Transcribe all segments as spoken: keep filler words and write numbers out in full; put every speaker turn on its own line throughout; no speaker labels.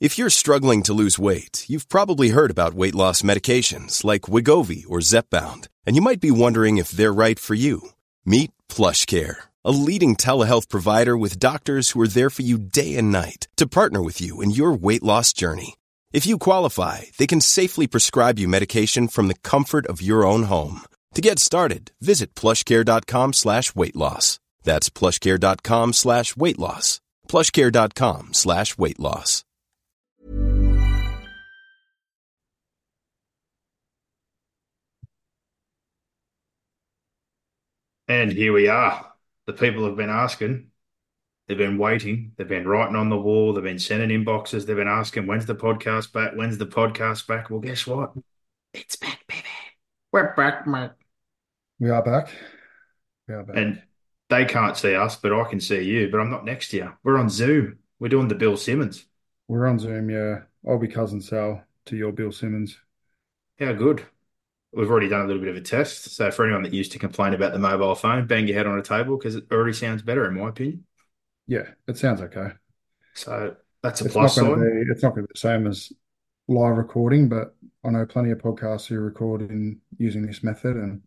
If you're struggling to lose weight, you've probably heard about weight loss medications like Wegovy or Zepbound, and you might be wondering if they're right for you. Meet PlushCare, a leading telehealth provider with doctors who are there for you day and night to partner with you in your weight loss journey. If you qualify, they can safely prescribe you medication from the comfort of your own home. To get started, visit plushcare.com slash weight loss. That's plushcare.com slash weight loss. plushcare.com slash weight loss.
And here we are. The people have been asking, they've been waiting, they've been writing on the wall, they've been sending inboxes, they've been asking, when's the podcast back? When's the podcast back? Well, guess what? It's back, baby. We're back, mate.
We are back. We are back.
And they can't see us, but I can see you, but I'm not next to you. We're on Zoom. We're doing the Bill Simmons.
We're on Zoom, yeah. I'll be cousin Sal to your Bill Simmons.
How good. We've already done a little bit of a test. So for anyone that used to complain about the mobile phone, bang your head on a table because it already sounds better, in my opinion.
Yeah, it sounds okay.
So that's a
It's
plus
not going
side.
to be, it's not going to be the same as live recording, but I know plenty of podcasts who record in using this method, and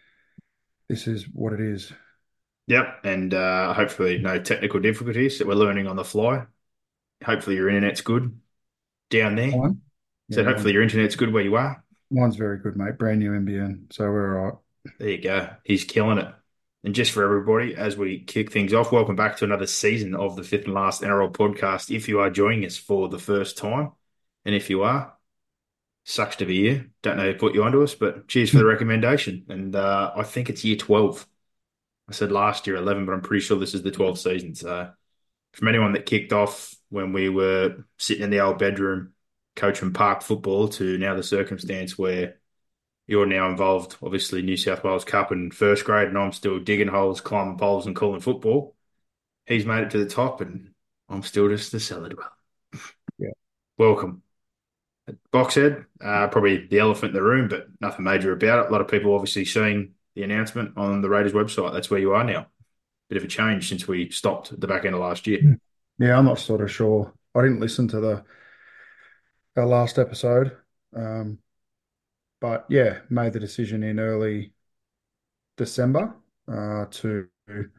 this is what it is.
Yep, and uh, hopefully no technical difficulties that we're learning on the fly. Hopefully your internet's good down there.
Fine.
So
Yeah,
hopefully
mine,
your internet's good where you are.
mine's very good, mate. Brand new N B N, so we're all right.
There you go. He's killing it. And just for everybody, as we kick things off, welcome back to another season of the fifth and last N R L podcast. If you are joining us for the first time, and if you are, sucks to be you. Don't know who put you onto us, but cheers for the recommendation. And uh, I think it's year twelve. I said last year eleven, but I'm pretty sure this is the twelfth season. So from anyone that kicked off when we were sitting in the old bedroom coaching park football to now the circumstance where you're now involved, obviously New South Wales Cup in first grade, and I'm still digging holes, climbing poles, and calling football. He's made it to the top, and I'm still just the cellar dweller.
Yeah.
Welcome. Boxhead, uh, probably the elephant in the room, but nothing major about it. A lot of people obviously seeing the announcement on the Raiders website. That's where you are now. Bit of a change since we stopped at the back end of last year.
Yeah, I'm not sort of sure. I didn't listen to the our last episode, um, but yeah, made the decision in early December uh, to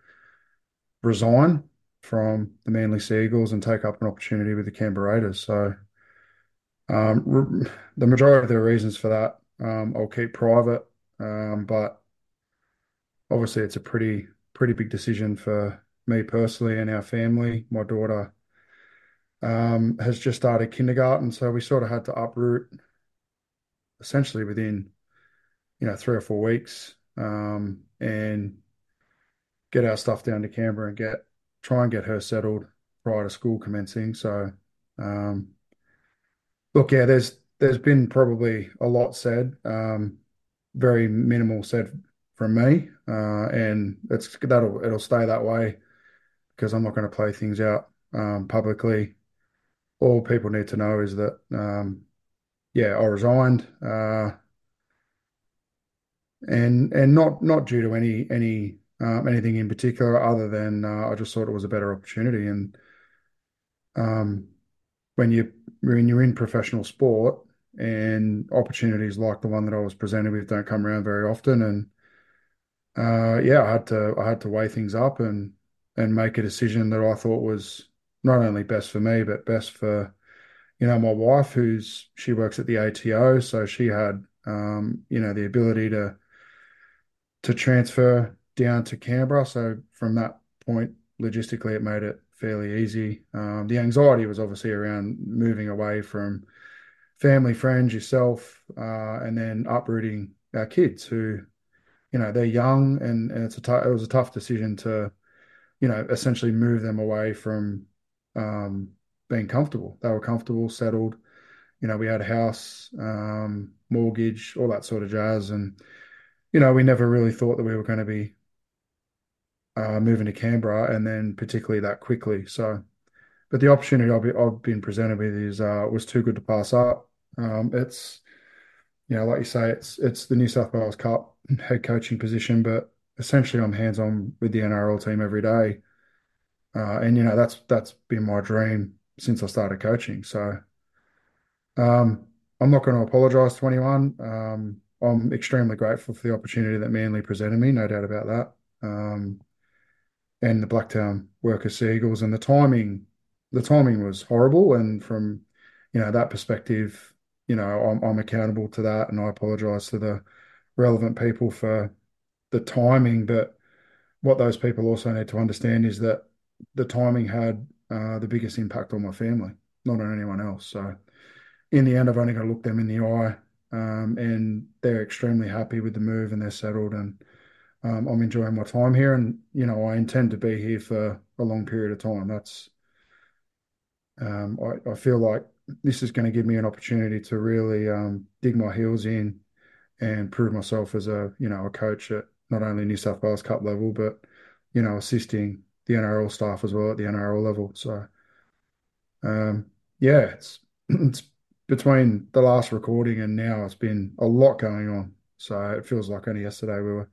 resign from the Manly Sea Eagles and take up an opportunity with the Canberra Raiders. So um, the majority of the reasons for that um, I'll keep private, um, but obviously it's a pretty pretty big decision for me personally and our family. My daughter um, has just started kindergarten, so we sort of had to uproot essentially within you know three or four weeks um, and get our stuff down to Canberra and get try and get her settled prior to school commencing. So, um, look, yeah, there's there's been probably a lot said, um, very minimal said from me, uh, and it's that'll it'll stay that way because I'm not going to play things out um, publicly. All people need to know is that, um, yeah, I resigned, uh, and and not not due to any any um, anything in particular, other than uh, I just thought it was a better opportunity. And um, when you when you're in professional sport and opportunities like the one that I was presented with don't come around very often, and uh, yeah, I had to I had to weigh things up and and make a decision that I thought was not only best for me but best for you know my wife, who's she works at the A T O, so she had um, you know the ability to to transfer down to Canberra. So from that point, logistically, it made it fairly easy. Um, the anxiety was obviously around moving away from family, friends, yourself, uh, and then uprooting our kids who, you know, they're young, and, and it's a t- it was a tough decision to, you know, essentially move them away from um, being comfortable. They were comfortable, settled. You know, we had a house, um, mortgage, all that sort of jazz, and you know, we never really thought that we were going to be uh, moving to Canberra, and then particularly that quickly. So, but the opportunity I've been, I've been presented with is uh, was too good to pass up. Um, it's you know, like you say, it's it's the New South Wales Cup head coaching position, but essentially I'm hands on with the N R L team every day, uh, and you know that's that's been my dream since I started coaching. So um, I'm not going to apologise to anyone. Um, I'm extremely grateful for the opportunity that Manly presented me, no doubt about that. Um, and the Blacktown Workers Seagulls, and the timing, the timing was horrible. And from, you know, that perspective, you know, I'm, I'm accountable to that, and I apologise to the relevant people for the timing. But what those people also need to understand is that the timing had uh, the biggest impact on my family, not on anyone else. So in the end, I've only got to look them in the eye, um, and they're extremely happy with the move, and they're settled, and um, I'm enjoying my time here. And you know, I intend to be here for a long period of time. That's um, I, I feel like this is going to give me an opportunity to really um, dig my heels in and prove myself as a you know a coach at not only New South Wales Cup level, but you know assisting the N R L staff as well at the N R L level. So um, yeah, it's it's between the last recording and now, it's been a lot going on. So it feels like only yesterday we were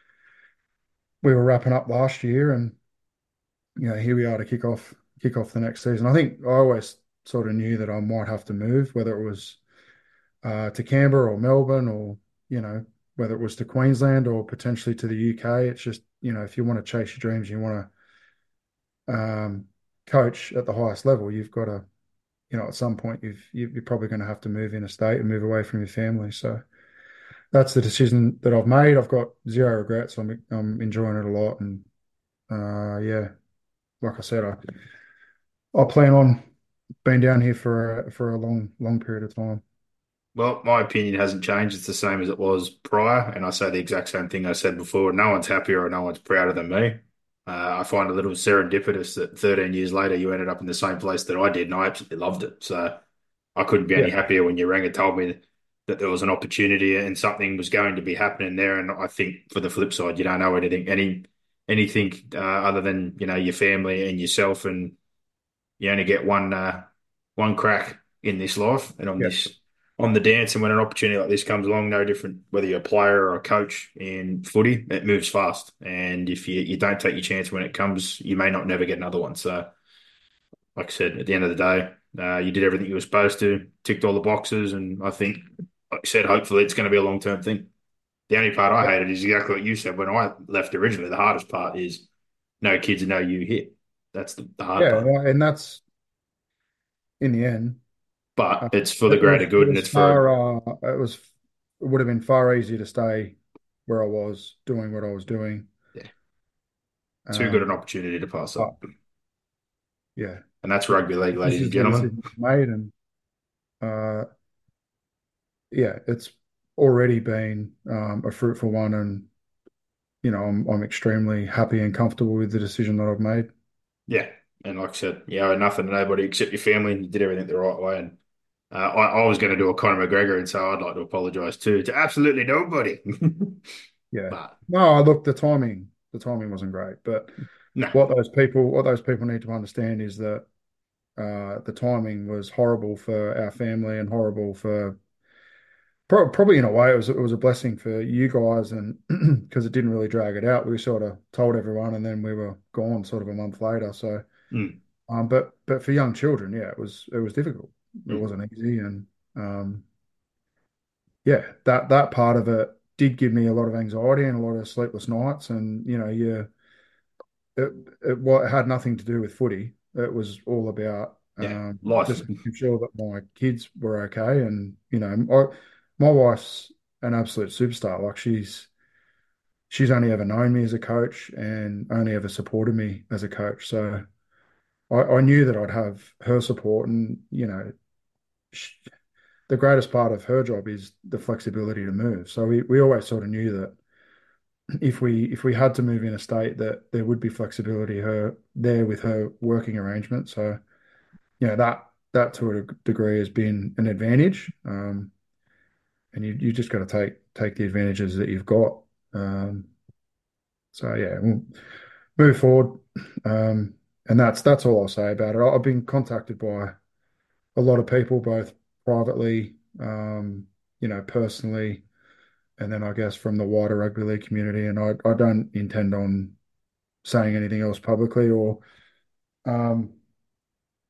we were wrapping up last year, and you know here we are to kick off kick off the next season. I think I always sort of knew that I might have to move, whether it was uh, to Canberra or Melbourne, or you know whether it was to Queensland or potentially to the U K. It's just you know if you want to chase your dreams, you want to um, coach at the highest level, you've got to you know at some point you've you're probably going to have to move interstate and move away from your family. So that's the decision that I've made. I've got zero regrets. I'm I'm enjoying it a lot, and uh, yeah, like I said, I I plan on being down here for a, for a long long period of time.
Well, my opinion hasn't changed. It's the same as it was prior, and I say the exact same thing I said before. No one's happier or no one's prouder than me. Uh, I find it a little serendipitous that thirteen years later you ended up in the same place that I did, and I absolutely loved it. So I couldn't be any
Yeah,
happier when you rang and told me that there was an opportunity and something was going to be happening there. And I think for the flip side, you don't know anything, any anything uh, other than you know your family and yourself, and you only get one uh, one crack in this life and on
yeah,
this on the dance. And when an opportunity like this comes along, no different whether you're a player or a coach in footy, it moves fast. And if you, you don't take your chance when it comes, you may not never get another one. So, like I said, at the end of the day, uh, you did everything you were supposed to, ticked all the boxes, and I think, like I said, hopefully it's going to be a long term thing. The only part I
yeah,
hated is exactly what you said when I left originally. The hardest part is no kids and no you hit. That's the, the hard
yeah.
part.
And that's in the end. Uh,
But it's for the
it was
greater
it
good, and
was
it's for
far uh, it was it would have been far easier to stay where I was doing what I was doing.
yeah, too good an
Um,
opportunity to pass
but
up.
yeah,
And that's
th-
rugby league,
this
ladies and
is the
gentlemen.
decision I've made, and uh, yeah, it's already been um, a fruitful one, and you know, I'm I'm extremely happy and comfortable with the decision that I've made.
Yeah, and like I said, you owe nothing to nobody except your family, and you did everything the right way. And uh, I, I was going to do a Conor McGregor, and so I'd like to apologise too to absolutely nobody.
Yeah.
But
No, look, the timing, the timing wasn't great, but
no,
what those people, what those people need to understand is that uh, the timing was horrible for our family and horrible for pro probably in a way it was it was a blessing for you guys, and because it didn't really drag it out. We sort of told everyone, and then we were gone sort of a month later. So,
mm,
um, but but for young children, yeah, it was it was difficult. It
mm,
wasn't easy, and um, yeah, that that part of it did give me a lot of anxiety and a lot of sleepless nights. And you know, yeah, it it, what it had nothing to do with footy. It was all about
yeah,
um,
life.
just making sure that my kids were okay. And you know, I, my wife's an absolute superstar. Like she's she's only ever known me as a coach and only ever supported me as a coach. So I, I knew that I'd have her support, and you know, sh the greatest part of her job is the flexibility to move. So we, we always sort of knew that if we if we had to move in a state, that there would be flexibility her there with her working arrangement. So you know that that to a degree has been an advantage. Um, and you you just got to take take the advantages that you've got. Um, so yeah, we'll move forward. Um, and that's that's all I'll say about it. I've been contacted by a lot of people, both privately, um, you know, personally, and then I guess from the wider rugby league community. And I, I don't intend on saying anything else publicly or um,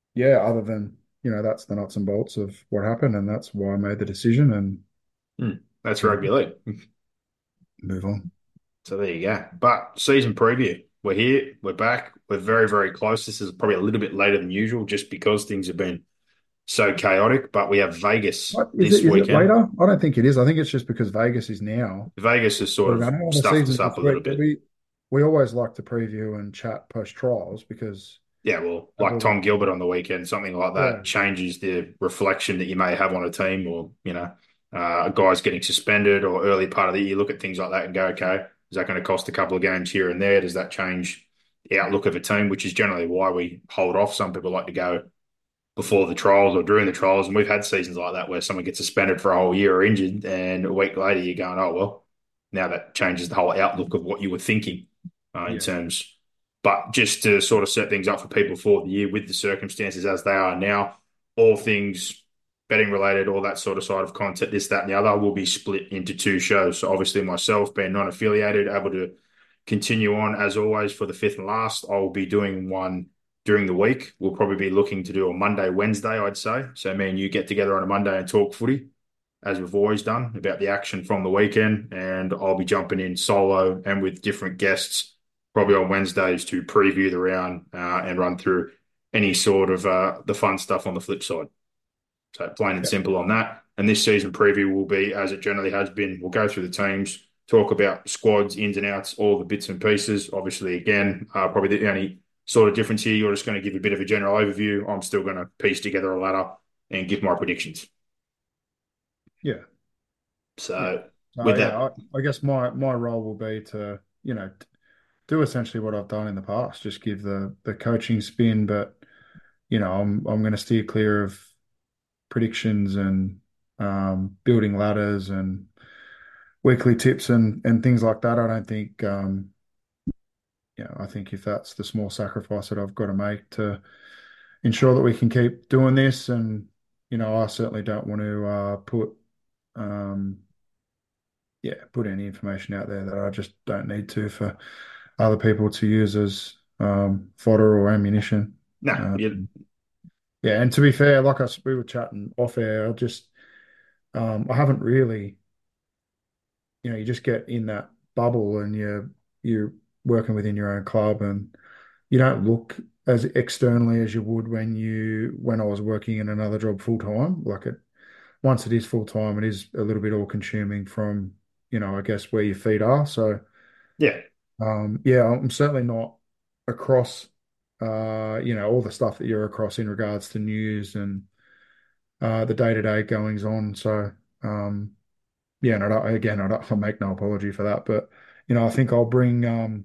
yeah, other than, you know, that's the nuts and bolts of what happened, and that's why I made the decision and,
Hmm. That's
you
rugby
know,
league.
move on.
So there you go. But season preview. We're here. We're back. We're very, very close. This is probably a little bit later than usual just because things have been so chaotic. But we have Vegas
What is
this
it? Is it
weekend.
later? I don't think it is. I think it's just because Vegas is now.
Vegas has sort
We're
of
going, oh, the
stuffed us
season's
up
this
a little
week, but
bit.
we we always like to preview and chat post trials because
Yeah, well,
I've
like
always,
Tom Gilbert on the weekend, something like
yeah,
that changes the reflection that you may have on a team, or you know, uh, a guy's getting suspended or early part of the year. You look at things like that and go, okay, is that going to cost a couple of games here and there? Does that change the outlook of a team? Which is generally why we hold off. Some people like to go before the trials or during the trials, and we've had seasons like that where someone gets suspended for a whole year or injured, and a week later you're going, oh well, now that changes the whole outlook of what you were thinking uh, in
yeah,
terms. But just to sort of set things up for people for the year with the circumstances as they are now, all things betting related, all that sort of side of content, this, that, and the other will be split into two shows. So obviously myself being non-affiliated, able to continue on as always for the fifth and last. I'll be doing one during the week. We'll probably be looking to do a Monday, Wednesday, I'd say. So me and you get together on a Monday and talk footy, as we've always done, about the action from the weekend. And I'll be jumping in solo and with different guests, probably on Wednesdays to preview the round uh, and run through any sort of uh, the fun stuff on the flip side. So plain and
yeah,
simple on that. And this season preview will be, as it generally has been, we'll go through the teams, talk about squads, ins and outs, all the bits and pieces. Obviously, again, uh, probably the only sort of difference here, you're just going to give a bit of a general overview. I'm still going to piece together a ladder and give my predictions.
yeah, yeah.
So
So
with
yeah,
that,
I, I guess my my role will be to, you know, do essentially what I've done in the past, just give the the coaching spin, but you know, I'm I'm going to steer clear of predictions and um, building ladders and weekly tips and and things like that. I don't think um, you know, I think if that's the small sacrifice that I've got to make to ensure that we can keep doing this, and you know, I certainly don't want to uh, put um, yeah, put any information out there that I just don't need to for other people to use as um, fodder or ammunition.
no,
Um,
you,
yeah, and to be fair, like us, we were chatting off air. I just um, I haven't really, you know, you just get in that bubble and you're you're working within your own club and you don't look as externally as you would when you when I was working in another job full time. Like it once it is full time, it is a little bit all consuming from, you know, I guess where your feet are. So
yeah,
um yeah, I'm certainly not across uh, you know, all the stuff that you're across in regards to news and uh the day-to-day goings on. So um yeah, and I don't, again, I don't, I make no apology for that, but you know, I think I'll bring um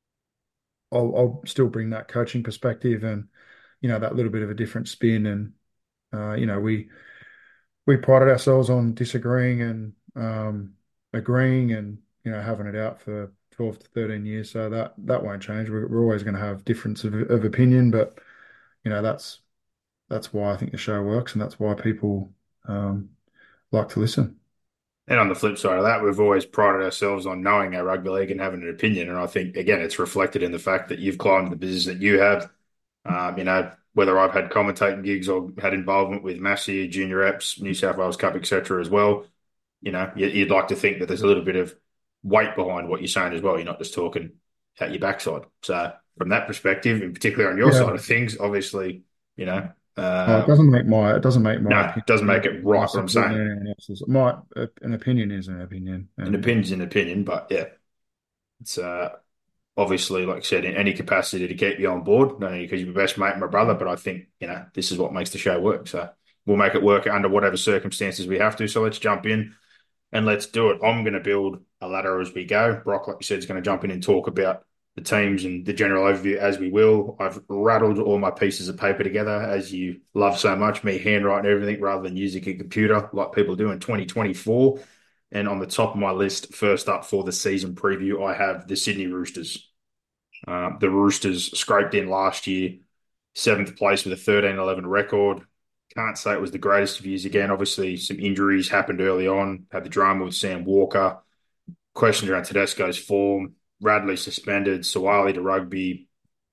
I'll I'll still bring that coaching perspective and you know that little bit of a different spin and uh you know we we prided ourselves on disagreeing and um agreeing and you know having it out for twelve to thirteen years, so that that won't change. We're, we're always going to have difference of, of opinion, but you know that's that's why I think the show works and that's why people um like to listen.
and on the flip side of that, we've always prided ourselves on knowing our rugby league and having an opinion. And I think, again, it's reflected in the fact that you've climbed the position that you have. Um, you know, whether I've had commentating gigs or had involvement with Massey, Junior Eps, New South Wales Cup, et cetera as well, you know, you'd like to think that there's a little bit of weight behind what you're saying as well. You're not just talking at your backside. So from that perspective, and particularly on your
Yeah.
side of things, obviously, you know,
Oh, it
uh,
doesn't make my it doesn't make my
no, it doesn't make
opinion
it right.
less
What I'm
important
saying,
than anyone else's. My an opinion is an opinion,
an
and
opinion's an opinion, but yeah, it's uh, obviously, like I said, in any capacity to keep you on board, not only because you're my best mate and my brother, but I think, you know, this is what makes the show work. So we'll make it work under whatever circumstances we have to. So let's jump in and let's do it. I'm going to build a ladder as we go. Brock, like you said, is going to jump in and talk about the teams and the general overview as we will. I've rattled all my pieces of paper together, as you love so much, me handwriting everything rather than using a computer like people do in twenty twenty-four. And on the top of my list, first up for the season preview, I have the Sydney Roosters. Uh, the Roosters scraped in last year, seventh place with a thirteen eleven record. Can't say it was the greatest of years again. Obviously, some injuries happened early on. Had the drama with Sam Walker. Questions around Tedesco's form. Radley suspended. Sawali to rugby.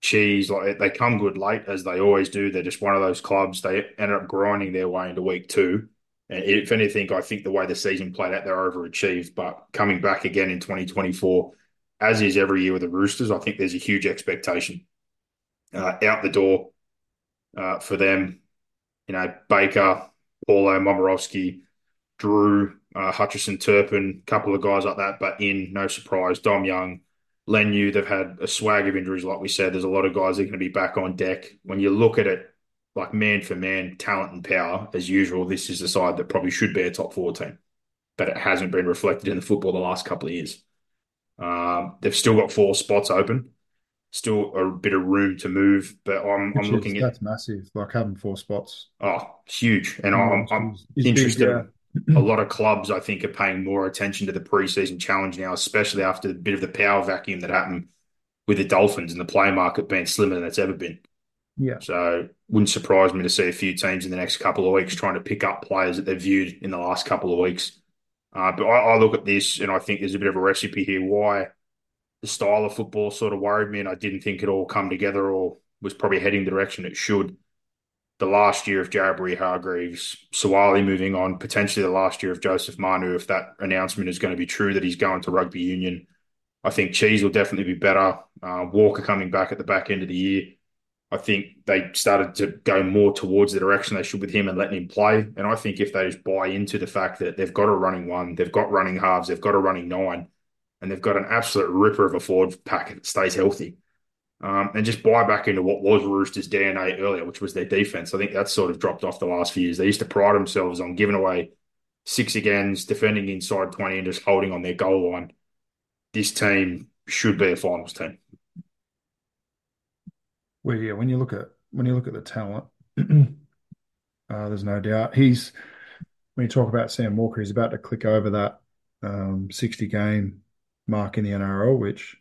Cheese, like they come good late as they always do. They're just one of those clubs. They ended up grinding their way into week two. And if anything, I think the way the season played out, they're overachieved. But coming back again in twenty twenty-four, as is every year with the Roosters, I think there's a huge expectation uh, out the door uh, for them. You know, Baker, Paulo, Momorowski, Drew, uh, Hutchison, Turpin, a couple of guys like that, but in, no surprise, Dom Young, Lenu, they've had a swag of injuries, like we said. There's a lot of guys that are going to be back on deck. When you look at it, like man for man, talent and power, as usual, this is a side that probably should be a top four team, but it hasn't been reflected in the football the last couple of years. Um, they've still got four spots open, still a bit of room to move, but I'm I'm
Which is
looking at
that's massive. Like having four spots.
oh, huge, and I'm
Almost
I'm
is, is big, yeah.
interested. A lot of clubs, I think, are paying more attention to the preseason challenge now, especially after the bit of the power vacuum that happened with the Dolphins and the play market being slimmer than it's ever been.
Yeah.
So, wouldn't surprise me to see a few teams in the next couple of weeks trying to pick up players that they've viewed in the last couple of weeks. Uh, but I, I look at this and I think there's a bit of a recipe here why the style of football sort of worried me, and I didn't think it all come together or was probably heading the direction it should. The last year of Jared Hargreaves, Suwali moving on, potentially the last year of Joseph Manu, if that announcement is going to be true that he's going to rugby union. I think Cheese will definitely be better. Uh, Walker coming back at the back end of the year. I think they started to go more towards the direction they should with him and letting him play. And I think if they just buy into the fact that they've got a running one, they've got running halves, they've got a running nine, and they've got an absolute ripper of a forward pack that stays healthy, um, and just buy back into what was Roosters' D N A earlier, which was their defense. I think that's sort of dropped off the last few years. They used to pride themselves on giving away six agains, defending inside twenty, and just holding on their goal line. This team should be a finals team.
Well, yeah, when you look at when you look at the talent, uh, there's no doubt. He's when you talk about Sam Walker, he's about to click over that um, sixty game mark in the N R L, which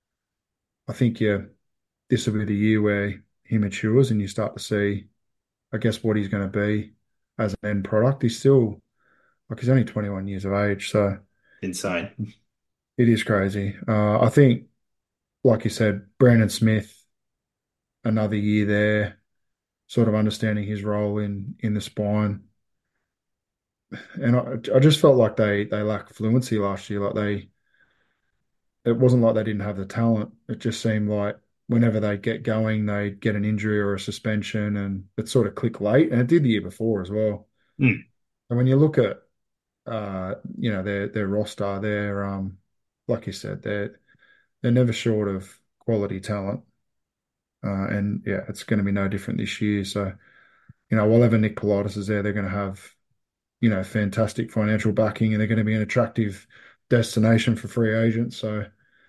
I think yeah, this will be the year where he matures and you start to see, I guess, what he's going to be as an end product. He's still like he's only twenty-one years of age, so
Insane.
it is crazy. Uh, I think, like you said, Brandon Smith, another year there, sort of understanding his role in in the spine. And I, I just felt like they they lacked fluency last year. Like they, it wasn't like they didn't have the talent. It just seemed like whenever they get going, they get an injury or a suspension, and it sort of click late. And it did the year before as well.
Mm.
And when you look at, uh, you know, their their roster, they're um, like you said, they're they're never short of quality talent. Uh, and yeah, it's going to be no different this year. So, you know, while ever Nick Politis is there, they're going to have, you know, fantastic financial backing and they're going to be an attractive destination for free agents. So,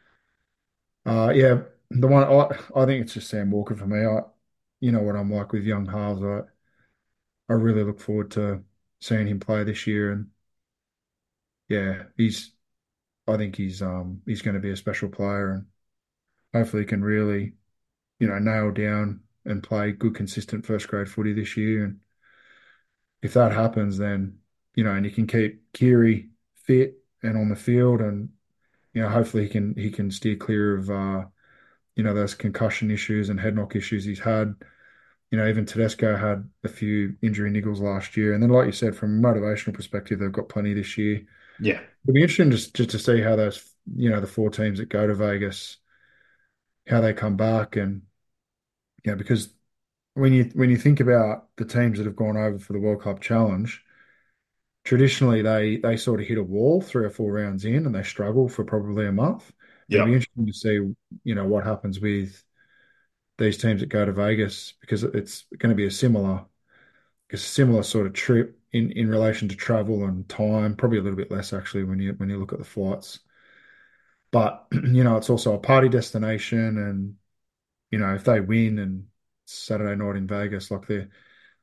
uh, yeah, the one I, I think it's just Sam Walker for me. I, you know what I'm like with young halves. I, I really look forward to seeing him play this year. And yeah, he's, I think he's, um, he's going to be a special player and hopefully can really, you know, nail down and play good, consistent first grade footy this year. And if that happens, then, you know, and you can keep Keary fit and on the field and, you know, hopefully he can he can steer clear of uh, you know, those concussion issues and head knock issues he's had. You know, even Tedesco had a few injury niggles last year. And then, like you said, from a motivational perspective, they've got plenty this year.
Yeah.
It'll be interesting just, just to see how those, you know, the four teams that go to Vegas, how they come back. And, you know, because when you when you think about the teams that have gone over for the World Cup Challenge, traditionally they they sort of hit a wall three or four rounds in and they struggle for probably a month. It'll be
Yeah.
interesting to see, you know, what happens with these teams that go to Vegas because it's going to be a similar, a similar sort of trip in, in relation to travel and time, probably a little bit less actually when you when you look at the flights. But you know, it's also a party destination, and you know, if they win and Saturday night in Vegas, like they're,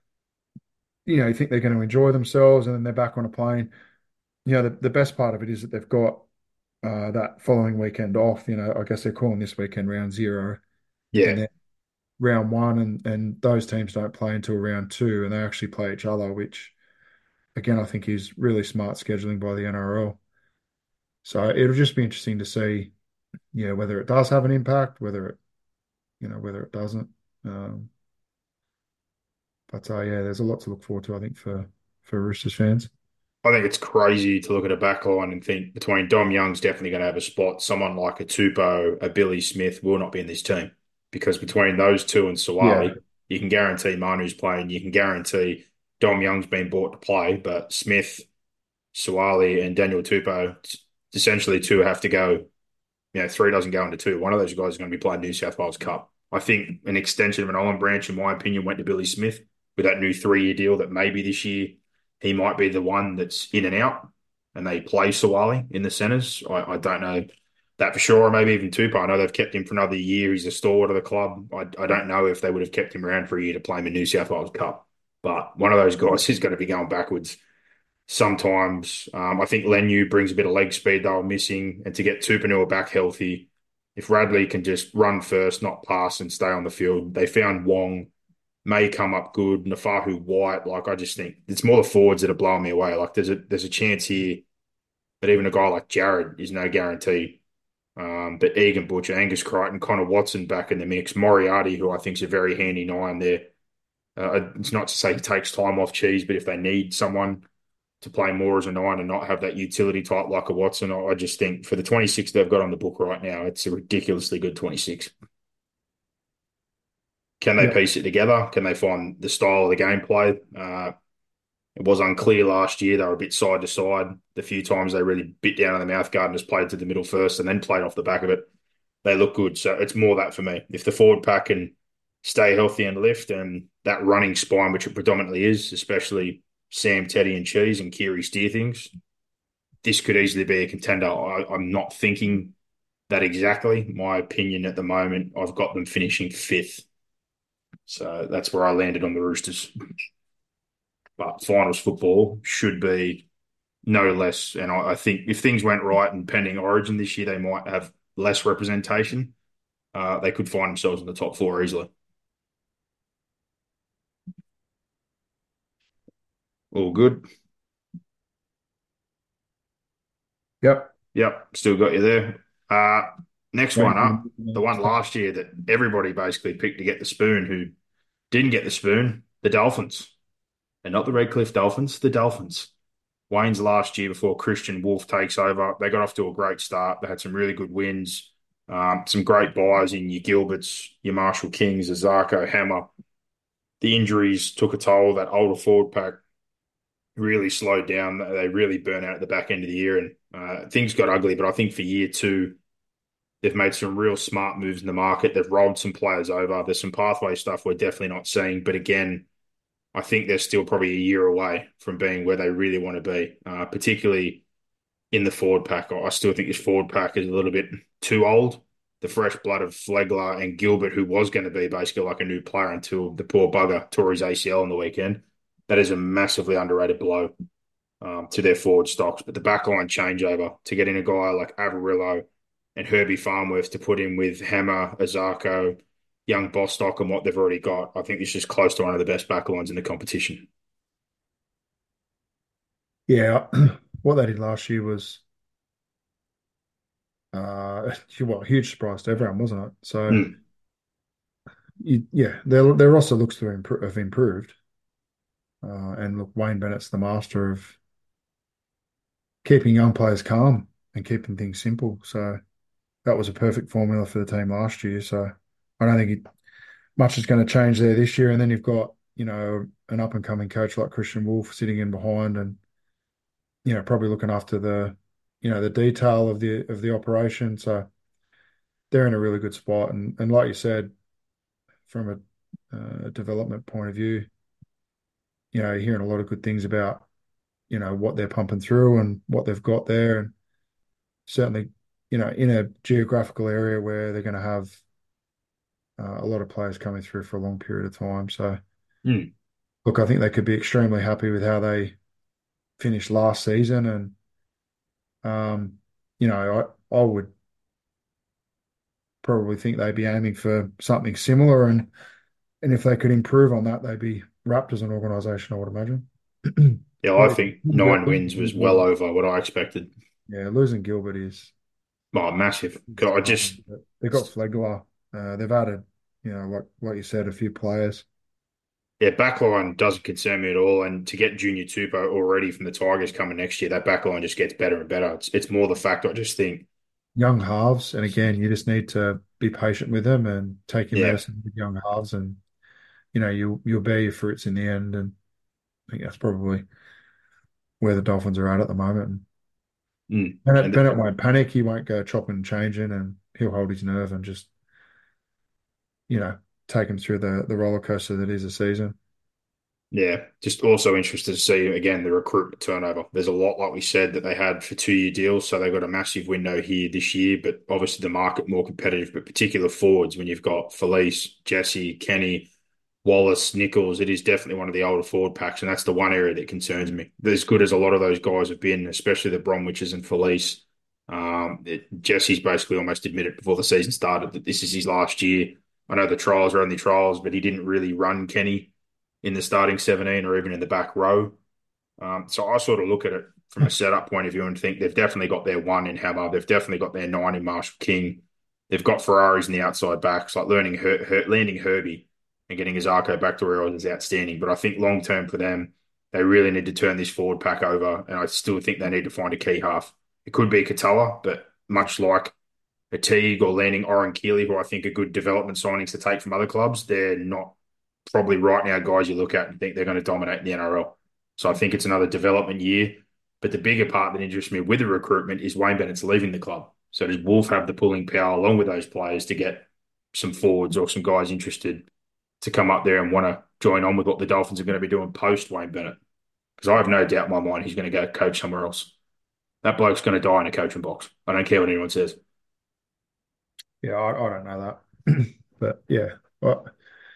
you know, you think they're going to enjoy themselves, and then they're back on a plane. You know, the, the best part of it is that they've got uh, that following weekend off. You know, I guess they're calling this weekend round zero, and
Yeah.
then round one, and and those teams don't play until round two, and they actually play each other, which again I think is really smart scheduling by the N R L. So it'll just be interesting to see, yeah, whether it does have an impact, whether it you know, whether it doesn't. Um, but uh, yeah, there's a lot to look forward to, I think, for for Roosters fans.
I think it's crazy to look at a back line and think between Dom Young's definitely going to have a spot. Someone like a Tupou, a Billy Smith will not be in this team because between those two and
Yeah,
Sawali, you can guarantee Manu's playing. You can guarantee Dom Young's been bought to play, but Smith, Sawali, and Daniel Tupou, essentially two have to go. You know, three doesn't go into two. One of those guys is going to be playing New South Wales Cup. I think an extension of an olive branch, in my opinion, went to Billy Smith with that new three-year deal that maybe this year he might be the one that's in and out and they play Sawali in the centres. I, I don't know that for sure, or maybe even Tupou. I know they've kept him for another year. He's a stalwart of the club. I, I don't know if they would have kept him around for a year to play him in New South Wales Cup, but one of those guys is going to be going backwards sometimes. Um, I think Lenu brings a bit of leg speed they were missing, and to get Tupanua back healthy, if Radley can just run first, not pass, and stay on the field, they found Wong may come up good. Nafahu White, like I just think it's more the forwards that are blowing me away. Like there's a there's a chance here that even a guy like Jared is no guarantee. Um, but Egan Butcher, Angus Crichton, Connor Watson back in the mix, Moriarty, who I think is a very handy nine there. Uh, it's not to say he takes time off Cheese, but if they need someone to play more as a nine and not have that utility type like a Watson, I just think for the twenty-six they've got on the book right now, it's a ridiculously good twenty-six. Can they
yeah,
piece it together? Can they find the style of the gameplay? Uh, it was unclear last year. They were a bit side to side. The few times they really bit down on the mouth guard and just played to the middle first and then played off the back of it, they look good. So it's more that for me. If the forward pack can stay healthy and lift and that running spine, which it predominantly is, especially Sam, Teddy and Cheese and Kiri steer things, this could easily be a contender. I, I'm not thinking that exactly. My opinion at the moment, I've got them finishing fifth. So that's where I landed on the Roosters. But finals football should be no less. And I, I think if things went right and pending Origin this year, they might have less representation. Uh, they could find themselves in the top four easily. All good.
yep.
Yep, still got you there. Uh, next
Waiting
one
for
up,
the
the one last year that everybody basically picked to get the spoon, who didn't get the spoon, the Dolphins. And not the Redcliffe Dolphins, the Dolphins. Wayne's last year before Christian Wolf takes over. They got off to a great start. They had some really good wins, um, some great buys in your Gilberts, your Marshall Kings, Azarko, Hammer. The injuries took a toll. That older forward pack really slowed down. They really burnt out at the back end of the year, and uh, things got ugly. But I think for year two, they've made some real smart moves in the market. They've rolled some players over. There's some pathway stuff we're definitely not seeing. But again, I think they're still probably a year away from being where they really want to be, uh, particularly in the forward pack. I still think this forward pack is a little bit too old. The fresh blood of Flegler and Gilbert, who was going to be basically like a new player until the poor bugger tore his A C L on the weekend. That is a massively underrated blow um, to their forward stocks. But the backline changeover to get in a guy like Avarillo and Herbie Farmworth to put in with Hammer, Azarko, young Bostock and what they've already got, I think it's just close to one of the best backlines in the competition.
Yeah, what they did last year was uh well, a huge surprise to everyone, wasn't it? So
Mm.
you, yeah, their their roster looks to improve, have improved. Uh, and look, Wayne Bennett's the master of keeping young players calm and keeping things simple. So that was a perfect formula for the team last year. So I don't think it, much is going to change there this year. And then you've got, you know, an up and coming coach like Christian Wolf sitting in behind and, you know, probably looking after the, you know, the detail of the of the operation. So they're in a really good spot. And and like you said, from a uh, development point of view, you know, you're hearing a lot of good things about, you know, what they're pumping through and what they've got there. And certainly, you know, in a geographical area where they're going to have uh, a lot of players coming through for a long period of time. So,
Mm.
look, I think they could be extremely happy with how they finished last season. And, um, you know, I, I would probably think they'd be aiming for something similar. And, and if they could improve on that, they'd be wrapped as an organisation, I would imagine.
Yeah, I think nine wins was well over what I expected.
Yeah, losing Gilbert is
Oh, massive. I just,
they've got Flegler. Uh, they've added you know, like like you said, a few players.
Yeah, backline doesn't concern me at all. And to get Junior Tupou already from the Tigers coming next year, that backline just gets better and better. It's it's more the fact I just think,
Young halves, and again, you just need to be patient with them and take your
yeah,
medicine with young halves, and you know you'll you'll bear your fruits in the end. And I think that's probably where the Dolphins are at at the moment.
mm.
Bennett
And the,
Bennett won't panic. He won't go chopping and changing, and he'll hold his nerve and just you know take him through the the roller coaster that is a season.
yeah, just also interested to see again the recruitment turnover. There's a lot, like we said, that they had for two year deals, so they got a massive window here this year. But obviously the market more competitive. But particular forwards, when you've got Felice, Jesse, Kenny, Wallace, Nichols, it is definitely one of the older forward packs, and that's the one area that concerns me. As good as a lot of those guys have been, especially the Bromwiches and Felice, um, it, Jesse's basically almost admitted before the season started that this is his last year. I know the trials are only trials, but he didn't really run Kenny in the starting seventeen or even in the back row. Um, so I sort of look at it from a setup point of view and think they've definitely got their one in Hammer. They've definitely got their nine in Marshall King. They've got Ferraris in the outside backs, like learning Her- Her- landing Herbie and getting Azarko back to where he was is outstanding. But I think long term for them, they really need to turn this forward pack over, and I still think they need to find a key half. It could be Katoa, but much like a Teague or landing Oren Keeley, who I think are good development signings to take from other clubs, they're not probably right now guys you look at and think they're going to dominate in the N R L. So I think it's another development year. But the bigger part that interests me with the recruitment is Wayne Bennett's leaving the club. So does Wolf have the pulling power along with those players to get some forwards or some guys interested to come up there and want to join on with what the Dolphins are going to be doing post Wayne Bennett? Because I have no doubt in my mind he's going to go coach somewhere else. That bloke's going to die in a coaching box. I don't care what anyone says.
Yeah, I, I don't know that, but yeah, well,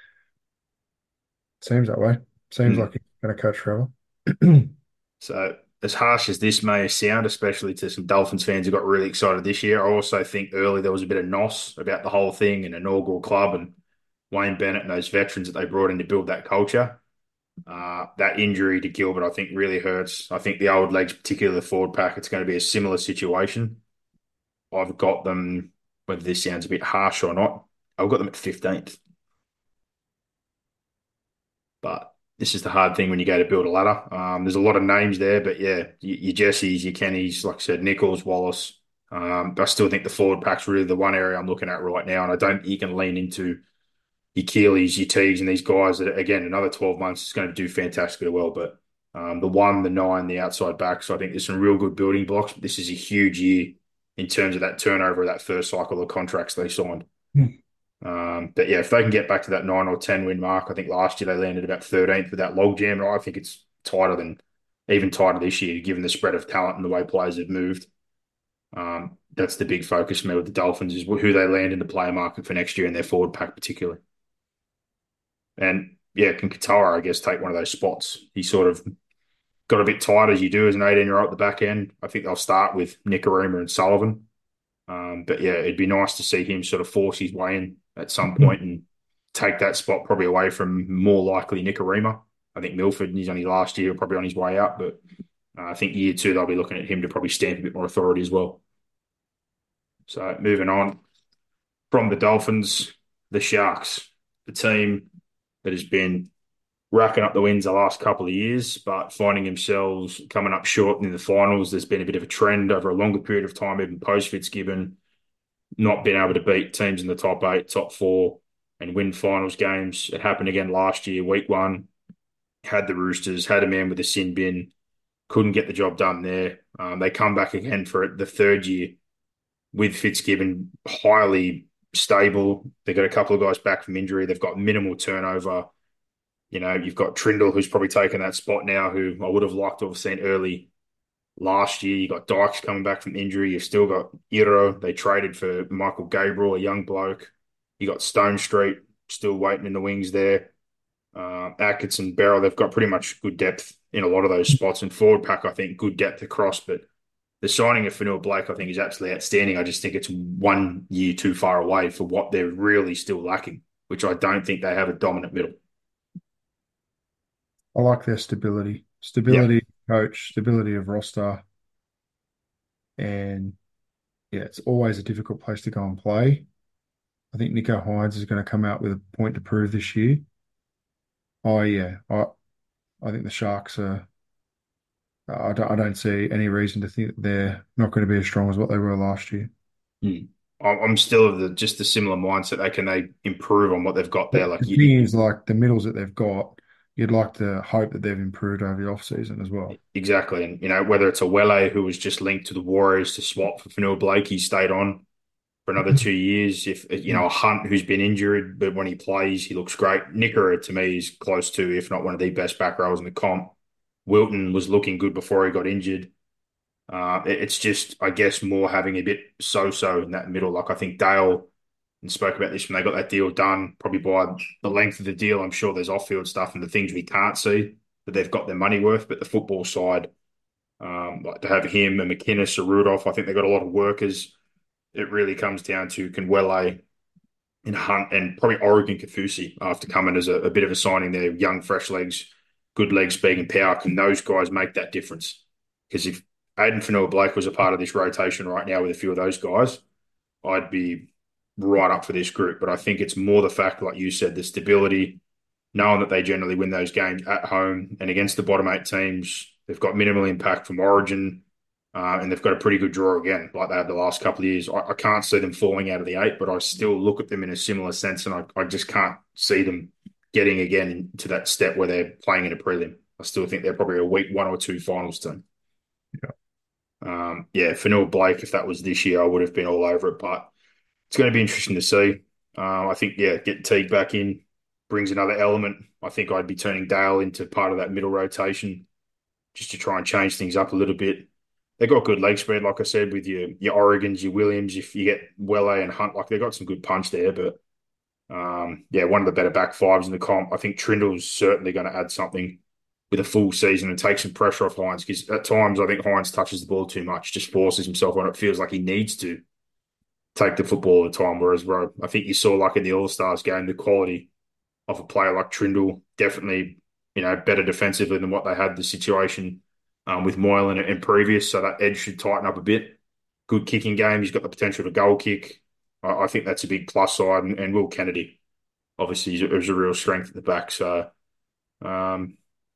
seems that way. Seems like
Mm.
he's going to coach forever.
So, as harsh as this may sound, especially to some Dolphins fans who got really excited this year, I also think early there was a bit of N O S about the whole thing, an inaugural club, and Wayne Bennett and those veterans that they brought in to build that culture. Uh, that injury to Gilbert, I think, really hurts. I think the old legs, particularly the forward pack, it's going to be a similar situation. I've got them, whether this sounds a bit harsh or not, I've got them at fifteenth. But this is the hard thing when you go to build a ladder. Um, there's a lot of names there, but yeah, your, your Jessies, your Kennys, like I said, Nichols, Wallace. Um, I still think the forward pack's really the one area I'm looking at right now, and I don't think you can lean into your Keelys, your Teagues, and these guys that, again, another twelve months is going to do fantastically well. But um, the one, the nine, the outside back, so I think there's some real good building blocks. But this is a huge year in terms of that turnover of that first cycle of contracts they signed. Um, but yeah, if they can get back to that nine or ten win mark, I think last year they landed about thirteenth with that logjam. And I think it's tighter than even tighter this year, given the spread of talent and the way players have moved. Um, that's the big focus for me with the Dolphins is who they land in the player market for next year and their forward pack particularly. And yeah, can Katoa, I guess, take one of those spots? He sort of got a bit tired as you do as an eighteen year old at the back end. I think they'll start with Nikorima and Sullivan. Um, but yeah, it'd be nice to see him sort of force his way in at some point and take that spot probably away from more likely Nikorima. I think Milford, he's only last year, probably on his way out, but uh, I think year two they'll be looking at him to probably stamp a bit more authority as well. So moving on from the Dolphins, the Sharks, the team that has been racking up the wins the last couple of years, but finding themselves coming up short in the finals. There's been a bit of a trend over a longer period of time, even post Fitzgibbon, not being able to beat teams in the top eight, top four, and win finals games. It happened again last year, week one. Had the Roosters, had a man with a sin bin, couldn't get the job done there. Um, they come back again for the third year with Fitzgibbon, highly stable. They've got a couple of guys back from injury. They've got minimal turnover. You know, you've got Trindle, who's probably taken that spot now, who I would have liked to have seen early last year. You got Dykes coming back from injury. You've still got Iro. They traded for Michael Gabriel, a young bloke. You got Stone Street still waiting in the wings there. Uh, Atkinson, Barrow, they've got pretty much good depth in a lot of those spots. And forward pack, I think, good depth across. But the signing of Fanua Blake, I think, is absolutely outstanding. I just think it's one year too far away for what they're really still lacking, which I don't think they have a dominant middle.
I like their stability,
Yeah.
stability coach, stability of roster, and yeah, it's always a difficult place to go and play. I think Nico Hines is going to come out with a point to prove this year. Oh yeah, I I think the Sharks are. I don't, I don't see any reason to think that they're not going to be as strong as what they were last year.
Hmm. I'm I'm still of the just the similar mindset. They can they improve on what they've got there?
The
Like
the
you,
thing is, like the middles that they've got, you'd like to hope that they've improved over the off season as well.
exactly, and you know whether it's a Wele who was just linked to the Warriors to swap for Fanua Blake, he stayed on for another two years. If you know a Hunt who's been injured, but when he plays, he looks great. Nickera to me is close to, if not one of the best back rows in the comp. Wilton was looking good before he got injured. Uh, it- it's just, I guess, more having a bit so-so in that middle. Like I think Dale and spoke about this when they got that deal done. Probably by the length of the deal, I'm sure there's off-field stuff and the things we can't see that they've got their money worth. But the football side, um, like to have him and McInnes or Rudolph, I think they've got a lot of workers. It really comes down to Conwele and Hunt and probably Oregon Kafusi after coming as a, a bit of a signing there. Young, fresh legs, good leg speed and power. Can those guys make that difference? Because if Aiden Fanua-Blake was a part of this rotation right now with a few of those guys, I'd be right up for this group. But I think it's more the fact, like you said, the stability, knowing that they generally win those games at home and against the bottom eight teams. They've got minimal impact from Origin, uh, and they've got a pretty good draw again, like they had the last couple of years. I, I can't see them falling out of the eight, but I still look at them in a similar sense, and I, I just can't see them getting again to that step where they're playing in a prelim. I still think they're probably a week one or two finals team.
Yeah.
Um, yeah, Fanua-Blake, if that was this year, I would have been all over it, but it's going to be interesting to see. Um, I think, yeah, get Teague back in brings another element. I think I'd be turning Dale into part of that middle rotation just to try and change things up a little bit. They got good leg spread, like I said, with your your Oregons, your Williams. If you get Welle and Hunt, like they got some good punch there. But um, yeah, one of the better back fives in the comp. I think Trindle's certainly going to add something with a full season and take some pressure off Hines because at times I think Hines touches the ball too much, just forces himself on it. Feels like he needs to take the football all the time. Whereas, bro, I think you saw like in the All Stars game, the quality of a player like Trindle definitely, you know, better defensively than what they had the situation um, with Moylan and, and previous. So that edge should tighten up a bit. Good kicking game. He's got the potential to goal kick. I, I think that's a big plus side. And, and Will Kennedy, obviously, is a, is a real strength at the back. So, um,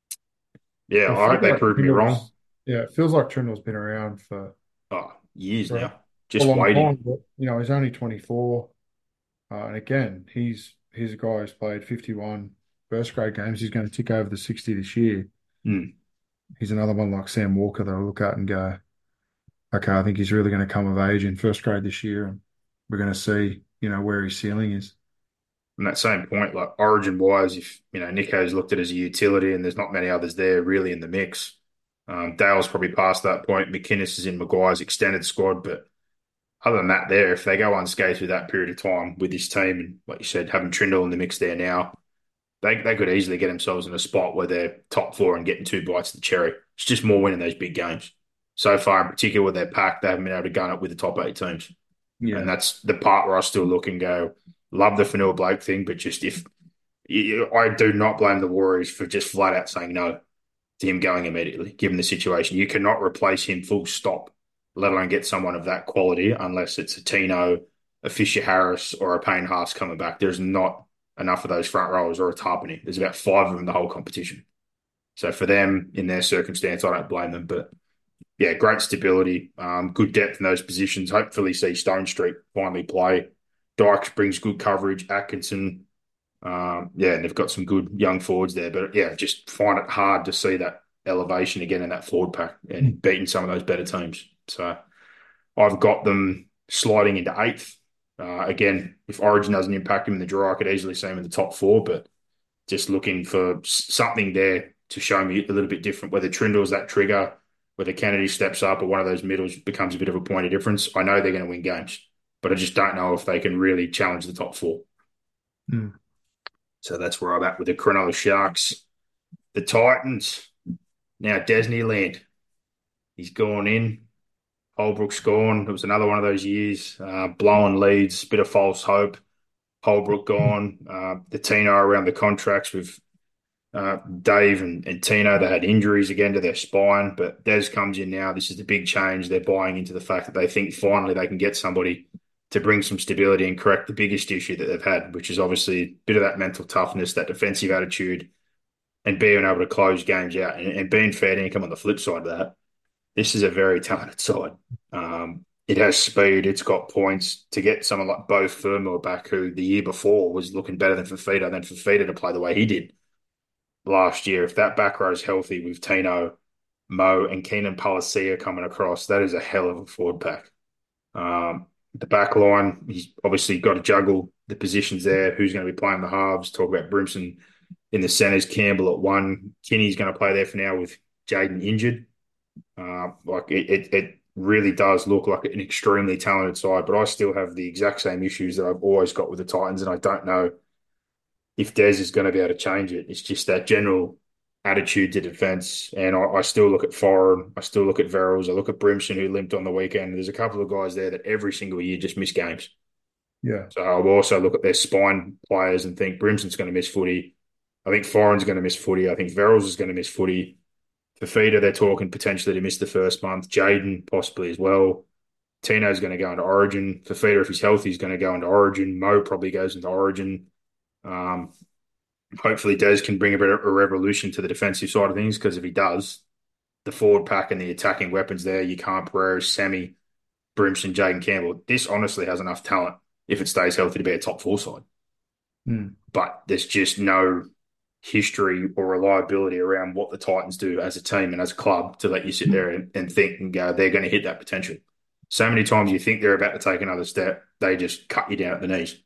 yeah,
It
I
feels
hope they
like
prove me wrong.
Trindle's, yeah, it feels like Trindle's been around for,
Oh, years
for
now,
a
just
long
waiting.
time, but you know, he's only twenty-four. Uh, and again, he's he's a guy who's played fifty-one first grade games. He's going to tick over the sixty this year.
Mm.
He's another one like Sam Walker that I look at and go, okay, I think he's really going to come of age in first grade this year, and we're going to see, you know, where his ceiling is.
And that same point, like origin wise, if you know Nico's looked at as a utility and there's not many others there really in the mix. Um, Dale's probably past that point. McInnes is in Maguire's extended squad, but other than that, there, if they go unscathed through that period of time with this team, and like you said, having Trindle in the mix there now, they they could easily get themselves in a spot where they're top four and getting two bites of the cherry. It's just more winning those big games. So far, in particular with their pack, they haven't been able to gun it with the top eight teams. And
Yeah.
that's the part where I still look and go, love the Fanua-Blake thing, but just if you, I do not blame the Warriors for just flat out saying no to him going immediately, given the situation. You cannot replace him full stop, let alone get someone of that quality unless it's a Tino, a Fisher Harris, or a Payne Haas coming back. There's not enough of those front rowers or a Tarpany. There's about five of them in the whole competition. So for them, in their circumstance, I don't blame them. But yeah, great stability, um, good depth in those positions. Hopefully see Stone Street finally play. Dykes brings good coverage. Atkinson, um, yeah, and they've got some good young forwards there. But yeah, just find it hard to see that elevation again in that forward pack and beating some of those better teams. So I've got them sliding into eighth. Uh, again, if Origin doesn't impact him in the draw, I could easily see him in the top four, but just looking for something there to show me a little bit different, whether Trindle's that trigger, whether Kennedy steps up or one of those middles becomes a bit of a point of difference. I know they're going to win games, but I just don't know if they can really challenge the top four.
Mm.
So that's where I'm at with the Cronulla Sharks. The Titans, now Disneyland. He's gone in. Holbrook's gone. It was another one of those years, uh, blowing leads, bit of false hope. Holbrook gone. Uh, the Tino around the contracts with uh, Dave and, and Tino, they had injuries again to their spine, but Des comes in now. This is the big change. They're buying into the fact that they think finally they can get somebody to bring some stability and correct the biggest issue that they've had, which is obviously a bit of that mental toughness, that defensive attitude, and being able to close games out. And, and being fair income on the flip side of that, this is a very talented side. Um, it has speed. It's got points to get someone like Bo Fermor back, who the year before was looking better than Fafita, than Fafita to play the way he did last year. If that back row is healthy with Tino, Mo, and Keenan Palacia coming across, that is a hell of a forward pack. Um, the back line, he's obviously got to juggle the positions there. Who's going to be playing the halves? Talk about Brimson in the centres, Campbell at one. Kinney's going to play there for now with Jaden injured. Uh, like it, it, it really does look like an extremely talented side, but I still have the exact same issues that I've always got with the Titans, and I don't know if Des is going to be able to change it. It's just that general attitude to defence, and I, I still look at Foran, I still look at Verrills, I look at Brimson, who limped on the weekend. There's a couple of guys there that every single year just miss games.
Yeah.
So I'll also look at their spine players and think Brimson's going to miss footy. I think Foran's going to miss footy. I think Verrills is going to miss footy. Fafita, they're talking potentially to miss the first month. Jaden, possibly as well. Tino's going to go into Origin. Fafita, if he's healthy, is going to go into Origin. Mo probably goes into Origin. Um, hopefully, Des can bring a bit of a revolution to the defensive side of things, because if he does, the forward pack and the attacking weapons there, you can't Pereira, Sammy, Brimson, Jaden Campbell. This honestly has enough talent, if it stays healthy, to be a top four side.
Mm.
But there's just no history or reliability around what the Titans do as a team and as a club to let you sit there and, and think and go, they're going to hit that potential. So many times you think they're about to take another step, they just cut you down at the knees.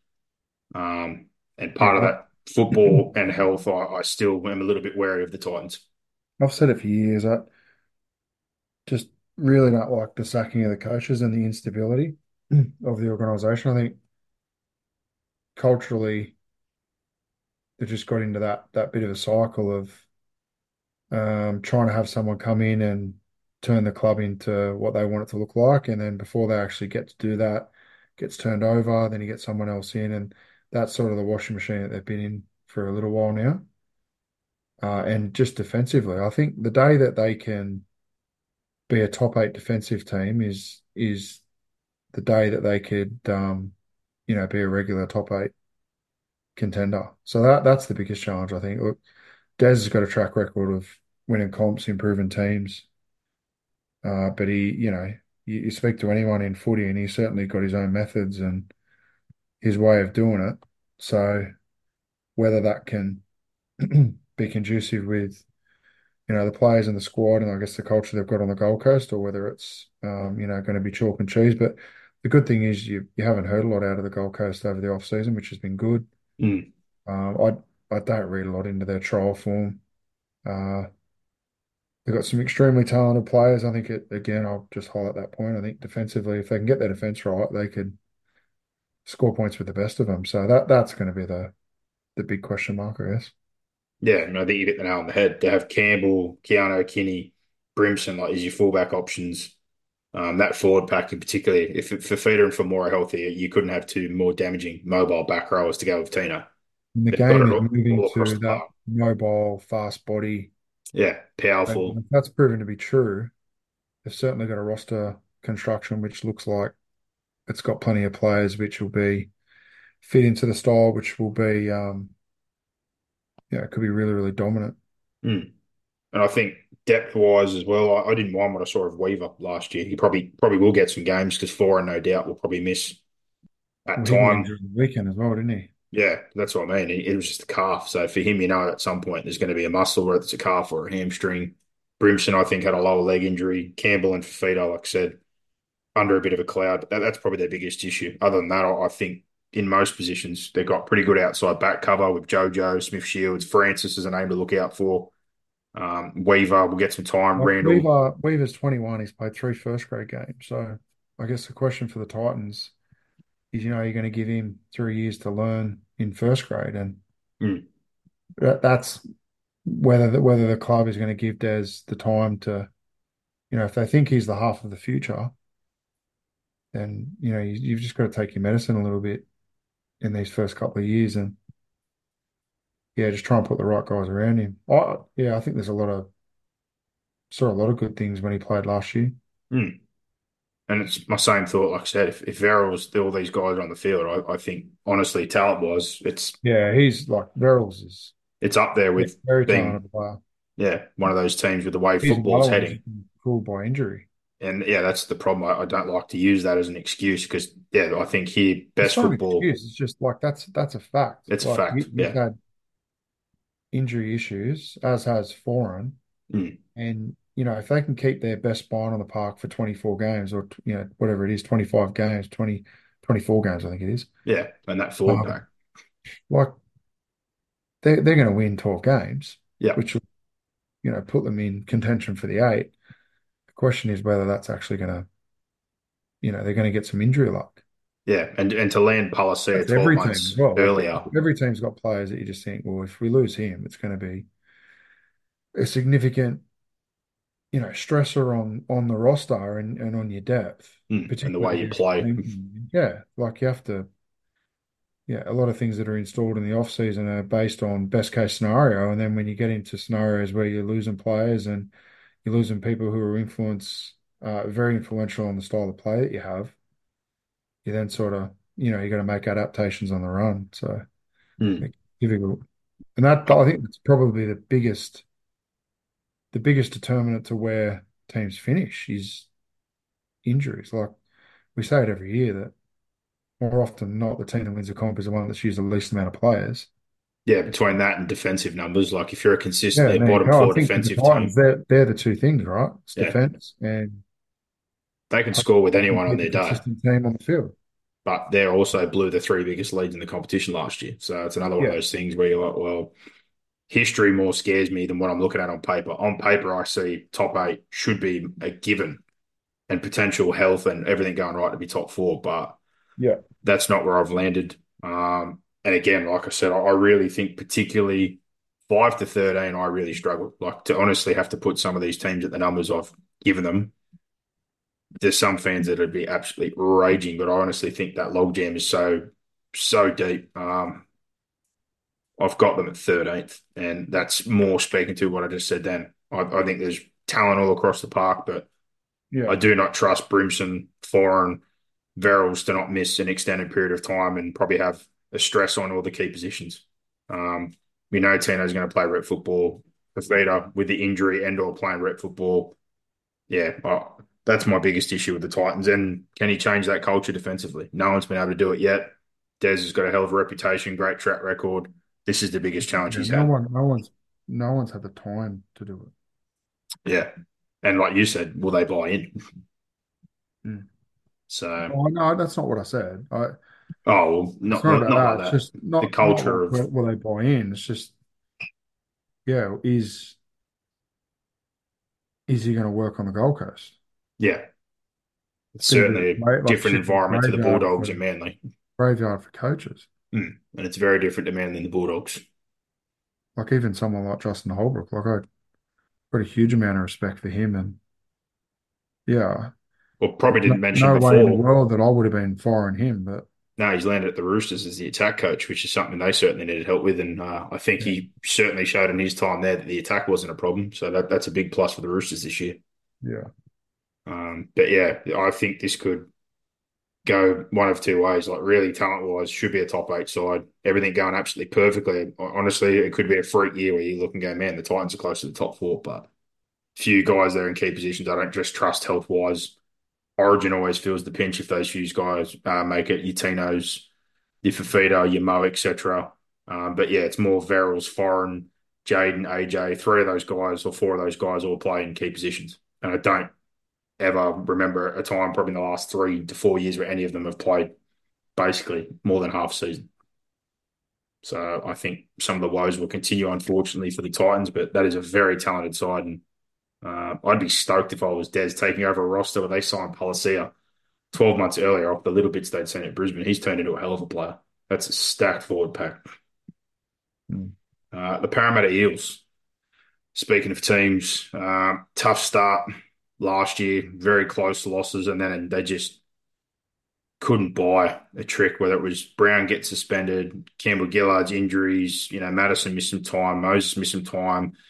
Um, and part of
Yeah.
that football and health, I, I still am a little bit wary of the Titans.
I've said it for years. I just really don't like the sacking of the coaches and the instability of the organisation. I think culturally, they've just got into that that bit of a cycle of um, trying to have someone come in and turn the club into what they want it to look like, and then before they actually get to do that, gets turned over. Then you get someone else in, and that's sort of the washing machine that they've been in for a little while now. Uh, and just defensively, I think the day that they can be a top eight defensive team is is the day that they could, um, you know, be a regular top eight contender. So that that's the biggest challenge, I think. Look, Des has got a track record of winning comps, improving teams, uh, but he, you know, you, you speak to anyone in footy, and he's certainly got his own methods and his way of doing it. So whether that can be conducive with, you know, the players in the squad and I guess the culture they've got on the Gold Coast, or whether it's, um, you know, going to be chalk and cheese. But the good thing is you you haven't heard a lot out of the Gold Coast over the off season, which has been good.
Mm.
Um, I I don't read a lot into their trial form. Uh, they've got some extremely talented players. I think it again. I'll just highlight that point. I think defensively, if they can get their defense right, they could score points with the best of them. So that that's going to be the the big question mark, I guess.
Yeah, and I think you hit the nail on the head. To have Campbell, Keano, Kinney, Brimson like as your fullback options. Um, that forward pack in particular, if Fafita and Famora are healthy, you couldn't have two more damaging mobile back rowers to go with Tino.
And the
They've got
game
it
is
all,
moving
all across
to
the
that
park.
mobile, fast body.
Yeah,
And
powerful.
if that's proven to be true, they've certainly got a roster construction which looks like it's got plenty of players which will be fit into the style, which will be, um, yeah, it could be really, really dominant.
Mm. And I think depth wise as well, I, I didn't mind what I saw of Weaver last year. He probably probably will get some games because Foran, no doubt, will probably miss at
Well, he got
time.
injured the weekend as well, didn't he?
Yeah, that's what I mean. It, it was just a calf. So for him, you know, at some point there's going to be a muscle, whether it's a calf or a hamstring. Brimson, I think, had a lower leg injury. Campbell and Fafita, like I said, under a bit of a cloud. But that, that's probably their biggest issue. Other than that, I, I think in most positions they've got pretty good outside back cover with Jojo, Smith Shields, Francis is a name to look out for. Um, Weaver will get some time.
Like
Randall,
Weaver, Weaver's twenty-one. He's played three first grade games. So I guess the question for the Titans is, you know, you're going to give him three years to learn in first grade, and
mm,
that, that's whether the, whether the club is going to give Des the time to, you know, if they think he's the half of the future, then you know you, you've just got to take your medicine a little bit in these first couple of years, and yeah, just try and put the right guys around him. I, yeah, I think there's a lot of saw a lot of good things when he played last year.
mm. And it's my same thought. Like I said, if, if Verrills, all these guys on the field, I, I think honestly, talent wise, it's
Yeah, he's like Verrills is
it's up there
a
with
very
being,
talented player.
yeah, one of those teams with the way
He's another
football's
one who's
heading.
just been fooled by injury.
And yeah, that's the problem. I, I don't like to use that as an excuse because yeah, I think here
It's
best
not an
football.
excuse. It's just like that's that's a fact.
It's a
Like he,
fact.
he's
Yeah.
had injury issues, as has Foreign,
Mm.
and you know if they can keep their best spine on the park for twenty-four games or you know whatever it is, twenty-five games, twenty, twenty-four games, I think it is.
Yeah. And that forward pack.
Um, like they're they're going to win twelve games,
Yeah.
which will you know put them in contention for the eight. The question is whether that's actually going to you know they're going to get some injury luck.
Yeah. And and to land Palacia
That's
twelve
every team as
months
well. Like
earlier.
every team's got players that you just think, well, if we lose him, it's going to be a significant, you know, stressor on on the roster and, and on your depth,
Mm. And the way
particularly
you
against
play.
teams. Yeah, like you have to, yeah, a lot of things that are installed in the off season are based on best case scenario, and then when you get into scenarios where you're losing players and you're losing people who are influence, uh, very influential on the style of play that you have, you then sort of, you know, you got to make adaptations on the run. So
Mm.
it's difficult. And that I think that's probably the biggest the biggest determinant to where teams finish is injuries. Like we say it every year that more often than not, the team that wins a comp is the one that's used the least amount of players.
Yeah. Between that and defensive numbers, like if you're a
Yeah,
consistently
and there you
bottom
go. I
four
think with the
defensive
Titans,
team,
they're they're the two things, right? It's
yeah,
defense and
they can score with
hopefully
anyone on
keep a
their day.
consistent team on the field.
But they also blew the three biggest leads in the competition last year. So it's another one of
Yeah,
those things where you're like, well, history more scares me than what I'm looking at on paper. On paper, I see top eight should be a given and potential health and everything going right to be top four, but
yeah,
that's not where I've landed. Um, and again, like I said, I, I really think particularly five to thirteen, I really struggle. Like to honestly have to put some of these teams at the numbers I've given them. There's some fans that would be absolutely raging, but I honestly think that logjam is so, so deep. Um, I've got them at thirteenth, and that's more speaking to what I just said then. I, I think there's talent all across the park, but
yeah,
I do not trust Brimson, Foreign, Verrills to not miss an extended period of time and probably have a stress on all the key positions. Um, we know Tino's going to play rep football. Fafita with the injury and or playing rep football. Yeah, oh, that's my biggest issue with the Titans. And can he change that culture defensively? No one's been able to do it yet. Des has got a hell of a reputation, great track record. This is the biggest challenge
yeah.
he's
No
had.
one, no one's, no one's had the time to do
Yeah. And like you said, will they buy in?
it. Mm.
So,
Oh, no, that's not what I said. I,
oh, well,
it's
not
not about
not like
that. It's
that.
just
The
not not
culture
what
of,
will they buy in. It's just yeah, is is he going to work on the Gold Coast?
yeah, it's
It's going to be a
certainly a
great, like
different
shifting
environment to the
graveyard
Bulldogs
for
and Manly.
graveyard for coaches.
Mm. And it's very different to Manly than the Bulldogs.
Like even someone like Justin Holbrook, like I got a huge amount of respect for him, and yeah,
Well, probably
no,
didn't mention
no way in the
before.
world that I would have been firing him, but
No, he's landed at the Roosters as the attack coach, which is something they certainly needed help with. And uh, I think
yeah,
he certainly showed in his time there that the attack wasn't a problem. So that, that's a big plus for the Roosters this year.
yeah,
Um, but yeah, I think this could go one of two ways. Like really talent wise, should be a top eight side. Everything going absolutely perfectly. Honestly, it could be a freak year where you look and go, man, the Titans are close to the top four, but few guys there in key positions. I don't just trust health wise. Origin always feels the pinch if those few guys uh, make it. Your Tinos, your Fafita, your Mo, et cetera. Um, but yeah, it's more Verrills, Foreign, Jaden, A J. Three of those guys or four of those guys all play in key positions. And I don't ever remember a time, probably in the last three to four years, where any of them have played basically more than half season. So I think some of the woes will continue, unfortunately, for the Titans, but that is a very talented side. And uh, I'd be stoked if I was Des taking over a roster where they signed Palacia twelve months earlier off the little bits they'd seen at Brisbane. He's turned into a hell of a player. That's a stacked forward pack.
mm,
Uh, the Parramatta Eels, speaking of teams, uh, tough start last year, very close losses, and then they just couldn't buy a trick, whether it was Brown gets suspended, Campbell Gillard's injuries, you know, Madison missed some time, Moses missed some time.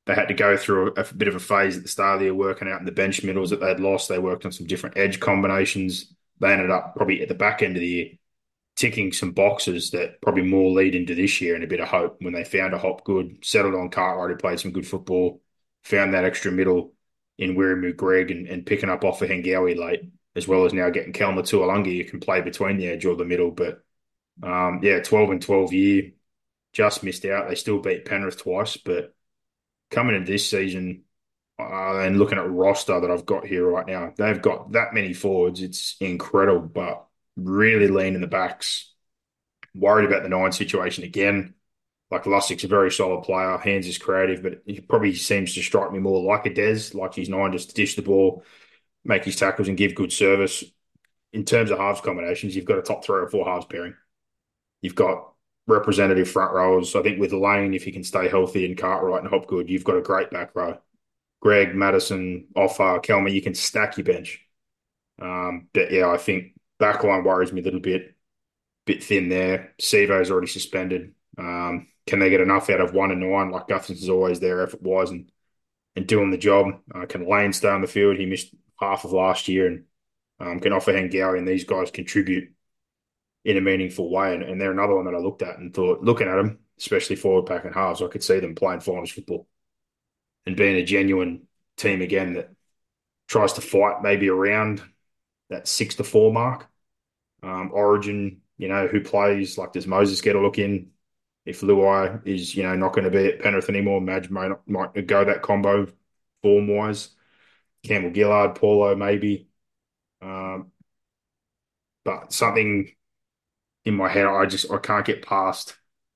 They had to go through a, a bit of a phase at the start of the year, working out in the bench middles that they'd lost. They worked on some different edge combinations. They ended up probably at the back end of the year ticking some boxes that probably more lead into this year and a bit of hope when they found a Hopgood, settled on Cartwright, who played some good football, found that extra middle in Wiramu Greg and, and picking up off of Hengawi late, as well as now getting Kelma Tuolungi, who can play between the edge or the middle. But um, yeah, twelve and twelve year, just missed out. They still beat Penrith twice, but coming into this season uh, and looking at roster that I've got here right now, they've got that many forwards. It's incredible, but really lean in the backs. Worried about the nine situation again. Like Lustig's a very solid player. Hands is creative, but he probably seems to strike me more like a Des, like he's nine, just to dish the ball, make his tackles, and give good service. In terms of halves combinations, you've got a top three or four halves pairing. You've got representative front rows. I think with Lane, if he can stay healthy, and Cartwright and Hopgood, you've got a great back row. Greg, Madison, Offa, Kelma, you can stack your bench. Um, but yeah, I think backline worries me a little bit. Bit thin there. Sivo's already suspended. Um, can they get enough out of one and nine? Like Guthenson's always there effort wise and, and doing the job. Uh, can Lane stay on the field? He missed half of last year and um, can offer Hengawi and these guys contribute in a meaningful way. And, and they're another one that I looked at and thought, looking at them, especially forward pack and halves, I could see them playing finals football and being a genuine team again that tries to fight maybe around that six to four mark. Um, Origin, you know, who plays, like, does Moses get a look in? If Luai is, you know, not going to be at Penrith anymore, Madge might, might go that combo form-wise. Campbell Gillard, Paulo, maybe. Um, but something in my head, I just, I can't get past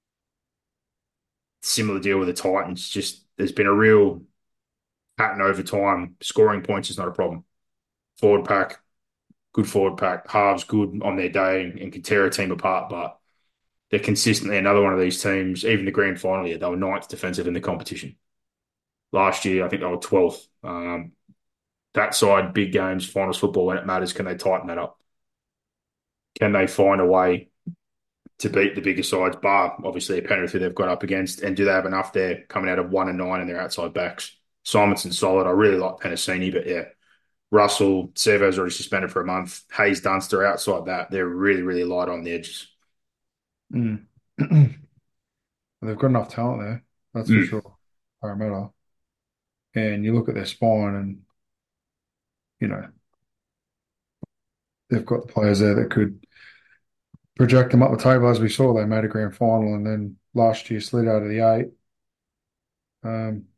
similar deal with the Titans. Just, there's been a real pattern over time. Scoring points is not a problem. Forward pack, good forward pack. Halves, good on their day and, and can tear a team apart, but they're consistently another one of these teams. Even the grand final year, they were ninth defensive in the competition. Last year, I think they were twelfth. Um, that side, big games, finals football, when it matters, can they tighten that up? Can they find a way to beat the bigger sides, bar obviously a Penrith who they've got up against, and do they have enough there coming out of one and nine and their outside backs? Simonson's solid. I really like Penasini, but yeah, Russell, Servo's already suspended for a month. Hayes, Dunster outside that, they're really, really light on the edges.
Mm. They've got enough talent there, that's for
Mm.
sure. Parramatta. And you look at their spine and, you know, they've got the players there that could project them up the table. As we saw, they made a grand final and then last year slid out of the eight. Um,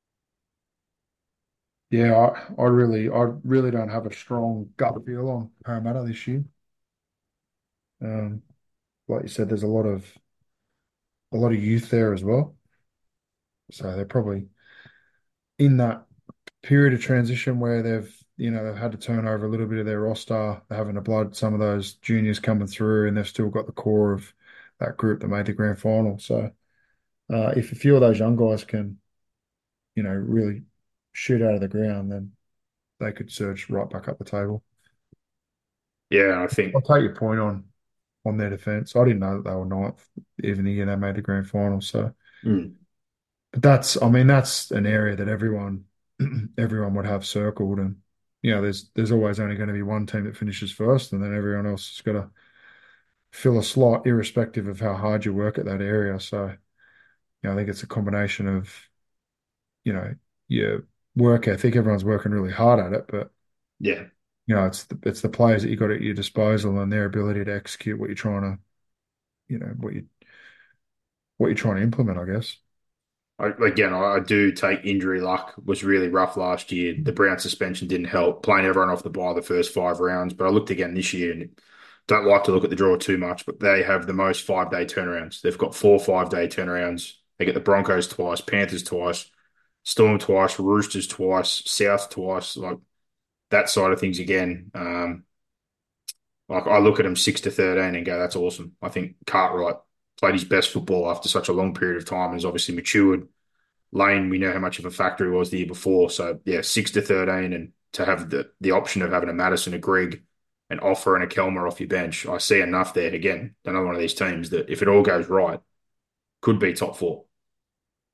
yeah, I, I really, I really don't have a strong gut feel on Parramatta this year. Um, like you said, there's a lot of a lot of youth there as well, so they're probably in that period of transition where they've, you know, they've had to turn over a little bit of their roster. They're having to blood some of those juniors coming through, and they've still got the core of that group that made the grand final. So, uh, if a few of those young guys can, you know, really shoot out of the ground, then they could surge right back up the table.
Yeah, I
I'll
think.
take your point on on their defence. I didn't know that they were ninth, even the year they made the grand final. So,
Mm.
but that's, I mean, that's an area that everyone everyone would have circled, and you know, there's there's always only going to be one team that finishes first, and then everyone else has got to fill a slot, irrespective of how hard you work at that area. So, you know, I think it's a combination of, you know, your work ethic. Everyone's working really hard at it, but
Yeah,
you know, it's the, it's the players that you got at your disposal and their ability to execute what you're trying to, you know, what you what you're trying to implement, I guess.
I, again, I, I do take injury luck was really rough last year. The Brown suspension didn't help, playing everyone off the bye the first five rounds. But I looked again this year and don't like to look at the draw too much, but they have the most five day turnarounds. They've got four five day turnarounds. They get the Broncos twice, Panthers twice, Storm twice, Roosters twice, South twice. Like that side of things again. Um, like I look at them six to thirteen and go, that's awesome. I think Cartwright played his best football after such a long period of time and has obviously matured. Lane, we know how much of a factor he was the year before. So yeah, six to thirteen, and to have the the option of having a Madison, a Greg, an Offer, and a Kelmer off your bench, I see enough there. Again, another one of these teams that if it all goes right, could be top four.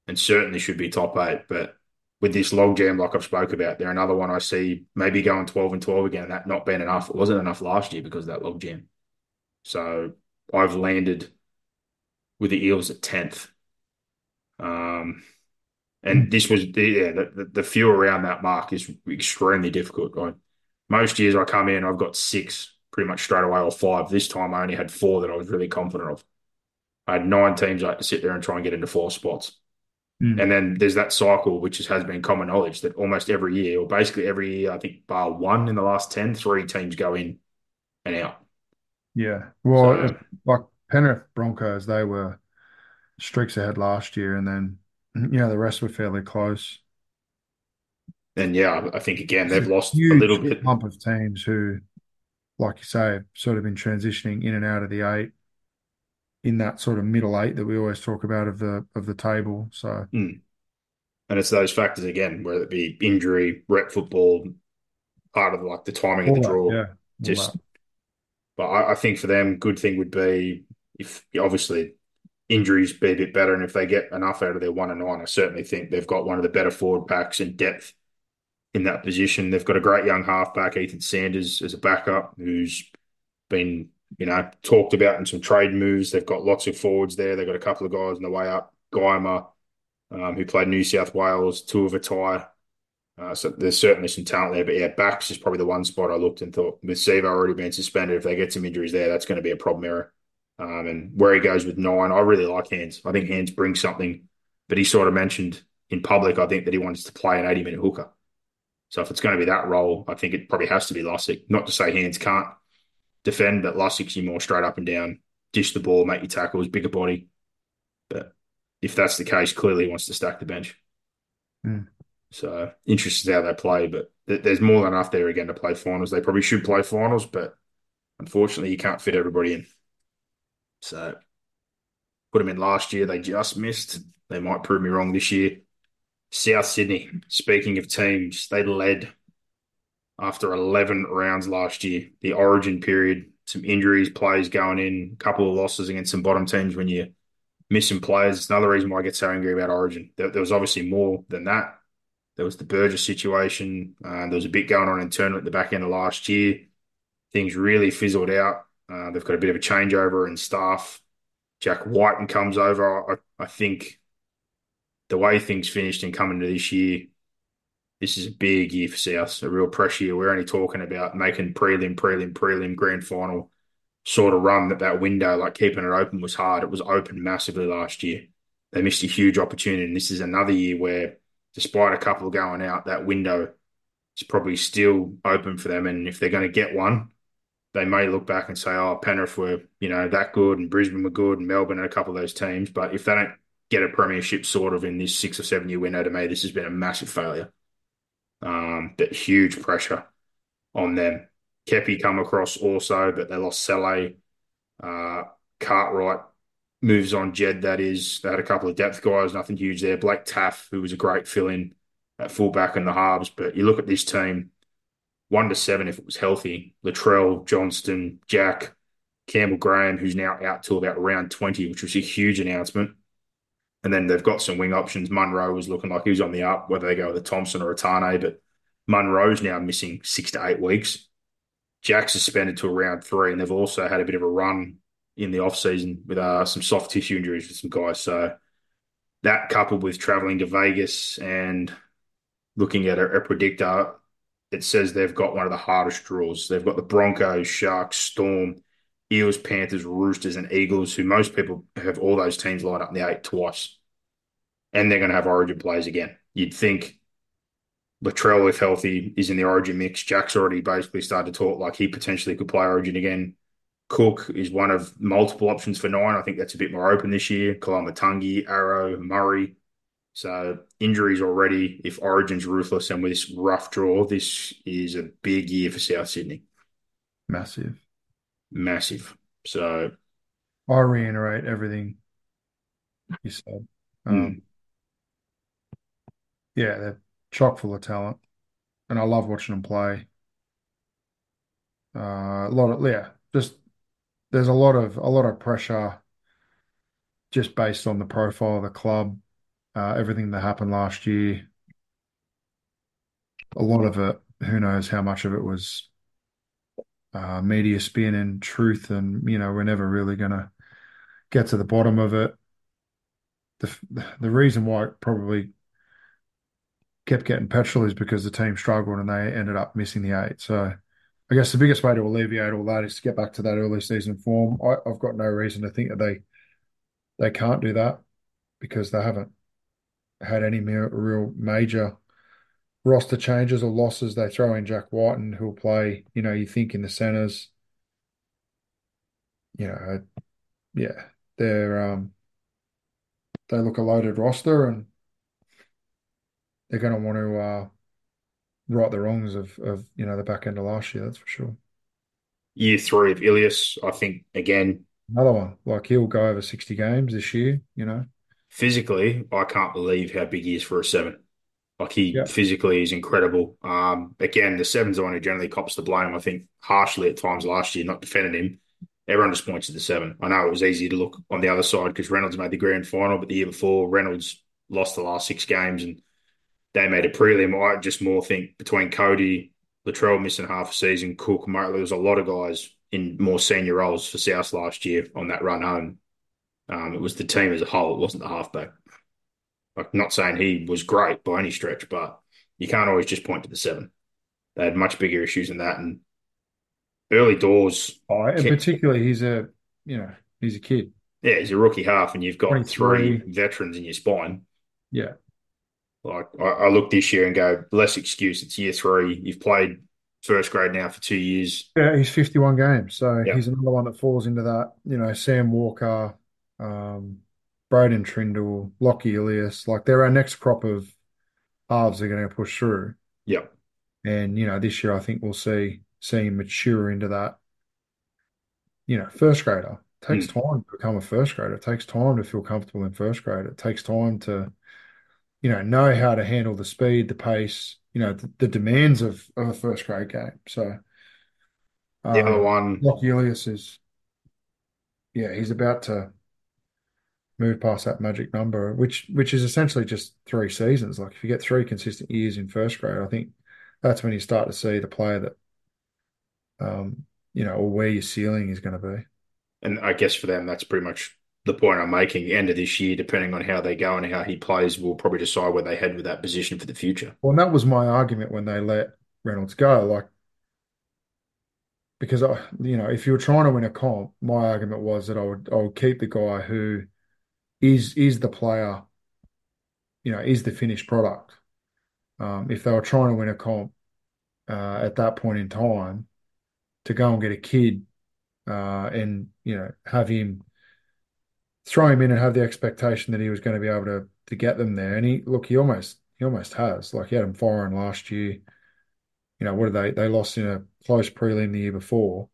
and certainly should be top eight. But with this logjam, like I've spoke about, they're another one I see maybe going twelve and twelve again, and that not being enough. It wasn't enough last year because of that logjam. So I've landed with the Eels at tenth. Um, and this was, yeah, the, the, the few around that mark is extremely difficult. Like, most years I come in, I've got six pretty much straight away or five. This time I only had four that I was really confident of. I had nine teams I had to sit there and try and get into four spots.
Mm.
And then there's that cycle, which has been common knowledge that almost every year, or basically every year, I think bar one in the last ten, three teams go in and out.
Yeah. Well, it's
So,
like Penrith Broncos, they were streaks ahead last year, and then yeah, the rest were fairly close.
and yeah, I think again,
It's
they've
a
lost a little
huge
bit.
clump of teams who, like you say, have sort of been transitioning in and out of the eight in that sort of middle eight that we always talk about of the of the table. So
Mm. And it's those factors again, whether it be injury, rep football, part of like the timing of the
all that,
draw.
yeah, all that.
Just, but I, I think for them, good thing would be if obviously injuries be a bit better, and if they get enough out of their one and nine, I certainly think they've got one of the better forward packs and depth in that position. They've got a great young halfback, Ethan Sanders, as a backup, who's been, you know, talked about in some trade moves. They've got lots of forwards there. They've got a couple of guys on the way up. Guymer, um, who played New South Wales, Tuivasa. Uh, so there's certainly some talent there. But yeah, backs is probably the one spot I looked and thought, with Sivo already being suspended, if they get some injuries there, that's going to be a problem area. Um, and where he goes with nine, I really like Hands. I think Hands brings something. But he sort of mentioned in public, I think, that he wants to play an eighty minute hooker. So if it's going to be that role, I think it probably has to be Lussick. Not to say Hands can't defend, but Lussick's you more straight up and down, dish the ball, make your tackles, bigger body. But if that's the case, clearly he wants to stack the bench.
Mm.
So interested how they play, but th- there's more than enough there again to play finals. They probably should play finals, but unfortunately you can't fit everybody in. So put them in last year, they just missed. They might prove me wrong this year. South Sydney, speaking of teams, they led after eleven rounds last year, the origin period, some injuries, players going in, a couple of losses against some bottom teams when you're missing players. It's another reason why I get so angry about origin. There, there was obviously more than that. There was the Burgess situation. Uh, there was a bit going on internally at the back end of last year. Things really fizzled out. Uh, they've got a bit of a changeover in staff. Jack Whiten comes over. I, I think the way things finished and coming to this year, this is a big year for South, a real pressure year. We're only talking about making prelim, prelim, prelim, grand final sort of run that that window, like keeping it open was hard. It was open massively last year. They missed a huge opportunity. And this is another year where, despite a couple going out, that window is probably still open for them. And if they're going to get one, they may look back and say, oh, Penrith were, you know, that good and Brisbane were good and Melbourne and a couple of those teams. But if they don't get a premiership sort of in this six or seven year window, to me, this has been a massive failure. Um, but huge pressure on them. Kepi come across also, but they lost Saleh. Uh, Cartwright moves on. Jed, that is. They had a couple of depth guys, nothing huge there. Blake Taff, who was a great fill-in at fullback in the halves. But you look at this team, one to seven if it was healthy. Latrell, Johnston, Jack, Campbell Graham, who's now out till about round twenty, which was a huge announcement. And then they've got some wing options. Munro was looking like he was on the up, whether they go with a Thompson or a Tane, but Munro's now missing six to eight weeks. Jack's suspended to around three, and they've also had a bit of a run in the off-season with uh, some soft tissue injuries with some guys. So that coupled with travelling to Vegas and looking at a, a predictor, it says they've got one of the hardest draws. They've got the Broncos, Sharks, Storm, Eels, Panthers, Roosters, and Eagles, who most people have all those teams lined up in the eight twice. And they're going to have origin plays again. You'd think Latrell, if healthy, is in the origin mix. Jack's already basically started to talk like he potentially could play origin again. Cook is one of multiple options for nine. I think that's a bit more open this year. Kalamatangi, Arrow, Murray. So injuries already. If Origin's ruthless and with this rough draw, this is a big year for South Sydney.
Massive.
Massive. So
I reiterate everything you said.
mm,
Um, yeah, they're chock full of talent, and I love watching them play. Uh, a lot of yeah, just there's a lot of a lot of pressure just based on the profile of the club. Uh, everything that happened last year, a lot of it, who knows how much of it was uh, media spin and truth, and you know, we're never really going to get to the bottom of it. The the reason why it probably kept getting petrol is because the team struggled and they ended up missing the eight. So I guess the biggest way to alleviate all that is to get back to that early season form. I, I've got no reason to think that they they can't do that because they haven't had any mere, real major roster changes or losses. They throw in Jack Whiten, who'll play, you know, you think in the centers, you know, yeah, they're um they look a loaded roster and they're going to want to uh, right the wrongs of of you know the back end of last year. That's for sure.
Year three of Ilias, I think, again,
Another one, like he'll go over sixty games this year. You know,
physically, I can't believe how big he is for a seven. Like he
yeah,
physically is incredible. Um, again, the seven's the one who generally cops the blame. I think harshly at times last year, not defending him. Everyone just points to the seven. I know it was easy to look on the other side because Reynolds made the grand final, but the year before Reynolds lost the last six games and they made a prelim. I just more think between Cody, Latrell missing half a season, Cook, Murray, there was a lot of guys in more senior roles for South last year on that run home. Um, it was the team as a whole. It wasn't the halfback. Like, not saying he was great by any stretch, but you can't always just point to the seven. They had much bigger issues than that. And early doors,
oh, and
kept,
particularly he's a you know he's a kid,
yeah, he's a rookie half, and you've got three
twenty-three.
veterans in your spine.
Yeah,
Like, I, I look this year and go, less excuse. It's year three. You've played first grade now for two years.
yeah, he's fifty-one games, so
Yeah,
he's another one that falls into that. You know, Sam Walker, um, Braden Trindle, Lockie Ilias, like they're our next crop of halves are going to push through.
yeah.
And you know, this year I think we'll see see him mature into that. You know, first grader. It takes
Mm.
time to become a first grader. It takes time to feel comfortable in first grade. It takes time to, you know, know how to handle the speed, the pace, you know, the, the demands of, of a first grade game. So,
The other
um,
one,
Lockie Ilias is, yeah, he's about to move past that magic number, which which is essentially just three seasons. Like if you get three consistent years in first grade, I think that's when you start to see the player that, um, you know, or where your ceiling is going to be.
and I guess for them, that's pretty much the point I'm making. End of this year, depending on how they go and how he plays, will probably decide where they head with that position for the future.
Well, and that was my argument when they let Reynolds go. Like, because I, you know, if you were trying to win a comp, my argument was that I would I would keep the guy who is is the player, you know, is the finished product. Um, if they were trying to win a comp uh, at that point in time, to go and get a kid uh, and you know have him throw him in and have the expectation that he was going to be able to to get them there, and he look, he almost he almost has. Like he had him firing last year. You know, what did they they lost in a close prelim the year before.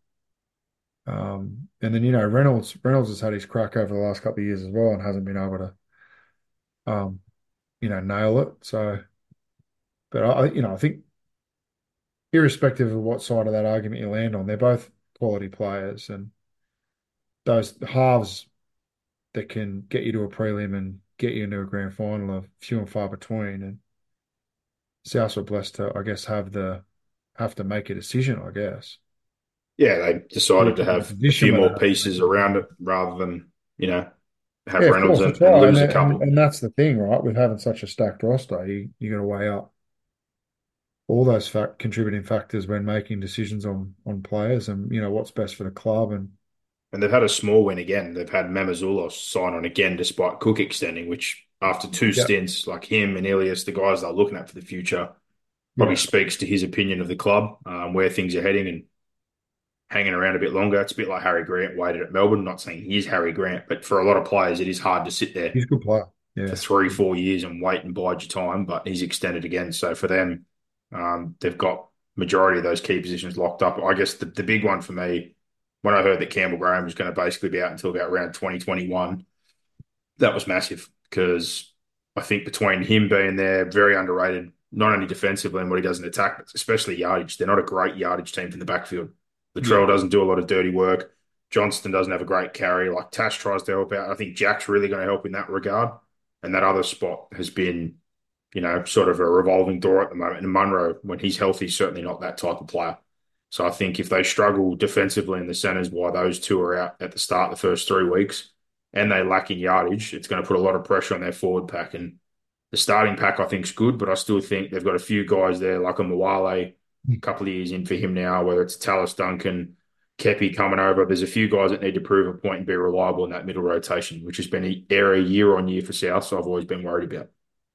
Um, and then, you know, Reynolds Reynolds has had his crack over the last couple of years as well and hasn't been able to, um, you know, nail it. So, but I, you know, I think irrespective of what side of that argument you land on, they're both quality players, and those halves that can get you to a prelim and get you into a grand final are few and far between. And South were blessed to, I guess, have the have to make a decision, I guess.
Yeah, they
Or
decided to
put in a
have a
position
few
where they
more
have to make
pieces
a
around
decision.
it rather than, you know, have
Yeah, of
Reynolds
course,
and,
that's
and
right. And,
lose a
and
couple.
and that's the thing, right? With having such a stacked roster, you you got to weigh up all those fact contributing factors when making decisions on on players and you know what's best for the club. And
And they've had a small win again. They've had Mamazoulos sign on again despite Cook extending, which after two
yeah,
stints, like him and Ilias, the guys they're looking at for the future, probably
yeah,
speaks to his opinion of the club, um, where things are heading and hanging around a bit longer. It's a bit like Harry Grant waited at Melbourne. I'm not saying he is Harry Grant, but for a lot of players, it is hard to sit there
he's a good player.
for
Yeah,
three, four years and wait and bide your time, but he's extended again. So for them, um, they've got majority of those key positions locked up. I guess the, the big one for me, when I heard that Campbell Graham was going to basically be out until about around twenty twenty-one, that was massive because I think between him being there, very underrated, not only defensively and what he does in attack, but especially yardage. They're not a great yardage team from the backfield.
yeah,
Latrell doesn't do a lot of dirty work. Johnston doesn't have a great carry. Like Tash tries to help out. I think Jack's really going to help in that regard. And that other spot has been, you know, sort of a revolving door at the moment. And Munro, when he's healthy, is certainly not that type of player. So I think if they struggle defensively in the centres while those two are out at the start of the first three weeks and they lack in yardage, it's going to put a lot of pressure on their forward pack. And the starting pack, I think, is good, but I still think they've got a few guys there, like a Mwale, a couple of years in for him now, whether it's Tallis Duncan, Kepi coming over. There's a few guys that need to prove a point and be reliable in that middle rotation, which has been an area year on year for South, so I've always been worried about.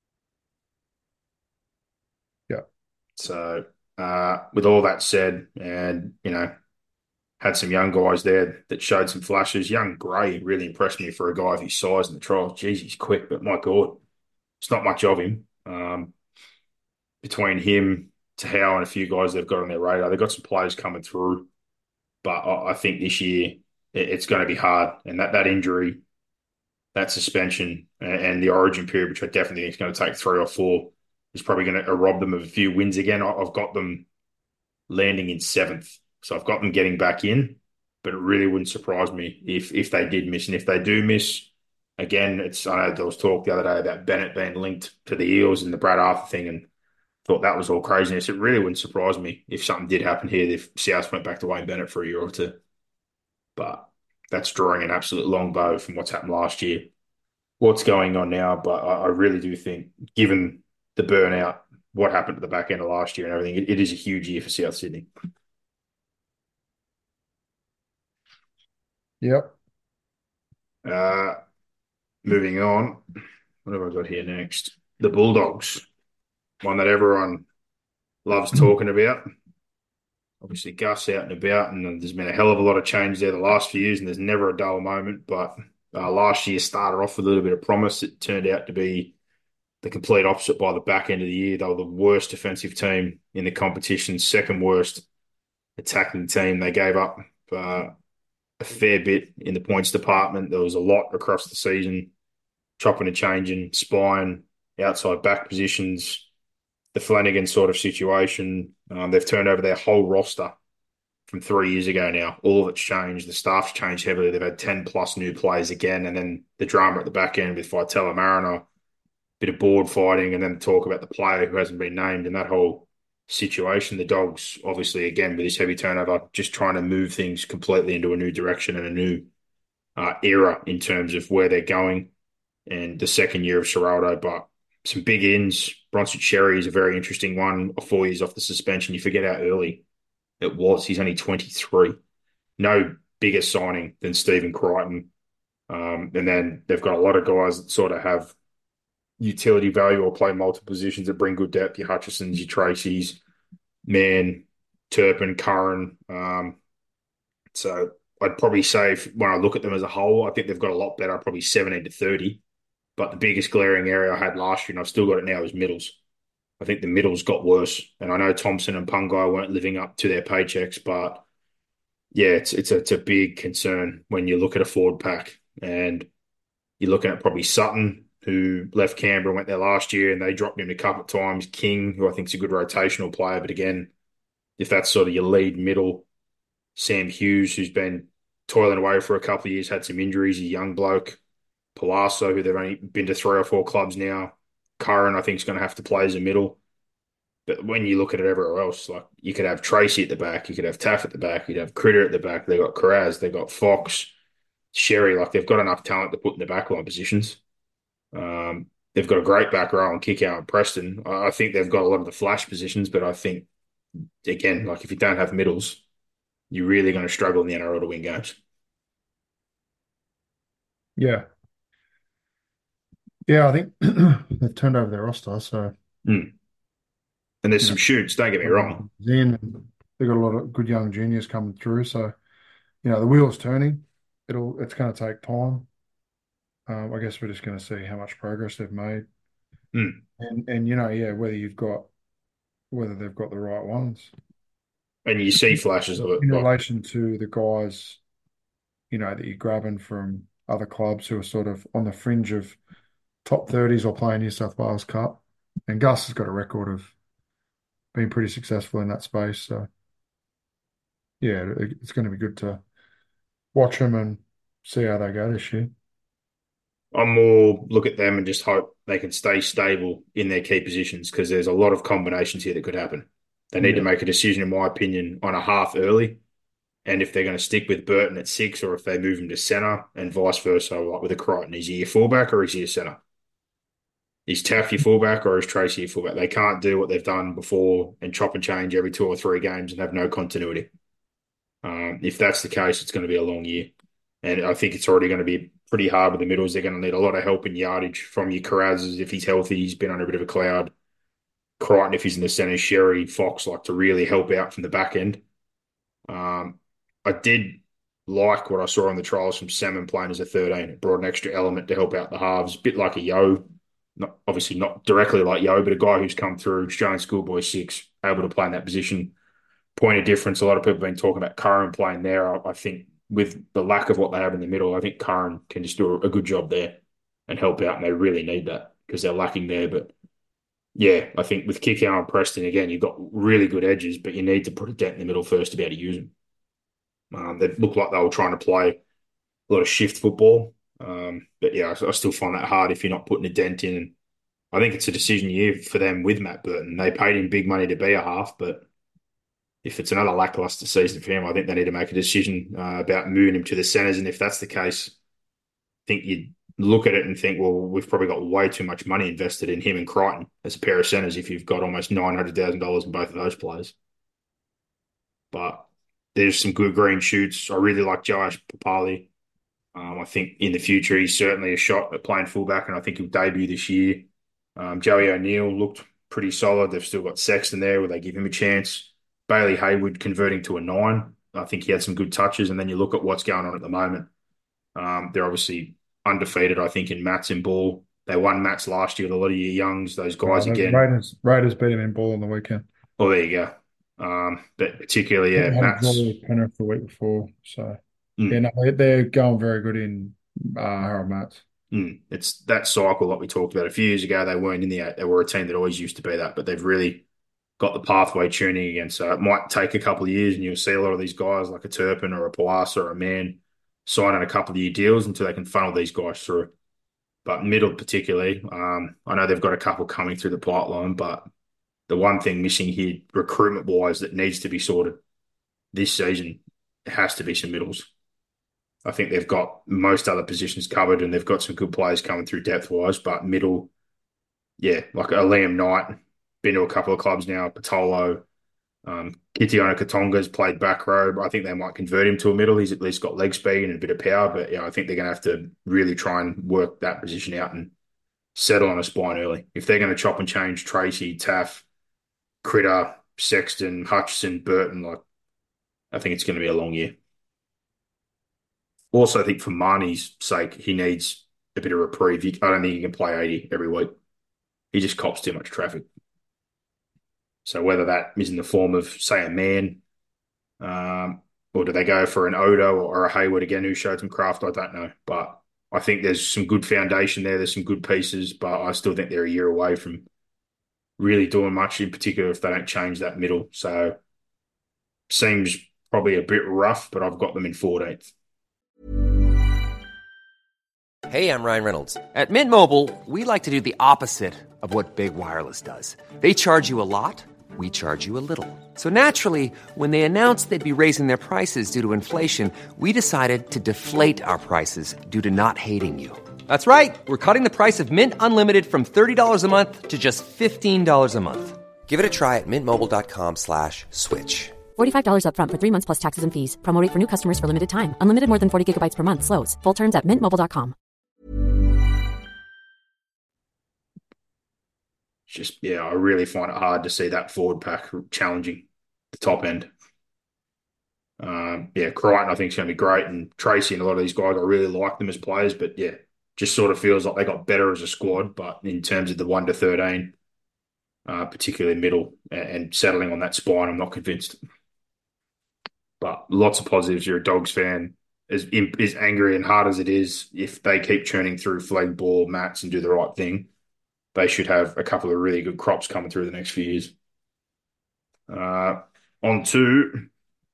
Yeah.
So, uh, with all that said, and, you know, had some young guys there that showed some flashes. Young Gray really impressed me for a guy of his size in the trials. Geez, he's quick, but my God, it's not much of him. Um, between him, Tahau, and a few guys they've got on their radar, they've got some players coming through. But I, I think this year it, it's going to be hard. And that, that injury, that suspension, and, and the origin period, which I definitely think is going to take three or four, is probably going to rob them of a few wins again. I, I've got them landing in seventh. So I've got them getting back in, but it really wouldn't surprise me if if they did miss. And if they do miss, again, it's I know there was talk the other day about Bennett being linked to the Eels and the Brad Arthur thing, and thought that was all craziness. It really wouldn't surprise me if something did happen here, if South went back to Wayne Bennett for a year or two. But that's drawing an absolute long bow from what's happened last year. What's going on now, but I, I really do think, given the burnout, what happened at the back end of last year and everything, it, it is a huge year for South Sydney.
Yep.
Uh, moving on, what have I got here next? The Bulldogs, one that everyone loves talking about. Obviously, Gus out and about, and there's been a hell of a lot of change there the last few years, and there's never a dull moment. But uh, last year started off with a little bit of promise. It turned out to be the complete opposite by the back end of the year. They were the worst defensive team in the competition, second worst attacking team. They gave up uh, a fair bit in the points department. There was a lot across the season, chopping and changing, spine, outside back positions, the Flanagan sort of situation. Um, they've turned over their whole roster from three years ago now. All of it's changed. The staff's changed heavily. They've had ten plus new players again. And then the drama at the back end with Vitella Mariner, bit of board fighting, and then talk about the player who hasn't been named and that whole situation. The Dogs, obviously, again, with this heavy turnover, just trying to move things completely into a new direction and a new uh, era in terms of where they're going. And the second year of Serraldo, but some big ins. Bronson Cherry is a very interesting one. Four years off the suspension. You forget how early it was. He's only twenty-three. No bigger signing than Stephen Crichton. Um, and then they've got a lot of guys that sort of have utility value or play multiple positions that bring good depth. Your Hutchisons, your Tracys, Mann, Turpin, Curran. Um, so I'd probably say if, when I look at them as a whole, I think they've got a lot better, probably seventeen to thirty. But the biggest glaring area I had last year, and I've still got it now, is middles. I think the middles got worse. And I know Thompson and Pungai weren't living up to their paychecks, but yeah, it's it's a, it's a big concern when you look at a forward pack. And you're looking at probably Sutton, who left Canberra and went there last year, and they dropped him a couple of times. King, who I think is a good rotational player, but again, if that's sort of your lead middle, Sam Hughes, who's been toiling away for a couple of years, had some injuries, a young bloke. Palazzo, who they've only been to three or four clubs now. Curran, I think, is going to have to play as a middle. But when you look at it everywhere else, like you could have Tracy at the back, you could have Taff at the back, you'd have Critter at the back. They got Carraz, they got Fox, Sherry. Like they've got enough talent to put in the backline positions. Um, they've got a great back row on Kickout and Preston. I, I think they've got a lot of the flash positions, but I think again, like if you don't have middles, you're really going to struggle in the N R L to win games.
Yeah. Yeah, I think they've turned over their roster, so
Mm. And there's
you
some
know,
shoots, don't get me wrong.
then they've got a lot of good young juniors coming through. So, you know, the wheel's turning. It'll it's going to take time. Um, I guess we're just going to see how much progress they've made.
Mm.
And and you know, yeah, whether you've got whether they've got the right ones.
And you see flashes of it.
In
Like,
relation to the guys, you know, that you're grabbing from other clubs who are sort of on the fringe of top thirties or playing New South Wales Cup. And Gus has got a record of being pretty successful in that space. So, yeah, it's going to be good to watch them and see how they go this year.
I'm more look at them and just hope they can stay stable in their key positions because there's a lot of combinations here that could happen. They need to
Yeah.
make a decision, in my opinion, on a half early, and if they're going to stick with Burton at six or if they move him to centre and vice versa, like with a Crichton. Is he your fullback or is he a centre? Is Taff your fullback or is Tracy your fullback? They can't do what they've done before and chop and change every two or three games and have no continuity. Um, if that's the case, it's going to be a long year. And I think it's already going to be pretty hard with the middles. They're going to need a lot of help in yardage from your Carrazes. If he's healthy, he's been under a bit of a cloud. Crichton, if he's in the centre, Sherry, Fox, like to really help out from the back end. Um, I did like what I saw on the trials from Salmon playing as a thirteen. It brought an extra element to help out the halves, a bit like a Yo. Not, obviously not directly like Yo, but a guy who's come through Australian Schoolboy six, able to play in that position. Point of difference, a lot of people have been talking about Curran playing there. I, I think with the lack of what they have in the middle, I think Curran can just do a, a good job there and help out, and they really need that because they're lacking there. But yeah, I think with Kikau and Preston, again, you've got really good edges, but you need to put a dent in the middle first to be able to use them. Um, they looked like they were trying to play a lot of shift football. Um, but yeah, I, I still find that hard if you're not putting a dent in. And I think it's a decision year for them with Matt Burton. They paid him big money to be a half, but if it's another lackluster season for him, I think they need to make a decision uh, about moving him to the centres. And if that's the case, I think you'd look at it and think, well, we've probably got way too much money invested in him and Crichton as a pair of centres if you've got almost nine hundred thousand dollars in both of those players. But there's some good green shoots. I really like Joash Papali. Um, I think in the future, he's certainly a shot at playing fullback, and I think he'll debut this year. Um, Joey O'Neill looked pretty solid. They've still got Sexton there where they give him a chance. Bailey Hayward converting to a nine. I think he had some good touches. And then you look at what's going on at the moment. Um, they're obviously undefeated, I think, in Mats and ball. They won Mats last year with a lot of your youngs, those
Uh,
guys
the
again.
Raiders Raiders beat him in ball on the weekend.
Oh, there you go. Um, but particularly,
They
yeah,
had a draw
Mats.
with Penrith the week before, so yeah,
Mm,
no, they- they're going very good in uh, Harold Mats.
mm. It's that cycle that we talked about a few years ago. They weren't in the eight. They were a team that always used to be that, but they've really got the pathway tuning again. So it might take a couple of years, and you'll see a lot of these guys like a Turpin or a Palasa or a Man signing a couple of year deals until they can funnel these guys through. But middle particularly, um, I know they've got a couple coming through the pipeline, but the one thing missing here, recruitment wise, that needs to be sorted this season has to be some middles. I think they've got most other positions covered, and they've got some good players coming through depth wise, but middle, yeah, like a Liam Knight, been to a couple of clubs now, Patolo, um, Kitiona Katonga's played back row. I think they might convert him to a middle. He's at least got leg speed and a bit of power, but yeah, I think they're going to have to really try and work that position out and settle on a spine early. If they're going to chop and change Tracy, Taff, Critter, Sexton, Hutchison, Burton, like I think it's going to be a long year. Also, I think for Marnie's sake, he needs a bit of reprieve. I don't think he can play eighty every week. He just cops too much traffic. So whether that is in the form of, say, a Man, um, or do they go for an Odo or a Hayward again who showed some craft? I don't know. But I think there's some good foundation there. There's some good pieces, but I still think they're a year away from really doing much, in particular if they don't change that middle. So seems probably a bit rough, but I've got them in fourteenth.
Hey, I'm Ryan Reynolds. At Mint Mobile, we like to do the opposite of what Big Wireless does. They charge you a lot, we charge you a little. So naturally, when they announced they'd be raising their prices due to inflation, we decided to deflate our prices due to not hating you. That's right. We're cutting the price of Mint Unlimited from thirty dollars a month to just fifteen dollars a month. Give it a try at mintmobile.com slash switch.
forty-five dollars up front for three months plus taxes and fees. Promo rate for new customers for limited time. Unlimited more than forty gigabytes per month slows. Full terms at mint mobile dot com.
Just, yeah, I really find it hard to see that forward pack challenging the top end. Um, yeah, Crichton I think is going to be great, and Tracy and a lot of these guys, I really like them as players, but yeah, just sort of feels like they got better as a squad. But in terms of the one to thirteen, uh, particularly middle and, and settling on that spine, I'm not convinced. But lots of positives. You're a Dogs fan, as as angry and hard as it is, if they keep churning through flag ball mats and do the right thing, they should have a couple of really good crops coming through the next few years. Uh, on to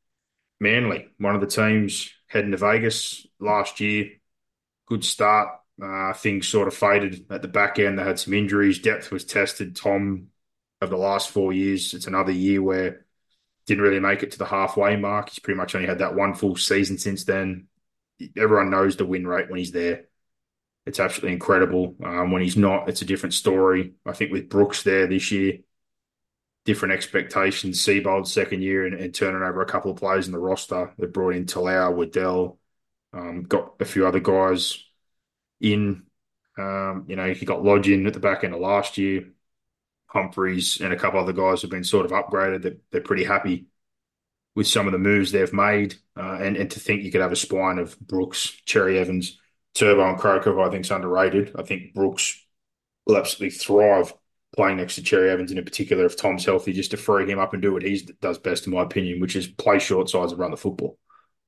Manly, one of the teams heading to Vegas last year. Good start. Uh, things sort of faded at the back end. They had some injuries. Depth was tested. Tom, of the last four years, it's another year where didn't really make it to the halfway mark. He's pretty much only had that one full season since then. Everyone knows the win rate when he's there. It's absolutely incredible. Um, when he's not, it's a different story. I think with Brooks there this year, different expectations. Seabold's second year and, and turning over a couple of players in the roster. They brought in Talau, Waddell, um, got a few other guys in. Um, you know, he got Lodge in at the back end of last year. Humphreys and a couple other guys have been sort of upgraded. They're, they're pretty happy with some of the moves they've made. Uh, and, and to think you could have a spine of Brooks, Cherry Evans, Turbo and Croker, who I think is underrated. I think Brooks will absolutely thrive playing next to Cherry Evans, and in particular if Tom's healthy, just to free him up and do what he does best, in my opinion, which is play short sides and run the football.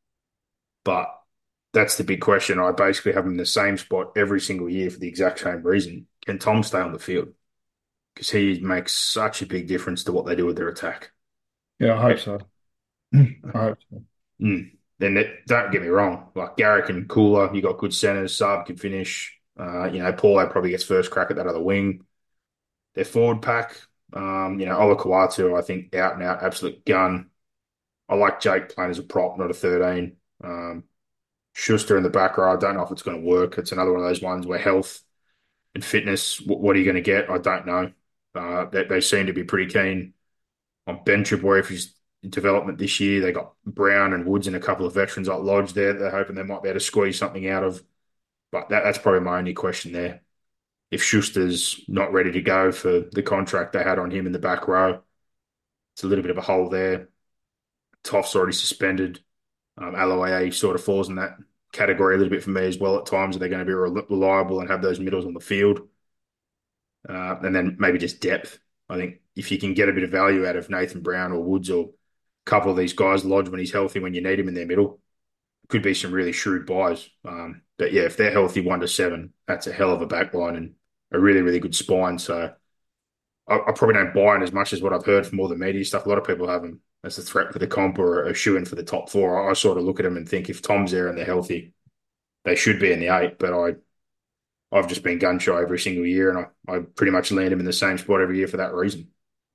But that's the big question. I basically have him in the same spot every single year for the exact same reason. Can Tom stay on the field? Because he makes such a big difference to what they do with their attack.
Yeah, I hope so. I hope so.
Mm. Then that, don't get me wrong, like Garrick and Cooler, you got good centers. Saab can finish. Uh, you know, Paulo probably gets first crack at that other wing. Their forward pack, um, you know, Ola Kawatu, I think out and out, absolute gun. I like Jake playing as a prop, not a thirteen. Um, Schuster in the back row, I don't know if it's going to work. It's another one of those ones where health and fitness, what, what are you going to get? I don't know. Uh, they, they seem to be pretty keen on Ben Tripwire if he's in development this year. They got Brown and Woods and a couple of veterans like Lodge there. They're hoping they might be able to squeeze something out of. But that, that's probably my only question there. If Schuster's not ready to go for the contract they had on him in the back row, it's a little bit of a hole there. Toff's already suspended. Um, Aloe sort of falls in that category a little bit for me as well at times. Are they going to be reliable and have those middles on the field? Uh, and then maybe just depth. I think if you can get a bit of value out of Nathan Brown or Woods or a couple of these guys, Lodge when he's healthy, when you need him in their middle, could be some really shrewd buys. Um, but yeah, if they're healthy one to seven, that's a hell of a back line and a really, really good spine. So I, I probably don't buy in as much as what I've heard from all the media stuff. A lot of people have them as a threat for the comp or a shoe in for the top four. I, I sort of look at them and think if Tom's there and they're healthy, they should be in the eight. But I, I've just been gun shy every single year, and I, I pretty much land him in the same spot every year for that reason.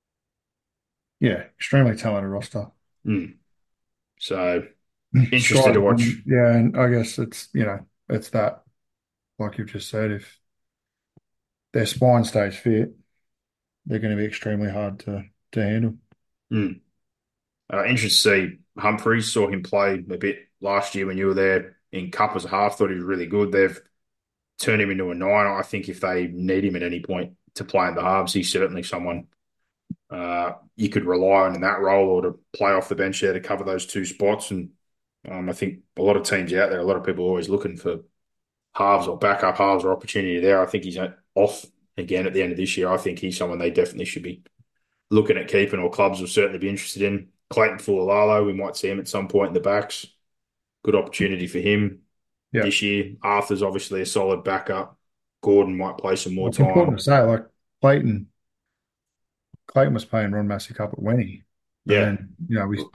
Yeah, extremely talented roster.
Mm. So interested
Stride,
to watch.
Yeah, and I guess it's, you know, it's that, like you've just said, if their spine stays fit, they're going to be extremely hard to, to handle.
Mm. Uh, interested to see Humphreys. Saw him play a bit last year when you were there in Cup as a half. Thought he was really good. They've turned him into a nine. I think if they need him at any point to play in the halves, he's certainly someone uh, you could rely on in that role or to play off the bench there to cover those two spots. And um, I think a lot of teams out there, a lot of people are always looking for halves or backup halves or opportunity there. I think he's off again at the end of this year. I think he's someone they definitely should be looking at keeping, or clubs will certainly be interested in. Clayton Fulalo, we might see him at some point in the backs. Good opportunity for him
Yeah.
this year. Arthur's obviously a solid backup. Gordon might play some more
It's
time.
important to say, like Clayton, Clayton was playing Ron Massey Cup at Wenny.
Yeah.
And, you know, we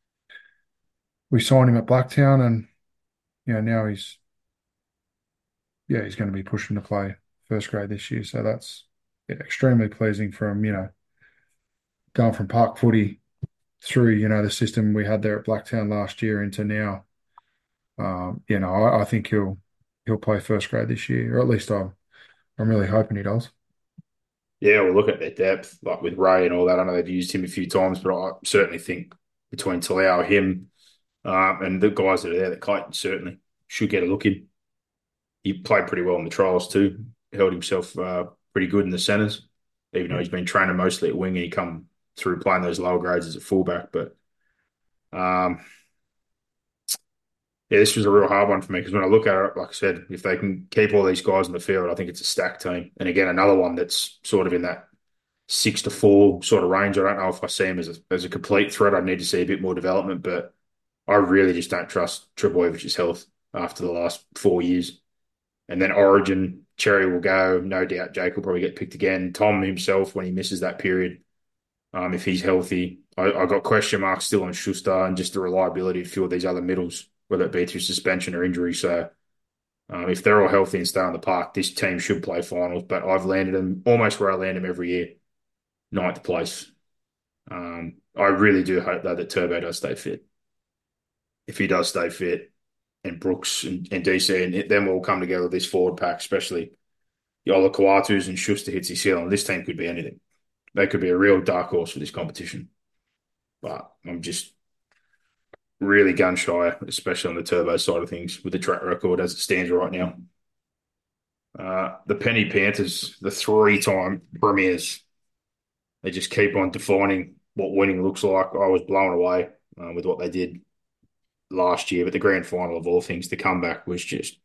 we signed him at Blacktown, and, you know, now he's, yeah, he's going to be pushing to play first grade this year. So that's yeah, extremely pleasing from, you know, going from park footy through, you know, the system we had there at Blacktown last year into now. Um, you know, I, I think he'll he'll play first grade this year, or at least I'm I'm really hoping he does.
Yeah, we'll look at their depth, like with Ray and all that. I know they've used him a few times, but I certainly think between Talau, him, um, and the guys that are there, that Clayton certainly should get a look in. He played pretty well in the trials too. Held himself uh, pretty good in the centres, even though he's been training mostly at wing and he come through playing those lower grades as a fullback. But um, yeah, this was a real hard one for me because when I look at it, like I said, if they can keep all these guys in the field, I think it's a stacked team. And again, another one that's sort of in that six to four sort of range. I don't know if I see him as a, as a complete threat. I need to see a bit more development, but I really just don't trust Trebojevich's health after the last four years. And then Origin, Cherry will go. No doubt Jake will probably get picked again. Tom himself, when he misses that period, um, if he's healthy. I, I got question marks still on Schuster and just the reliability of a few of these other middles, whether it be through suspension or injury. So Um, if they're all healthy and stay on the park, this team should play finals. But I've landed them almost where I land them every year, ninth place. Um, I really do hope though that Turbo does stay fit. If he does stay fit, and Brooks and, and D C and them all come together, this forward pack, especially Yola Kawatu's and Schuster hits his ceiling, this team could be anything. They could be a real dark horse for this competition. But I'm just really gun shy, especially on the Turbo side of things, with the track record as it stands right now. Uh, the Penny Panthers, the three-time premiers, they just keep on defining what winning looks like. I was blown away uh, with what they did last year, but the grand final of all things, the comeback was just,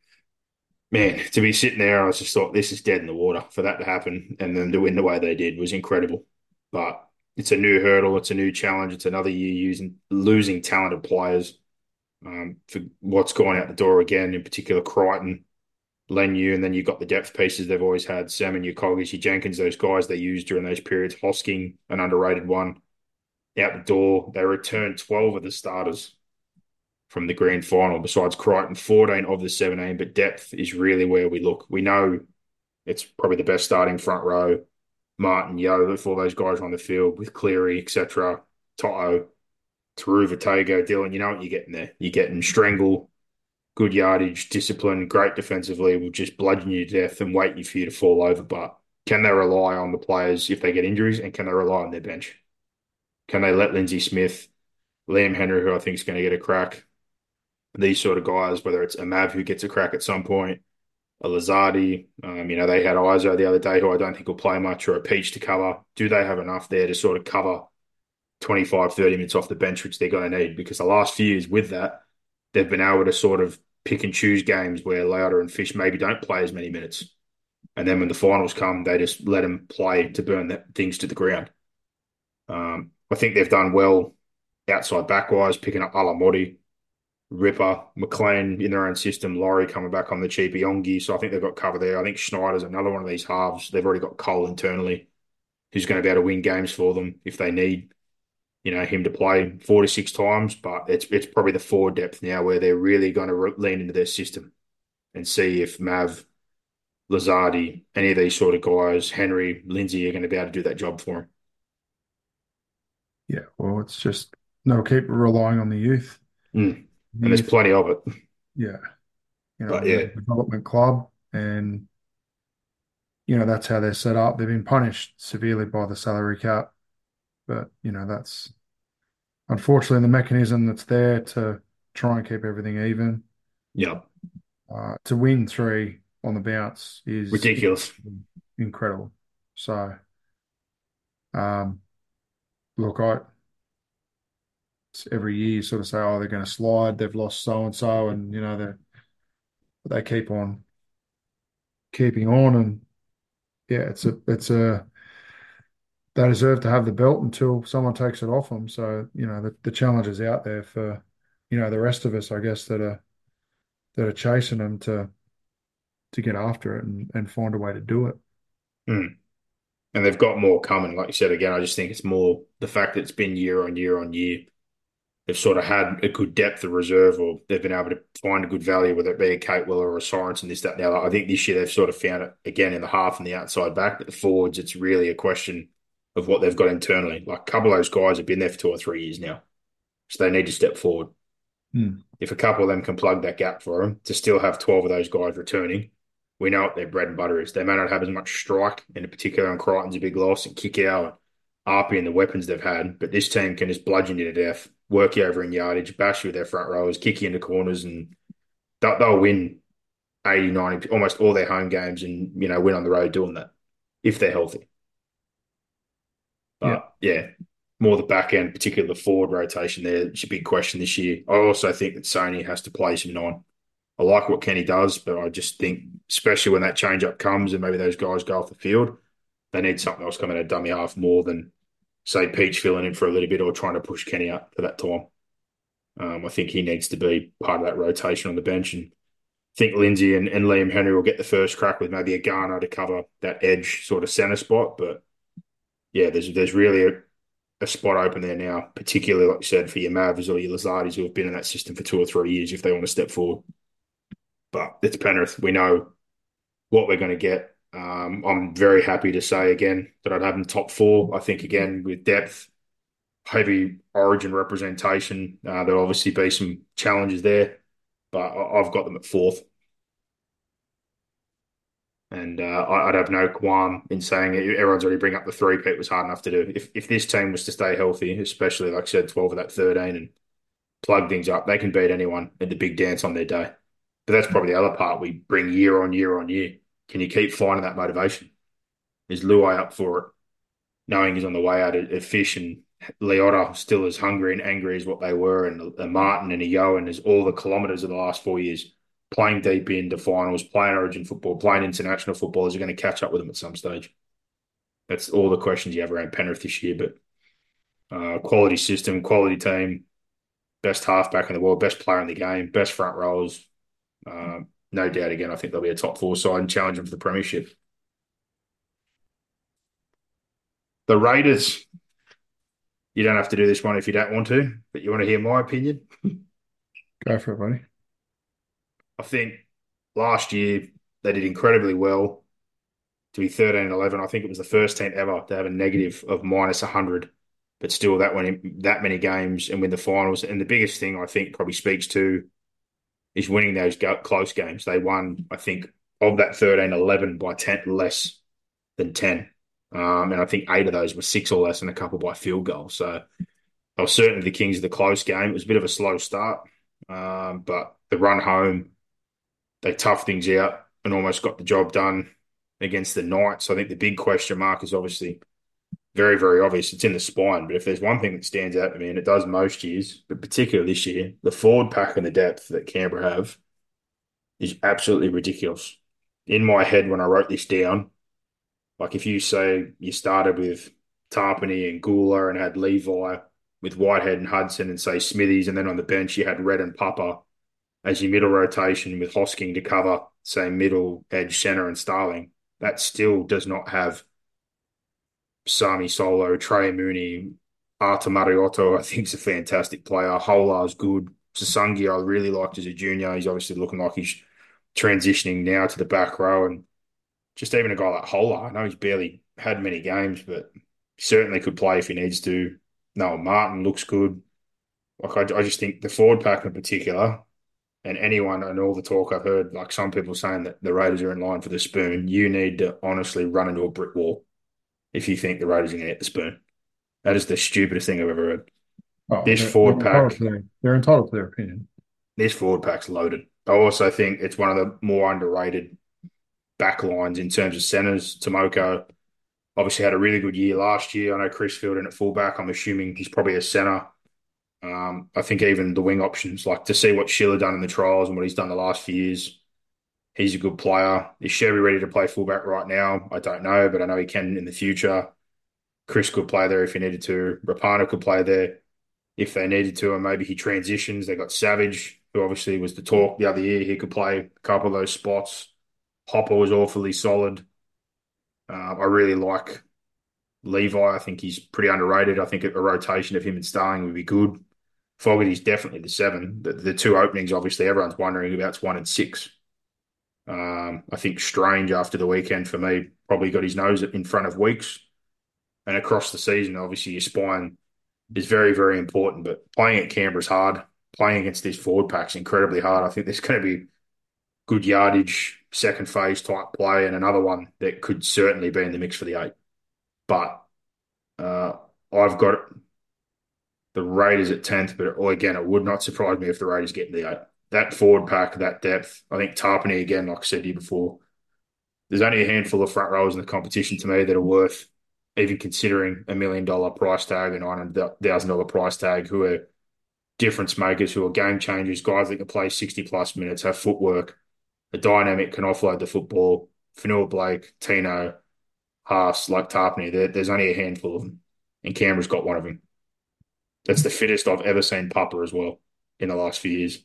man, to be sitting there, I was just thought this is dead in the water. For that to happen and then to win the way they did was incredible. But it's a new hurdle, it's a new challenge, it's another year using losing talented players. Um, for what's gone out the door again, in particular Crichton, Lenu, and then you've got the depth pieces they've always had, Salmon, your Coggers, your Jenkins, those guys they used during those periods. Hosking, an underrated one, out the door. They returned twelve of the starters from the grand final, besides Crichton, fourteen of the seventeen, but depth is really where we look. We know it's probably the best starting front row. Martin, Yo, if all those guys are on the field with Cleary, et cetera, Toto, Taru, Vatego, Dylan, you know what you're getting there. You're getting Strangle, good yardage, discipline, great defensively, will just bludgeon you to death and wait for you to fall over. But can they rely on the players if they get injuries, and can they rely on their bench? Can they let Lindsay Smith, Liam Henry, who I think is going to get a crack, these sort of guys, whether it's a Mav who gets a crack at some point, a Lazardi, um, you know, they had Izo the other day who I don't think will play much, or a Peach to cover. Do they have enough there to sort of cover twenty-five, thirty minutes off the bench, which they're going to need? Because the last few years with that, they've been able to sort of pick and choose games where Lauder and Fish maybe don't play as many minutes. And then when the finals come, they just let them play to burn that, things to the ground. Um, I think they've done well outside backwise, picking up Alamotti, Ripper, McLean in their own system, Laurie coming back on the cheap, Yongi. So I think they've got cover there. I think Schneider's another one of these halves. They've already got Cole internally, who's going to be able to win games for them if they need, you know, him to play four to six times. But it's it's probably the forward depth now where they're really going to re- lean into their system and see if Mav, Lazardi, any of these sort of guys, Henry, Lindsay, are going to be able to do that job for them.
Yeah, well, it's just no keep relying on the youth.
Mm. And there's plenty of it.
Yeah. You know,
But yeah,
development club, and you know, that's how they're set up. They've been punished severely by the salary cap, but you know, that's unfortunately the mechanism that's there to try and keep everything even.
yeah,
Uh, to win three on the bounce is
ridiculous.
incredible. So, um, look, I every year you sort of say, oh, they're going to slide. They've lost so and so, and you know they they keep on keeping on, and yeah, it's a it's a they deserve to have the belt until someone takes it off them. So you know the the challenge is out there for you know the rest of us, I guess, that are that are chasing them to to get after it and, and find a way to do it.
Mm. And they've got more coming. Like you said, again, I just think it's more the fact that it's been year on year on year. They've sort of had a good depth of reserve, or they've been able to find a good value, whether it be a Kate Weller or a Sorensen, this, that, and the other. I think this year they've sort of found it again in the half and the outside back. But the forwards, it's really a question of what they've got internally. Like a couple of those guys have been there for two or three years now. So they need to step forward.
Hmm.
If a couple of them can plug that gap for them to still have twelve of those guys returning, we know what their bread and butter is. They may not have as much strike, and in particular on Crichton's a big loss, and kick out, R P and the weapons they've had, but this team can just bludgeon you to death, work you over in yardage, bash you with their front rowers, kick you into corners, and they'll, they'll win eighty, ninety, almost all their home games and, you know, win on the road doing that if they're healthy. But, yeah, yeah more the back end, particularly the forward rotation there, it's a big question this year. I also think that Sony has to play some nine. I like what Kenny does, but I just think, especially when that change-up comes and maybe those guys go off the field, they need something else coming at dummy half more than, say, Peach filling in for a little bit or trying to push Kenny up for that time. Um, I think he needs to be part of that rotation on the bench. And I think Lindsay and, and Liam Henry will get the first crack with maybe a Garner to cover that edge sort of centre spot. But, yeah, there's there's really a, a spot open there now, particularly, like you said, for your Mavs or your Lazardis who have been in that system for two or three years if they want to step forward. but it's Penrith. We know what we're going to get. Um, I'm very happy to say again that I'd have them top four. I think again with depth, heavy Origin representation, uh, there'll obviously be some challenges there, but I- I've got them at fourth. And uh, I- I'd have no qualm in saying it. Everyone's already bring up the three-peat was hard enough to do. If if this team was to stay healthy, especially like I said, twelve of that thirteen, and plug things up, they can beat anyone at the big dance on their day. But that's probably the other part we bring year on year on year. Can you keep finding that motivation? Is Luai up for it, knowing he's on the way out of, of Fish and Leota still as hungry and angry as what they were, and a Martin and a Yohan as all the kilometres of the last four years, playing deep into finals, playing Origin football, playing international football, is going to catch up with them at some stage. That's all the questions you have around Penrith this year. But uh, quality system, quality team, best halfback in the world, best player in the game, best front rowers. Uh, no doubt, again, I think they'll be a top four side and challenge them for the premiership. The Raiders, you don't have to do this one if you don't want to, but you want to hear my opinion?
Go for it, buddy.
I think last year they did incredibly well to be thirteen and eleven. I think it was the first team ever to have a negative of minus one hundred, but still that went that many games and win the finals. And the biggest thing I think probably speaks to is winning those close games. They won, I think, of that thirteen eleven by ten less than ten. Um, and I think eight of those were six or less and a couple by field goal. So they were certainly the kings of the close game. It was a bit of a slow start, um, but the run home, they toughed things out and almost got the job done against the Knights. I think the big question mark is obviously very, very obvious. It's in the spine. But if there's one thing that stands out to me, and it does most years, but particularly this year, the forward pack and the depth that Canberra have is absolutely ridiculous. In my head, when I wrote this down, like if you say you started with Tarpany and Gula and had Levi with Whitehead and Hudson and say Smithies, and then on the bench you had Red and Papa as your middle rotation with Hosking to cover, say, middle, edge, centre and Starling, that still does not have Sami Solo, Trey Mooney, Arta Mariotto, I think is a fantastic player. Hola's good. Sasungi I really liked as a junior. He's obviously looking like he's transitioning now to the back row. And just even a guy like Hola, I know he's barely had many games, but certainly could play if he needs to. Noah Martin looks good. Like I, I just think the forward pack in particular, and anyone and all the talk I've heard, like some people saying that the Raiders are in line for the spoon, you need to honestly run into a brick wall if you think the Raiders are going to get the spoon. That is the stupidest thing I've ever heard.
Oh,
this
they're,
forward
they're entitled
pack,
to their, they're entitled to their opinion.
This forward pack's loaded. I also think it's one of the more underrated back lines in terms of centres. Tomoko obviously had a really good year last year. I know Chris Field in at fullback. I'm assuming he's probably a centre. Um, I think even the wing options, like to see what Schiller done in the trials and what he's done the last few years, he's a good player. Is Chevy ready to play fullback right now? I don't know, but I know he can in the future. Chris could play there if he needed to. Rapana could play there if they needed to, and maybe he transitions. They got Savage, who obviously was the talk the other year. He could play a couple of those spots. Hopper was awfully solid. Uh, I really like Levi. I think he's pretty underrated. I think a rotation of him and Starling would be good. Fogarty's definitely the seven. The, the two openings, obviously, everyone's wondering about it's one and six. Um, I think Strange after the weekend for me probably got his nose in front of Weeks. And across the season, obviously, your spine is very, very important. But playing at Canberra's hard. Playing against these forward packs incredibly hard. I think there's going to be good yardage, second phase type play, and another one that could certainly be in the mix for the eight. But uh, I've got the Raiders at tenth, but again, it would not surprise me if the Raiders get in the eight. That forward pack, that depth, I think Tarpany, again, like I said to you before, there's only a handful of front rows in the competition to me that are worth even considering a million dollar price tag, a nine hundred thousand dollars price tag, who are difference makers, who are game changers, guys that can play sixty plus minutes, have footwork, a dynamic, can offload the football. Fanua Blake, Tino, Haas, like Tarpany, there, there's only a handful of them, and Canberra's got one of them. That's the fittest I've ever seen Papa as well in the last few years.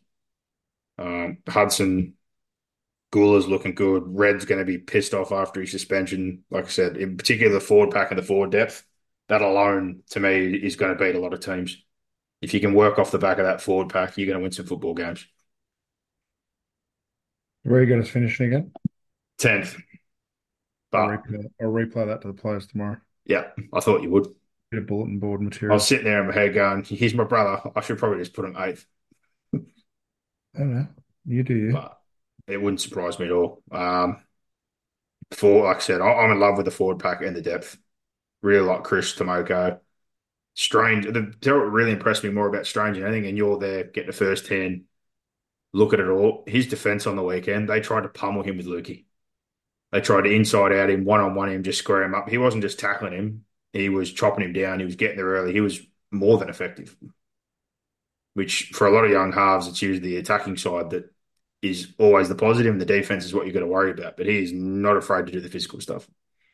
Um, Hudson, Gula's looking good. Red's going to be pissed off after his suspension. Like I said, in particular, the forward pack and the forward depth, that alone, to me, is going to beat a lot of teams. If you can work off the back of that forward pack, you're going to win some football games.
Where are you going to finish again?
tenth.
I'll
But
replay, I'll replay that to the players tomorrow.
yeah, I thought you would.
Bit of bulletin board
I was
material.
sitting there in my head going, he's my brother. I should probably just put him eighth.
I don't know. You do you.
But it wouldn't surprise me at all. Um, for like I said, I- I'm in love with the forward pack and the depth. Really like Chris Tomoko. Strange. The tell what really impressed me more about Strange than anything, and you're there getting the first ten, look at it all. His defense on the weekend, they tried to pummel him with Lukey. They tried to inside out him, one on one him, just square him up. He wasn't just tackling him, he was chopping him down. He was getting there early. He was more than effective, which for a lot of young halves, it's usually the attacking side that is always the positive, and the defense is what you've got to worry about. But he is not afraid to do the physical stuff.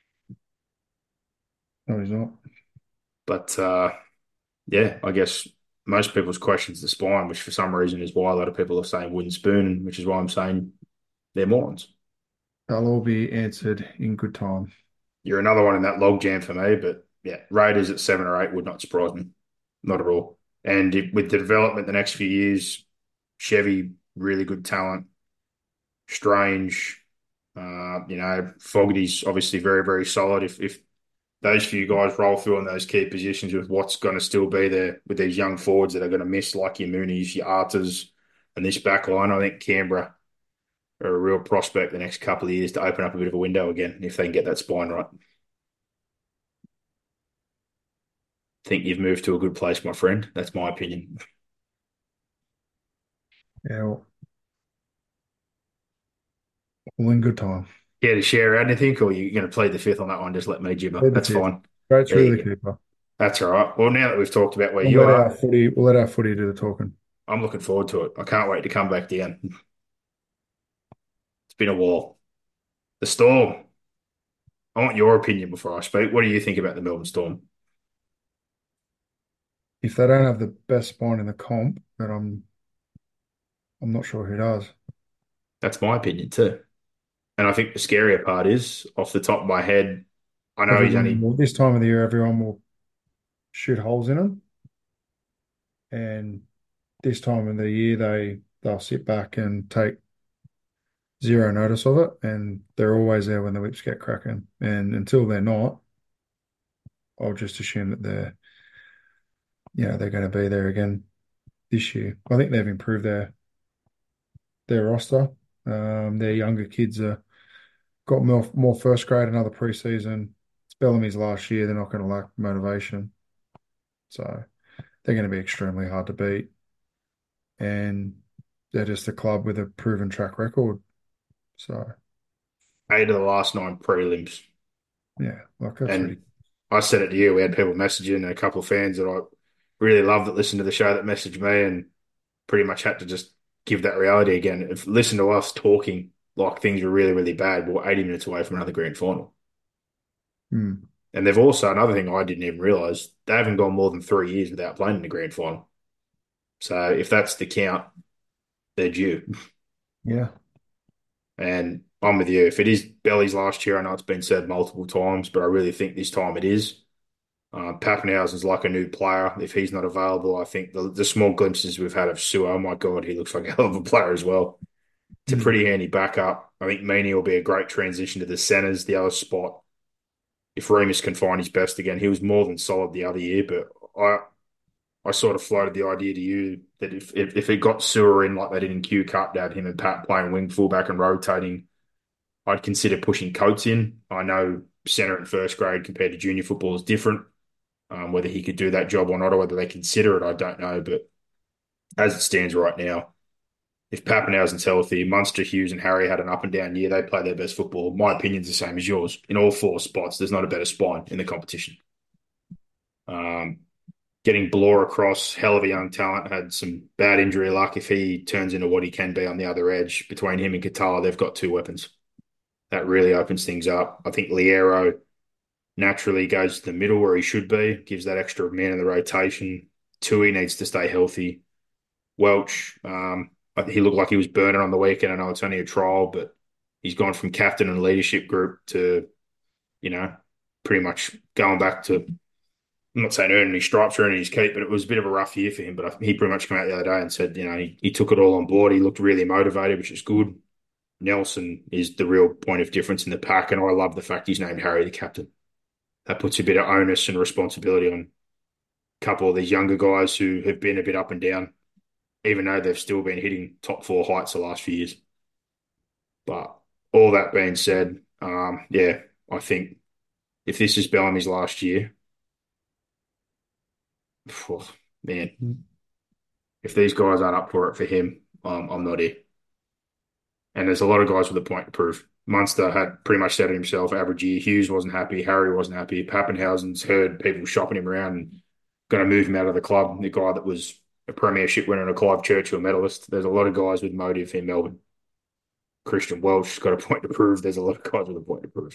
No, he's not.
But uh, yeah, I guess most people's questions the spine, which for some reason is why a lot of people are saying wooden spoon, which is why I'm saying they're morons.
They'll all be answered in good time.
You're another one in that logjam for me, but yeah, Raiders at seven or eight would not surprise me, not at all. And it, with the development the next few years, Chevy really good talent, Strange, uh, you know, Fogarty's obviously very very solid. If if those few guys roll through in those key positions with what's going to still be there with these young forwards that are going to miss, like your Moonies, your Arters, and this back line, I think Canberra are a real prospect the next couple of years to open up a bit of a window again if they can get that spine right. Think you've moved to a good place, my friend. That's my opinion.
Yeah, all in good time.
Care to share anything, or are you going to plead the fifth on that one? Just let me gibber.
Lead the
That's
fifth.
fine.
Straight
There
through
you
the
go.
keeper.
That's all right. Well, now that we've talked about where
We'll
you
let our
are,
footy. We'll let our footy do the talking.
I'm looking forward to it. I can't wait to come back down. It's been a while. The Storm. I want your opinion before I speak. What do you think about the Melbourne Storm?
If they don't have the best spine in the comp, then I'm I'm not sure who does.
That's my opinion too. And I think the scarier part is, off the top of my head, I know he's
Everyone
only
will, this time of the year, everyone will shoot holes in them, and this time of the year, they they'll sit back and take zero notice of it, and they're always there when the whips get cracking. And until they're not, I'll just assume that they're, you know, they're going to be there again this year. I think they've improved their their roster. Um, their younger kids are got more more first grade, another preseason. It's Bellamy's last year. They're not going to lack motivation, so they're going to be extremely hard to beat. And they're just a club with a proven track record. So
eight of the last nine prelims.
yeah, like that's really
And I said it to you. We had people messaging and a couple of fans that I really love that listened to the show that messaged me and pretty much had to just give that reality again. If listen to us talking like things were really, really bad, we're eighty minutes away from another grand final.
hmm.
And they've also, another thing I didn't even realise, they haven't gone more than three years without playing in the grand final. So if that's the count, they're due.
Yeah.
And I'm with you. If it is Belly's last year, I know it's been said multiple times, but I really think this time it is. Uh, Pappenhausen's like a new player. If he's not available, I think the, the small glimpses we've had of Sua, oh my God, he looks like a hell of a player as well. It's a
Hmm.
pretty handy backup. I think Meany will be a great transition to the centres, the other spot. If Remus can find his best again, he was more than solid the other year, but I I sort of floated the idea to you that if if, if it got Sua in like they did in Q Cup, to have him and Pat playing wing fullback and rotating, I'd consider pushing Coates in. I know centre and first grade compared to junior football is different. Um, whether he could do that job or not, or whether they consider it, I don't know. But as it stands right now, if Pappenhausen's healthy, Munster, Hughes, and Harry had an up and down year, they play their best football. My opinion's the same as yours. In all four spots, there's not a better spine in the competition. Um, getting Blore across, hell of a young talent, had some bad injury luck. If he turns into what he can be on the other edge, between him and Katala, they've got two weapons. That really opens things up. I think Liero naturally goes to the middle where he should be, gives that extra man in the rotation. Tui needs to stay healthy. Welch, um, he looked like he was burning on the weekend. I know it's only a trial, but he's gone from captain and leadership group to, you know, pretty much going back to, I'm not saying earning his stripes or earning his keep, but it was a bit of a rough year for him. But he pretty much came out the other day and said, you know, he, he took it all on board. He looked really motivated, which is good. Nelson is the real point of difference in the pack, and I love the fact he's named Harry the captain. That puts a bit of onus and responsibility on a couple of these younger guys who have been a bit up and down, even though they've still been hitting top four heights the last few years. But all that being said, um, yeah, I think if this is Bellamy's last year, oh, man, if these guys aren't up for it for him, um, I'm not here. And there's a lot of guys with a point to prove. Munster had pretty much said it himself, average year. Hughes wasn't happy. Harry wasn't happy. Pappenhausen's heard people shopping him around and going to move him out of the club. The guy that was a premiership winner and a Clive Churchill medalist. There's a lot of guys with motive in Melbourne. Christian Welch's got a point to prove. There's a lot of guys with a point to prove.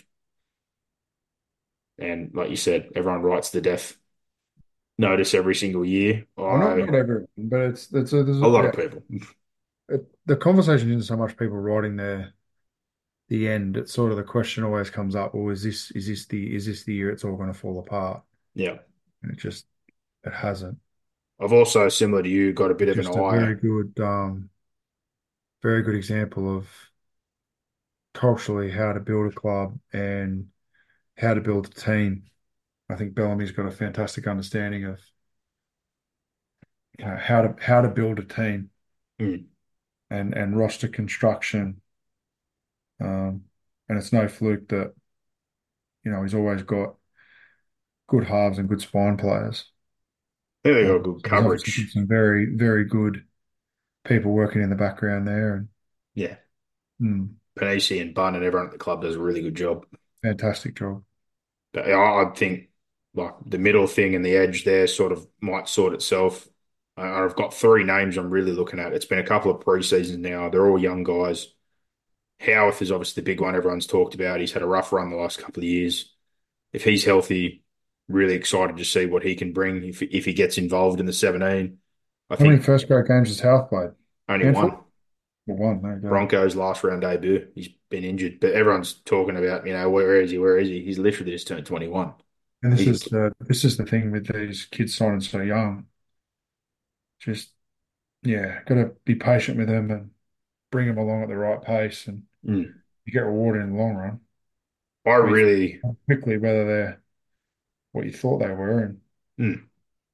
And like you said, everyone writes the death notice every single year.
Well, not,
I,
not everyone, but it's, it's a, there's
a lot
yeah,
of people.
it, the conversation isn't so much people writing their the end. It's sort of the question always comes up, well, is this is this the is this the year it's all going to fall apart?
Yeah.
And it just it hasn't.
I've also, similar to you, got a bit of
Just
an
a
eye.
very good um very good example of culturally how to build a club and how to build a team. I think Bellamy's got a fantastic understanding of you know, how to how to build a team
Mm.
and and roster construction. Um, and it's no fluke that you know he's always got good halves and good spine players.
I think they got
Um,
good
so there's obviously
coverage.
some very very good people working in the background there, and
Yeah.
mm,
Panisi and Bunn and everyone at the club does a really good job.
fantastic job.
But I, I think like the middle thing and the edge there sort of might sort itself. I, I've got three names I'm really looking at. It's been a couple of pre-seasons now. They're all young guys. Howarth is obviously the big one everyone's talked about. He's had a rough run the last couple of years. If he's healthy, really excited to see what he can bring if if he gets involved in the seventeen. I
How many
think
first grade games has Houth played?
only one.
Handful? Well, one. There you go.
Broncos last round debut. He's been injured, but everyone's talking about, you know, where is he? Where is he? He's literally just turned twenty-one.
And this
He's
is the this is the thing with these kids signing so young. Just yeah, got to be patient with them and bring them along at the right pace, and
mm.
you get rewarded in the long run.
I
Or you
really
find quickly whether they're what you thought they were, and
mm.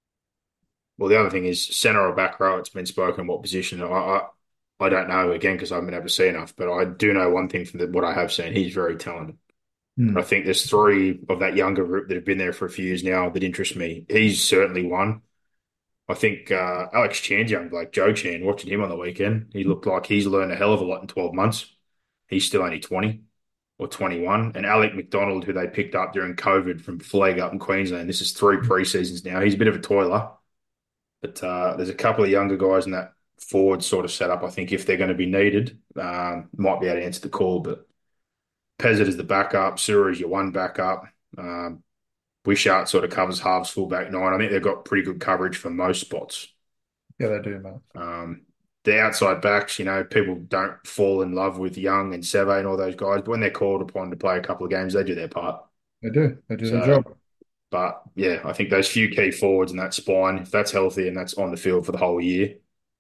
Well, the other thing is center or back row. It's been spoken what position. I I, I don't know again because I haven't been able to see enough, but I do know one thing from the, what I have seen. He's very talented. I
mm,
think there's three of that younger group that have been there for a few years now that interest me. He's certainly one. I think uh, Alex Chan's young, like Joe Chan, watching him on the weekend, he looked like he's learned a hell of a lot in twelve months. He's still only twenty or twenty-one. And Alec McDonald, who they picked up during COVID from Flag up in Queensland, this is three pre-seasons now. He's a bit of a toiler, but uh, there's a couple of younger guys in that forward sort of setup. I think if they're going to be needed, um, might be able to answer the call. But Pezzett is the backup. Sewer is your one backup. Um, Wishart sort of covers halves, fullback nine. I think they've got pretty good coverage for most spots.
yeah, they do, mate.
Um, the outside backs, you know, people don't fall in love with Young and Seve and all those guys, but when they're called upon to play a couple of games, they do their part.
They do. They do their
So,
job.
but yeah, I think those few key forwards and that spine, if that's healthy and that's on the field for the whole year,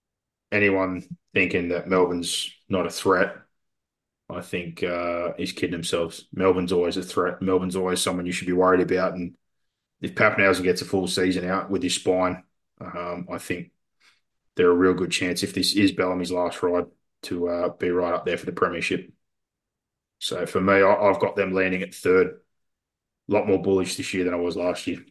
anyone thinking that Melbourne's not a threat, I think uh, is kidding themselves. Melbourne's always a threat. Melbourne's always someone you should be worried about. And if Pappenhausen gets a full season out with his spine, um, I think they're a real good chance, if this is Bellamy's last ride, to uh, be right up there for the premiership. So for me, I, I've got them landing at third. A lot more bullish this year than I was last year.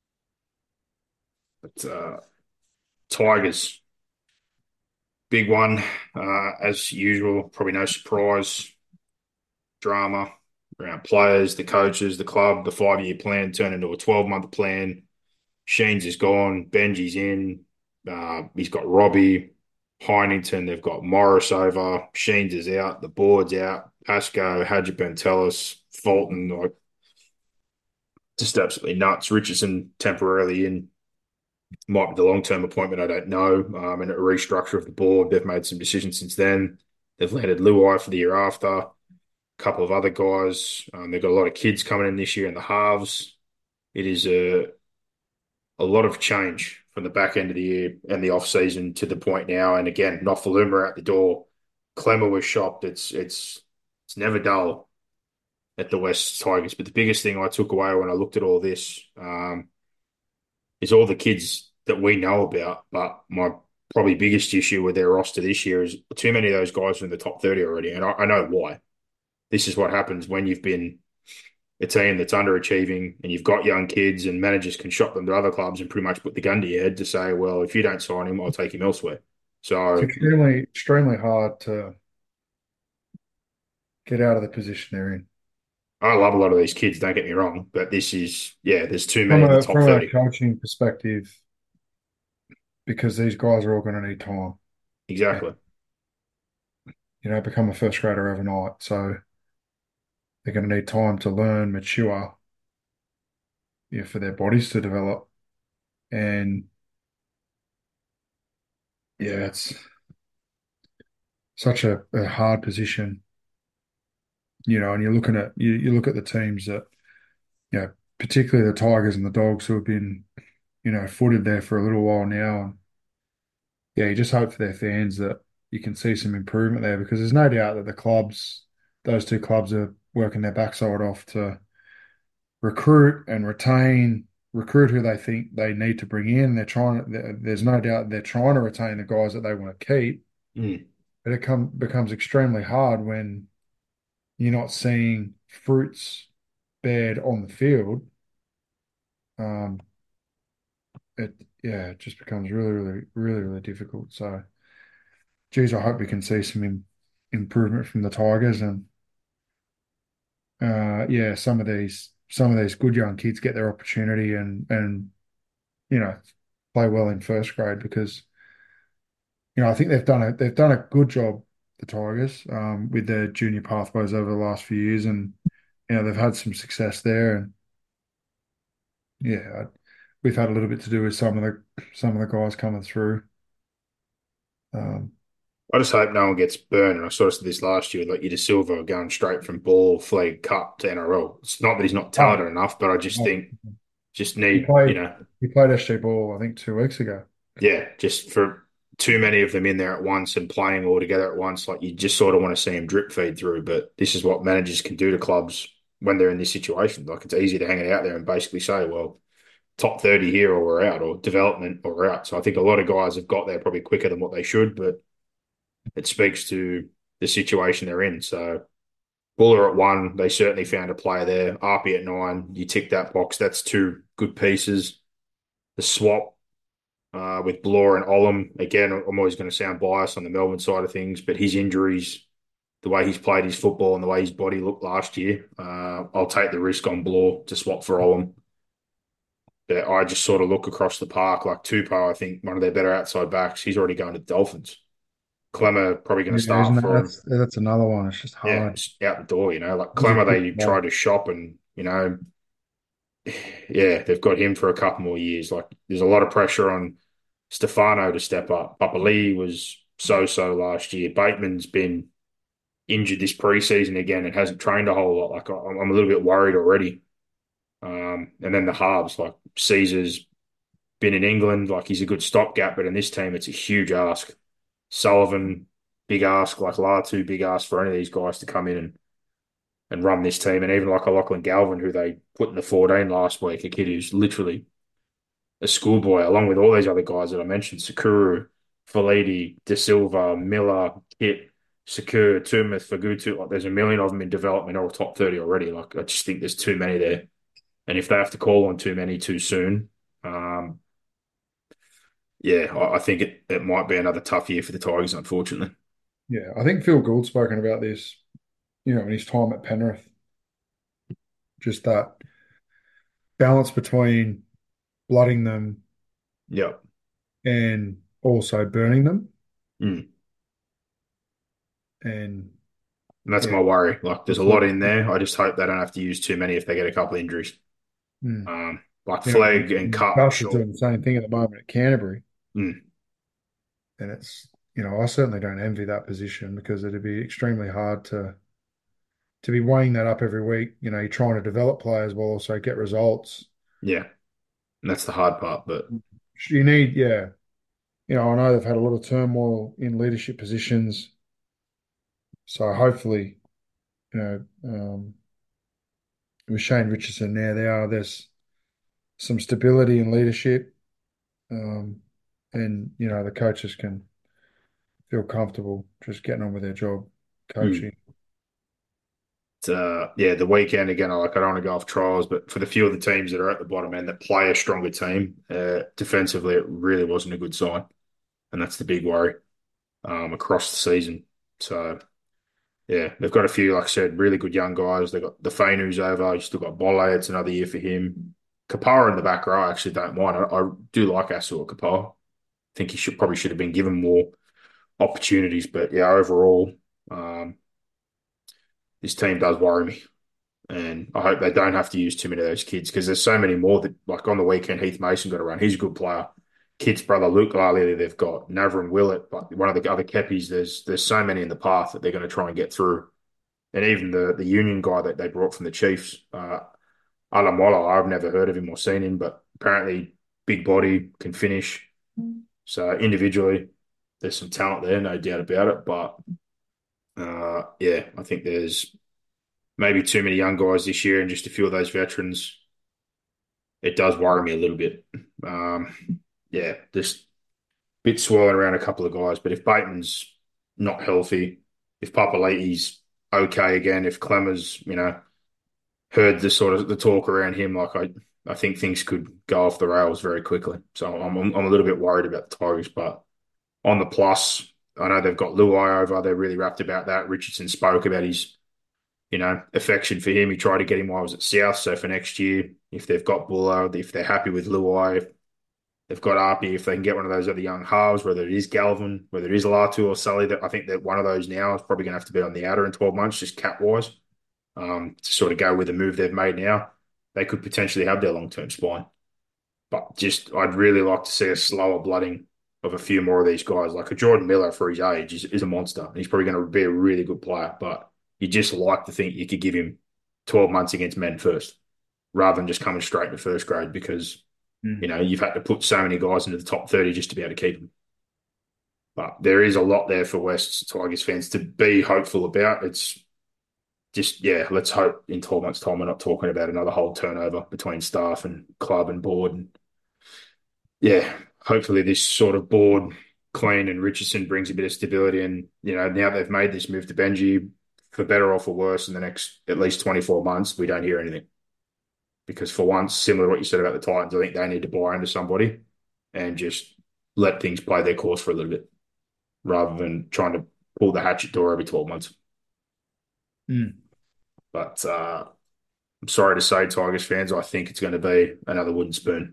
But uh, Tigers, big one, uh, as usual. Probably no surprise. Drama around players, the coaches, the club. The five-year plan turned into a twelve-month plan. Sheens is gone. Benji's in. Uh, he's got Robbie, Heinington. They've got Morris over. Sheens is out. The board's out. Pasco, Hadjipentelis, Fulton, like just absolutely nuts. Richardson temporarily in. Might be the long-term appointment. I don't know. Um, and a restructure of the board. They've made some decisions since then. They've landed Luai for the year after. A couple of other guys. Um, they've got a lot of kids coming in this year in the halves. It is a a lot of change from the back end of the year and the off season to the point now. And again, Nofaluma out the door. Clemmer was shocked. It's it's it's never dull at the West Tigers. But the biggest thing I took away when I looked at all this um, is all the kids that we know about. But my probably biggest issue with their roster this year is too many of those guys are in the top thirty already, and I, I know why. This is what happens when you've been a team that's underachieving and you've got young kids and managers can shop them to other clubs and pretty much put the gun to your head to say, well, if you don't sign him, I'll take him elsewhere.
It's
So
extremely, extremely hard to get out of the position they're in.
I love a lot of these kids, don't get me wrong, but this is, yeah, there's too
From
many in the
a
top
from a
thirty.
coaching perspective, because these guys are all going to need time and,
Exactly.
you know, become a first grader overnight. So they're going to need time to learn, mature, you know, for their bodies to develop. And yeah, it's such a, a hard position, you know, and you're looking at you, you look at the teams that, you know, particularly the Tigers and the Dogs who have been, you know, footed there for a little while now. And yeah, you just hope for their fans that you can see some improvement there because there's no doubt that the clubs, those two clubs are working their backside off to recruit and retain, recruit who they think they need to bring in. They're trying, there's no doubt they're trying to retain the guys that they want to keep,
Mm.
but it come, becomes extremely hard when you're not seeing fruits bared on the field. Um, it, yeah, it just becomes really, really, really, really difficult. So, geez, I hope we can see some im improvement from the Tigers and uh, yeah, some of these some of these good young kids get their opportunity and and you know play well in first grade because you know I think they've done a they've done a good job the Tigers um, with their junior pathways over the last few years and you know they've had some success there and yeah we've had a little bit to do with some of the some of the guys coming through. Um,
I just hope no one gets burned. And I saw this last year, like Ida Silva going straight from ball, flag, cup to N R L. It's not that he's not
oh,
talented enough, but I just
oh,
think just
he
need, you
played
know,
he played S G Ball I think two weeks ago.
yeah, just for too many of them in there at once and playing all together at once, like you just sort of want to see them drip feed through. But this is what managers can do to clubs when they're in this situation. Like it's easy to hang it out there and basically say, well, top thirty here or we're out, or development or we're out. So I think a lot of guys have got there probably quicker than what they should, but it speaks to the situation they're in. So Buller at one, they certainly found a player there. R P at nine, you tick that box. That's two good pieces. The swap uh, with Blore and Olam. Again, I'm always going to sound biased on the Melbourne side of things, but his injuries, the way he's played his football and the way his body looked last year, uh, I'll take the risk on Blore to swap for Olam. But I just sort of look across the park like Tupou, I think one of their better outside backs. He's already going to the Dolphins. Clemmer probably going to
Yeah, isn't
start
that,
for him.
that's that's another one. It's just
Yeah,
hard.
just out the door, you know. Like
He's a
Clemmer,
quick
they
player.
tried to shop and, you know, yeah, they've got him for a couple more years. Like there's a lot of pressure on Stefano to step up. Papali was so-so last year. Bateman's been injured this preseason again and hasn't trained a whole lot. Like I'm, I'm a little bit worried already. Um, and then the halves, like Caesar's been in England, like he's a good stopgap, but in this team, it's a huge ask. Sullivan, big ask, like Latu, big ask for any of these guys to come in and, and run this team. And even like a Lachlan Galvin, who they put in the fourteen last week, a kid who's literally a schoolboy, along with all these other guys that I mentioned, Sakura, Falidi, De Silva, Miller, Kit, Sakur, Tumith, Fagutu. Like there's a million of them in development or top thirty already. Like I just think there's too many there. And if they have to call on too many too soon, um, yeah, I, I think it, it might be another tough year for the Tigers, unfortunately.
Yeah, I think Phil Gould's spoken about this, you know, in his time at Penrith, just that balance between blooding them
Yep.
and also burning them.
Mm.
And
And that's
yeah,
my worry. Like, there's a
it's
lot
not,
in there. I just hope they don't have to use too many if they get a couple of injuries.
mm,
Um, like
you know,
Flegg and Cup,
Gus is
sure.
doing the same thing at the moment at Canterbury.
Mm.
And it's, you know, I certainly don't envy that position because it'd be extremely hard to to be weighing that up every week. You know, you're trying to develop players while also get results.
Yeah, and that's the hard part. But
You need, yeah, you know, I know they've had a lot of turmoil in leadership positions So hopefully, you know, um, with Shane Richardson now, there are there's some stability and leadership, um, and you know the coaches can feel comfortable just getting on with their job,
Mm.
coaching.
Uh, yeah, the weekend again. I like. I don't want to go off trials, but for the few of the teams that are at the bottom end that play a stronger team, uh, defensively, it really wasn't a good sign, and that's the big worry um, across the season. So yeah, they've got a few, like I said, really good young guys. They've got the Fane who's over. You still got Bolle. It's another year for him. Kapara in the back row, I actually don't mind. I, I do like Asua Kapara. I think he should probably should have been given more opportunities, but yeah, overall, um, this team does worry me. And I hope they don't have to use too many of those kids because there's so many more that, like on the weekend, Heath Mason got to run. He's a good player. Kid's brother, Luke Lally, they've got Navrin Willett, but one of the other Keppies, there's there's so many in the path that they're going to try and get through. And even the the Union guy that they brought from the Chiefs, uh, Alamola, I've never heard of him or seen him, but apparently big body, can finish. So individually, there's some talent there, no doubt about it. But uh, yeah, I think there's maybe too many young guys this year and just a few of those veterans. It does worry me a little bit. Um, yeah, just a bit swirling around a couple of guys. But if Bateman's not healthy, if Papali'i's okay again, if Clemmer's, you know, heard the sort of the talk around him, like I, I think things could go off the rails very quickly. So I'm, I'm a little bit worried about the Tigers, but on the plus, I know they've got Luai over. They're really wrapped about that. Richardson spoke about his, you know, affection for him. He tried to get him while I was at South. So for next year, if they've got Buller, if they're happy with Luai, if they've got Arpey, if they can get one of those other young halves, whether it is Galvin, whether it is Latu or Sully, that I think that one of those now is probably going to have to be on the outer in twelve months, just cap wise, um, to sort of go with the move they've made now. They could potentially have their long term spine. But just, I'd really like to see a slower blooding of a few more of these guys. Like a Jordan Miller for his age is, is a monster. He's probably going to be a really good player, but you just like to think you could give him twelve months against men first rather than just coming straight to first grade because,
Mm.
you know, you've had to put so many guys into the top thirty just to be able to keep them. But there is a lot there for West Tigers fans to be hopeful about. It's just, yeah, let's hope in twelve months' time we're not talking about another whole turnover between staff and club and board. And yeah, hopefully this sort of board, Clean and Richardson brings a bit of stability. And, you know, now they've made this move to Benji, for better or for worse, in the next at least twenty-four months, we don't hear anything. Because for once, similar to what you said about the Titans, I think they need to buy into somebody and just let things play their course for a little bit rather than trying to pull the hatchet door every twelve months.
Mm.
But uh, I'm sorry to say, Tigers fans, I think it's going to be another wooden spoon.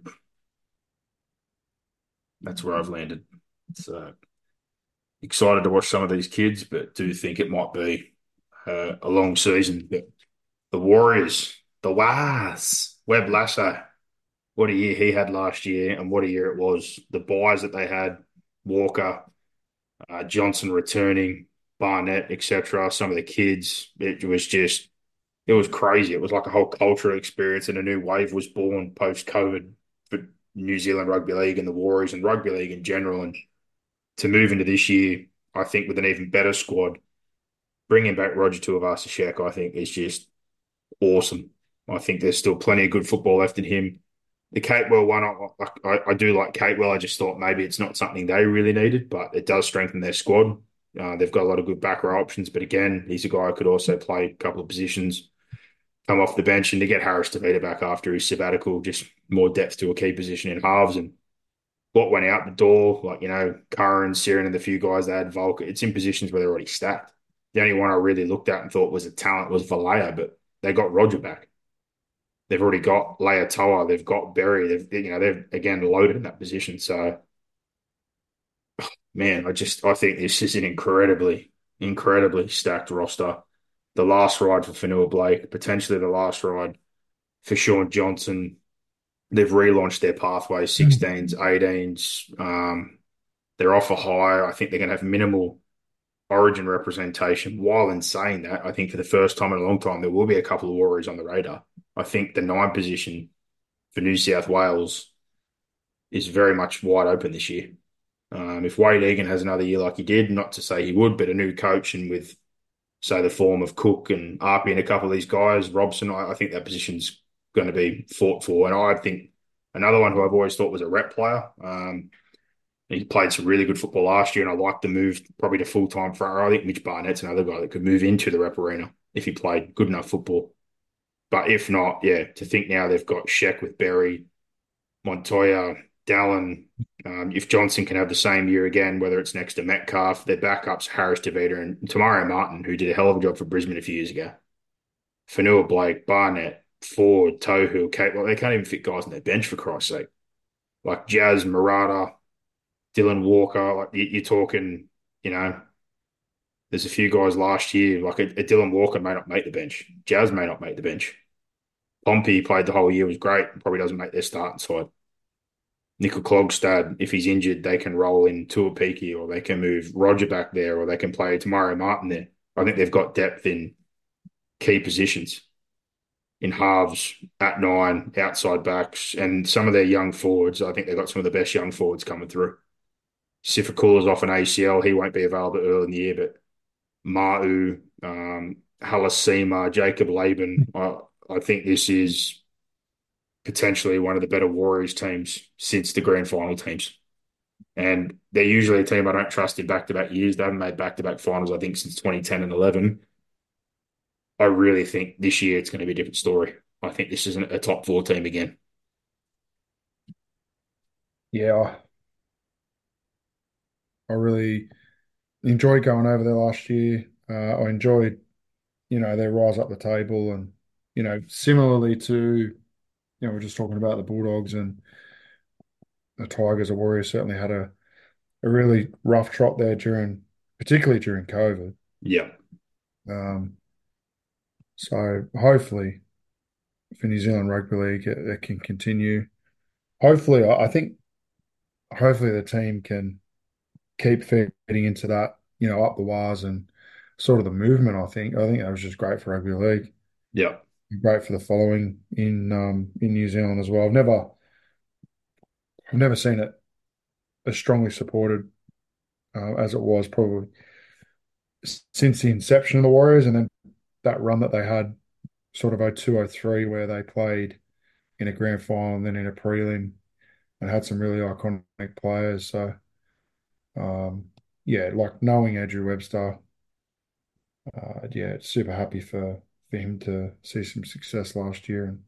That's where I've landed. So excited to watch some of these kids, but do think it might be uh, a long season. But the Warriors, the Waz, Webb Lasso, what a year he had last year and what a year it was. The buys that they had, Walker, uh, Johnson returning, Barnett, et cetera. Some of the kids, it was just, it was crazy. It was like a whole cultural experience and a new wave was born post-COVID for New Zealand Rugby League and the Warriors and rugby league in general. And to move into this year, I think with an even better squad, bringing back Roger Tuivasa-Sheck, I think is just awesome. I think there's still plenty of good football left in him. The Capewell one, I, I, I do like Capewell. I just thought maybe it's not something they really needed, but it does strengthen their squad. Uh, they've got a lot of good back row options, but again, he's a guy who could also play a couple of positions, come off the bench, and to get Harris Tavita back after his sabbatical, just more depth to a key position in halves. And what went out the door, like, you know, Curran, Siren, and the few guys they had, Volk, it's in positions where they're already stacked. The only one I really looked at and thought was a talent was Vallejo, but they got Roger back. They've already got Leatoa, they've got Berry, they've, you know, they've again loaded in that position. So, man, I just, I think this is an incredibly, incredibly stacked roster. The last ride for Fanua Blake, potentially the last ride for Sean Johnson. They've relaunched their pathways, sixteens, eighteens. Um, they're off a high. I think they're going to have minimal origin representation. While in saying that, I think for the first time in a long time, there will be a couple of Warriors on the radar. I think the nine position for New South Wales is very much wide open this year. Um, if Wade Egan has another year like he did, not to say he would, but a new coach and with So the form of Cook and Arpey and a couple of these guys, Robson, I, I think that position's going to be fought for. And I think another one who I've always thought was a rep player. Um, he played some really good football last year, and I like the move probably to full time for. I think Mitch Barnett's another guy that could move into the rep arena if he played good enough football. But if not, yeah, to think now they've got Sheck with Berry, Montoya, Dallin. Um, if Johnson can have the same year again, whether it's next to Metcalf, their backups, Harris DeVita and Tamari Martin, who did a hell of a job for Brisbane a few years ago. Fanua Blake, Barnett, Ford, Tohu, Kate, well, they can't even fit guys on their bench for Christ's sake. Like Jazz, Murata, Dylan Walker, like you- you're talking, you know, there's a few guys last year, like a, a Dylan Walker may not make the bench. Jazz may not make the bench. Pompey played the whole year, was great, probably doesn't make their starting side. Nickel Klogstad, if he's injured, they can roll in Tuapiki or they can move Roger back there or they can play Tamari Martin there. I think they've got depth in key positions, in halves, at nine, outside backs, and some of their young forwards. I think they've got some of the best young forwards coming through. Sifakula's off an A C L. He won't be available early in the year, but Ma'u, um, Halasima, Jacob Laban, I, I think this is potentially one of the better Warriors teams since the grand final teams. And they're usually a team I don't trust in back-to-back years. They haven't made back-to-back finals, I think, since twenty ten and eleven. I really think this year it's going to be a different story. I think this isn't a top four team again.
Yeah, I, I really enjoyed going over there last year. Uh, I enjoyed, you know, their rise up the table and, you know, similarly to, you know, we're just talking about the Bulldogs and the Tigers or Warriors certainly had a, a really rough trot there during, particularly during COVID.
Yeah.
Um, so hopefully for New Zealand Rugby League, it, it can continue. Hopefully, I, I think, hopefully the team can keep feeding into that, you know, up the wires and sort of the movement. I think, I think that was just great for rugby league.
Yeah.
Great for the following in um in New Zealand as well. I've never, I've never seen it as strongly supported uh, as it was probably since the inception of the Warriors, and then that run that they had, sort of oh two oh three, where they played in a grand final and then in a prelim and had some really iconic players. So, um, yeah, like knowing Andrew Webster, uh, yeah, super happy for for him to see some success last year, and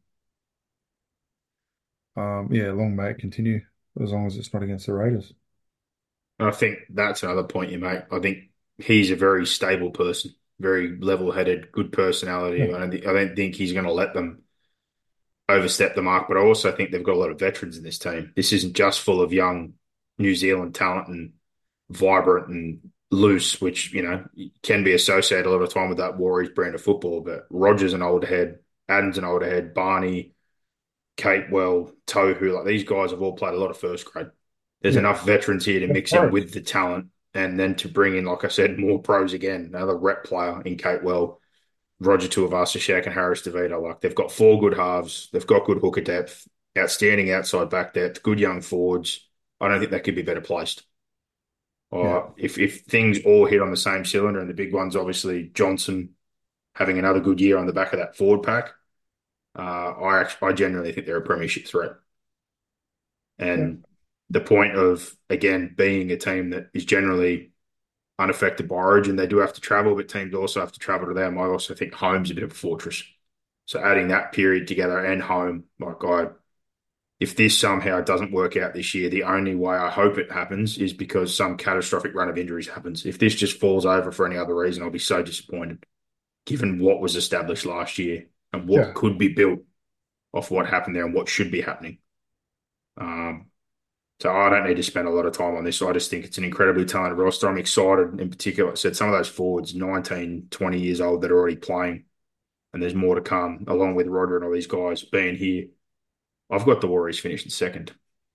um, yeah, long may it continue as long as it's not against the Raiders.
I think that's another point you make. I think he's a very stable person, very level-headed, good personality.
Yeah.
I don't, think, I don't think he's going to let them overstep the mark, but I also think they've got a lot of veterans in this team. This isn't just full of young New Zealand talent and vibrant and loose, which, you know, can be associated a lot of time with that Warriors brand of football. But Rogers an old head, Adams an old head, Barney, Capewell, Tohu, like these guys have all played a lot of first grade. There's
Yeah.
enough veterans here to mix in with the talent and then to bring in, like I said, more pros again. Another rep player in Capewell, Roger Tuivasa-Sheck and Harris DeVita. Like they've got four good halves. They've got good hooker depth, outstanding outside back depth, good young forwards. I don't think they could be better placed.
Yeah.
Uh, if if things all hit on the same cylinder, and the big ones obviously Johnson having another good year on the back of that forward pack, uh, I actually, I genuinely think they're a premiership threat. And the point of, again, being a team that is generally unaffected by Origin, they do have to travel, but teams also have to travel to them. I also think home's a bit of a fortress. So adding that period together and home, my God, if this somehow doesn't work out this year, the only way I hope it happens is because some catastrophic run of injuries happens. If this just falls over for any other reason, I'll be so disappointed, given what was established last year and what
Yeah.
could be built off what happened there and what should be happening. Um, so I don't need to spend a lot of time on this. I just think it's an incredibly talented roster. I'm excited in particular. I said some of those forwards, nineteen, twenty years old, that are already playing, and there's more to come, along with Roger and all these guys being here. I've got the Warriors finishing second.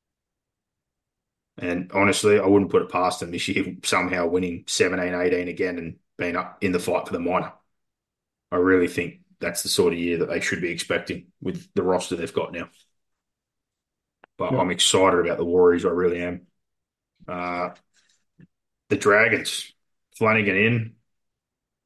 And honestly, I wouldn't put it past them this year somehow winning seventeen, eighteen again and being up in the fight for the minor. I really think that's the sort of year that they should be expecting with the roster they've got now. But
Yeah.
I'm excited about the Warriors. I really am. Uh, the Dragons, Flanagan in.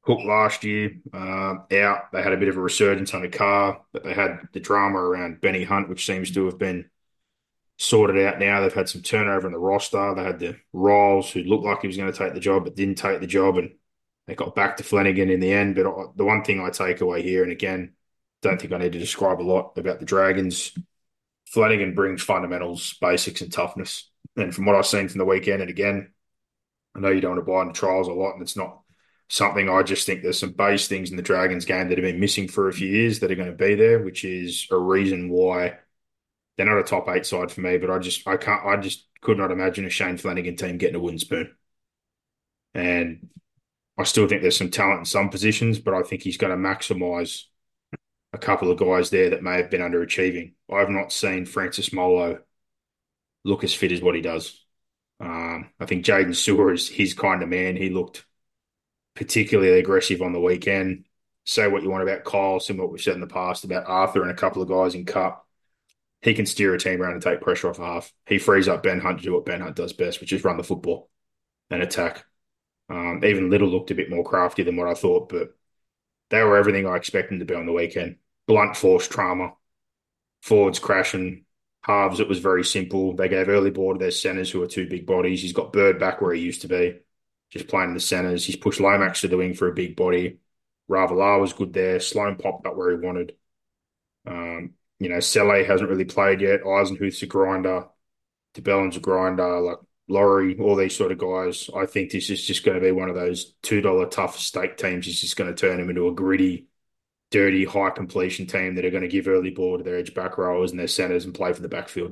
Hook last year, uh, out. They had a bit of a resurgence under Carr, but they had the drama around Benny Hunt, which seems to have been sorted out now. They've had some turnover in the roster. They had the Riles, who looked like he was going to take the job, but didn't take the job, and they got back to Flanagan in the end. But I, the one thing I take away here, and again, don't think I need to describe a lot about the Dragons. Flanagan brings fundamentals, basics, and toughness. And from what I've seen from the weekend, and again, I know you don't want to buy into trials a lot, and it's not something. I just think there's some base things in the Dragons game that have been missing for a few years that are going to be there, which is a reason why they're not a top eight side for me. But I just I can't I just could not imagine a Shane Flanagan team getting a wooden spoon. And I still think there's some talent in some positions, but I think he's going to maximise a couple of guys there that may have been underachieving. I've not seen Francis Molo look as fit as what he does. Um, I think Jaden Sewer is his kind of man. He looked particularly aggressive on the weekend. Say what you want about Kyle, similar to what we've said in the past about Arthur and a couple of guys in Cup. He can steer a team around and take pressure off a half. He frees up Ben Hunt to do what Ben Hunt does best, which is run the football and attack. Um, even Little looked a bit more crafty than what I thought, but they were everything I expected them to be on the weekend. Blunt force trauma, forwards crashing, halves, it was very simple. They gave early ball to their centres who are two big bodies. He's got Bird back where he used to be, just playing in the centres. He's pushed Lomax to the wing for a big body. Ravalawa was good there. Sloan popped up where he wanted. Um, you know, Sele hasn't really played yet. Eisenhuth's a grinder. DeBellin's a grinder. Like Laurie, all these sort of guys. I think this is just going to be one of those two dollar tough stake teams. He's just going to turn them into a gritty, dirty, high completion team that are going to give early ball to their edge back rowers and their centres and play for the backfield.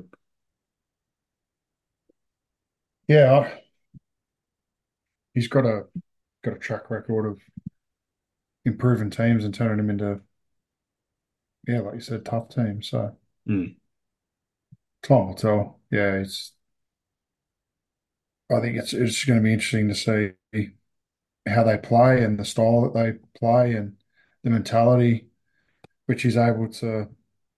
Yeah, he's got a got a track record of improving teams and turning them into, yeah, like you said, tough teams. So
Mm.
time will tell. Yeah, it's. I think it's it's going to be interesting to see how they play and the style that they play and the mentality which he's able to,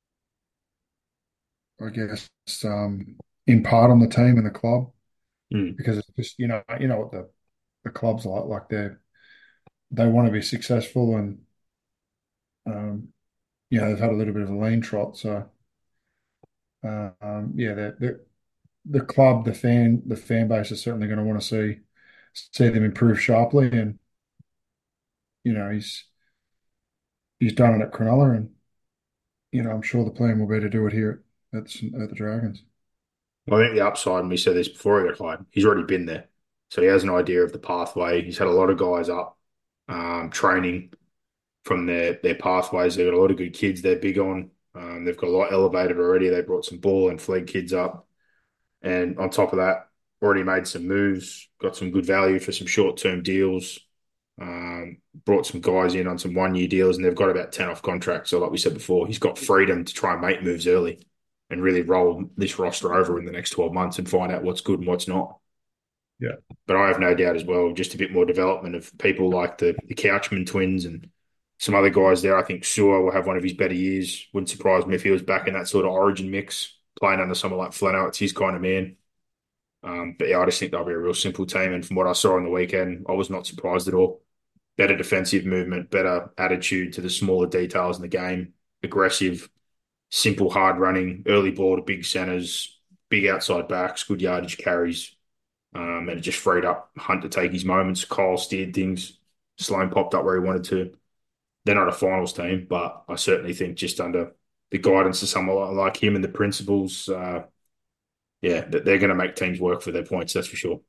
I guess, um, impart on the team and the club.
Mm.
Because it's just, you know, you know what the the club's like. Like they they want to be successful, and um, you know, they've had a little bit of a lean trot. So uh, um, yeah, the the the club, the fan, the fan base is certainly going to want to see see them improve sharply. And you know, he's he's done it at Cronulla, and you know, I'm sure the plan will be to do it here at at the Dragons.
Well, I think the upside, and we said this before he got hired, he's already been there. So he has an idea of the pathway. He's had a lot of guys up um, training from their, their pathways. They've got a lot of good kids they're big on. Um, they've got a lot elevated already. They brought some ball and flag kids up. And on top of that, already made some moves, got some good value for some short-term deals, um, brought some guys in on some one-year deals, and they've got about ten off contract. So like we said before, he's got freedom to try and make moves early and really roll this roster over in the next twelve months and find out what's good and what's not.
Yeah.
But I have no doubt as well, just a bit more development of people like the, the Couchman twins and some other guys there. I think Sewer will have one of his better years. Wouldn't surprise me if he was back in that sort of origin mix, playing under someone like Flano. It's his kind of man. Um, but yeah, I just think they'll be a real simple team. And from what I saw on the weekend, I was not surprised at all. Better defensive movement, better attitude to the smaller details in the game, aggressive, simple, hard running, early ball to big centres, big outside backs, good yardage carries. Um, and it just freed up Hunt to take his moments. Kyle steered things. Sloan popped up where he wanted to. They're not a finals team, but I certainly think just under the guidance of someone like him and the principals, uh, yeah, they're going to make teams work for their points, that's for sure.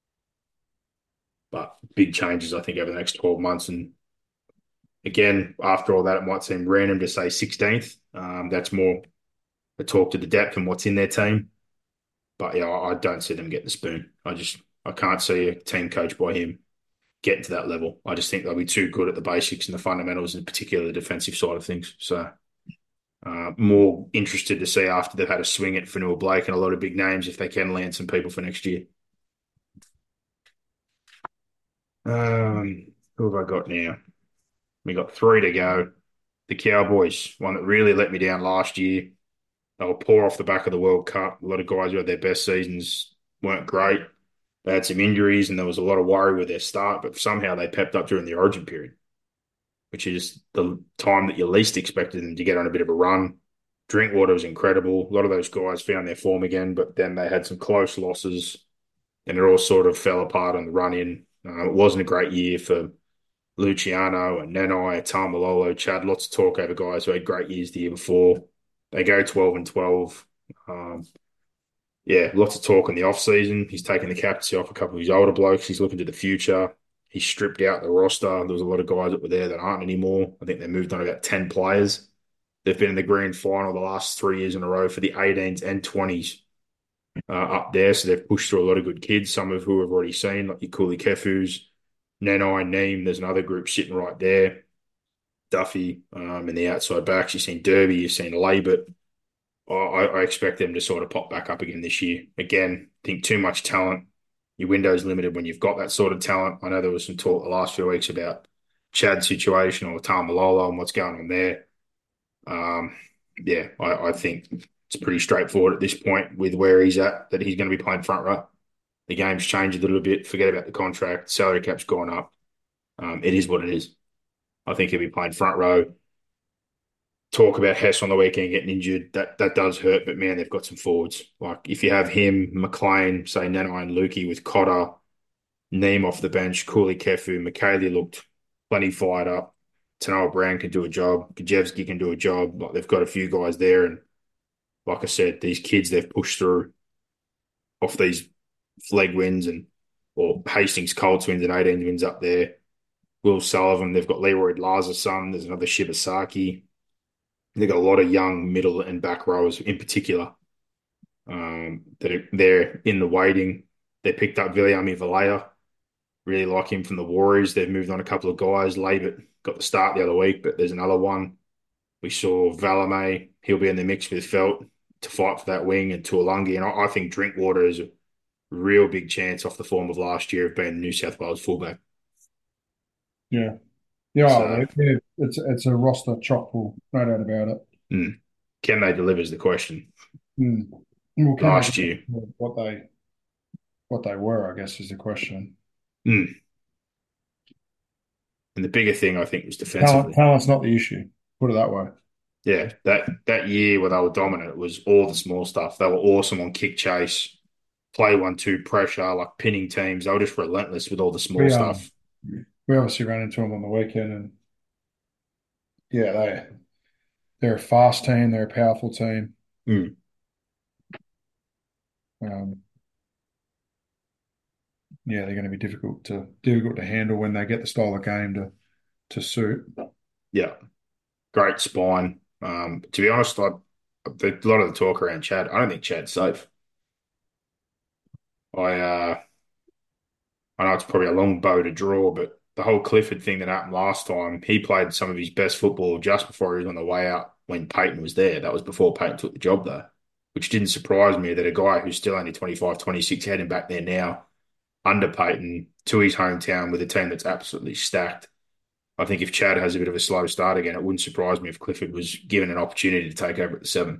But big changes, I think, over the next twelve months. And again, after all that, it might seem random to say sixteenth. Um, that's more a talk to the depth and what's in their team. But yeah, I don't see them get the spoon. I just I can't see a team coached by him getting to that level. I just think they'll be too good at the basics and the fundamentals, and particularly the defensive side of things. So uh, more interested to see after they've had a swing at Fanua Blake and a lot of big names if they can land some people for next year. Um, who have I got now? We got three to go. The Cowboys, one that really let me down last year. They were poor off the back of the World Cup. A lot of guys who had their best seasons weren't great. They had some injuries and there was a lot of worry with their start, but somehow they pepped up during the Origin period. which is the time that you least expected them to get on a bit of a run. Drinkwater was incredible. A lot of those guys found their form again, but then they had some close losses and it all sort of fell apart on the run in. Uh, it wasn't a great year for Luciano and Nanai, Tamalolo, Chad. Lots of talk over guys who had great years the year before. They go twelve and twelve. Um, yeah, lots of talk in the off season. He's taken the captaincy off a couple of his older blokes. He's looking to the future. He stripped out the roster. There was a lot of guys that were there that aren't anymore. I think they moved on about ten players. They've been in the grand final the last three years in a row for the eighteens and twenties uh, up there. So they've pushed through a lot of good kids, some of who we've already seen, like your Cooley Kefus, Nanai, Neem. There's another group sitting right there. Duffy um, in the outside backs. You've seen Derby, you've seen Labert. I, I expect them to sort of pop back up again this year. Again, I think too much talent. Your window's limited when you've got that sort of talent. I know there was some talk the last few weeks about Chad's situation or Tamalolo and what's going on there. Um, yeah, I, I think it's pretty straightforward at this point with where he's at, that he's going to be playing front row. The game's changed a little bit. Forget about the contract. Salary cap's gone up. Um, it is what it is. I think he'll be playing front row. Talk about Hess on the weekend getting injured. That that does hurt, but man, they've got some forwards. Like if you have him, McLean, say Nanai and Lukey with Cotter, Neem off the bench, Cooley Kefu, McKaylee looked plenty fired up. Tanoa Brown can do a job. Gajewski can do a job. Like they've got a few guys there, and like I said, these kids they've pushed through off these flag wins and or Hastings Colts wins and eighteen wins up there. Will Sullivan, they've got Leroy Laza's son. There's another Shibasaki. They've got a lot of young middle and back rowers in particular um, that are there in the waiting. They picked up Viliami Valea. Really like him from the Warriors. They've moved on a couple of guys. Labert got the start the other week, but there's another one. We saw Valame. He'll be in the mix with Felt to fight for that wing and Tuolungi. And I, I think Drinkwater is a real big chance off the form of last year of being New South Wales fullback.
Yeah. Yeah,
So,
it- it's it's a roster chock full, no doubt about it.
mm, can they deliver is the question.
Mm. Well, can
Last
they
year.
what they what they were, I guess, is the question.
Mm. And the bigger thing, I think, was
Talent,
defensively.
talent's not the issue. Put it that way.
Yeah, that that year where they were dominant was all the small stuff. They were awesome on kick chase, play one two pressure, like pinning teams. They were just relentless with all the small
We um,
stuff.
we obviously ran into them on the weekend, and yeah, they they're a fast team. They're a powerful team.
Mm.
Um, yeah, they're going to be difficult to difficult to handle when they get the style of game to to suit.
Yeah, great spine. Um, to be honest, I, the, a lot of the talk around Chad, I don't think Chad's safe. I uh, I know it's probably a long bow to draw, but the whole Clifford thing that happened last time, he played some of his best football just before he was on the way out when Peyton was there. That was before Peyton took the job, though, which didn't surprise me that a guy who's still only twenty-five, twenty-six heading back there now under Peyton to his hometown with a team that's absolutely stacked. I think if Chad has a bit of a slow start again, it wouldn't surprise me if Clifford was given an opportunity to take over at the seven.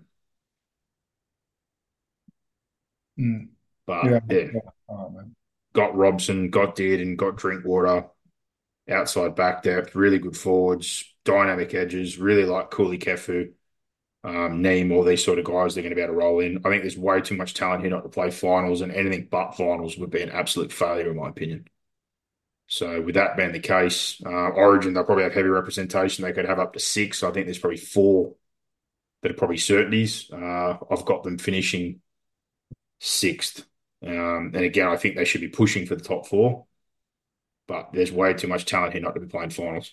Mm.
But
Yeah,
yeah,
yeah. All right, man.
got Robson, got Dearden, got Drinkwater, outside back depth, really good forwards, dynamic edges, really like Cooley Kefu, um, Neem, all these sort of guys they're going to be able to roll in. I think there's way too much talent here not to play finals, and anything but finals would be an absolute failure, in my opinion. So with that being the case, uh, Origin, they'll probably have heavy representation. They could have up to six. I think there's probably four that are probably certainties. Uh, I've got them finishing sixth. Um, and again, I think they should be pushing for the top four. But there's way too much talent here not to be playing finals.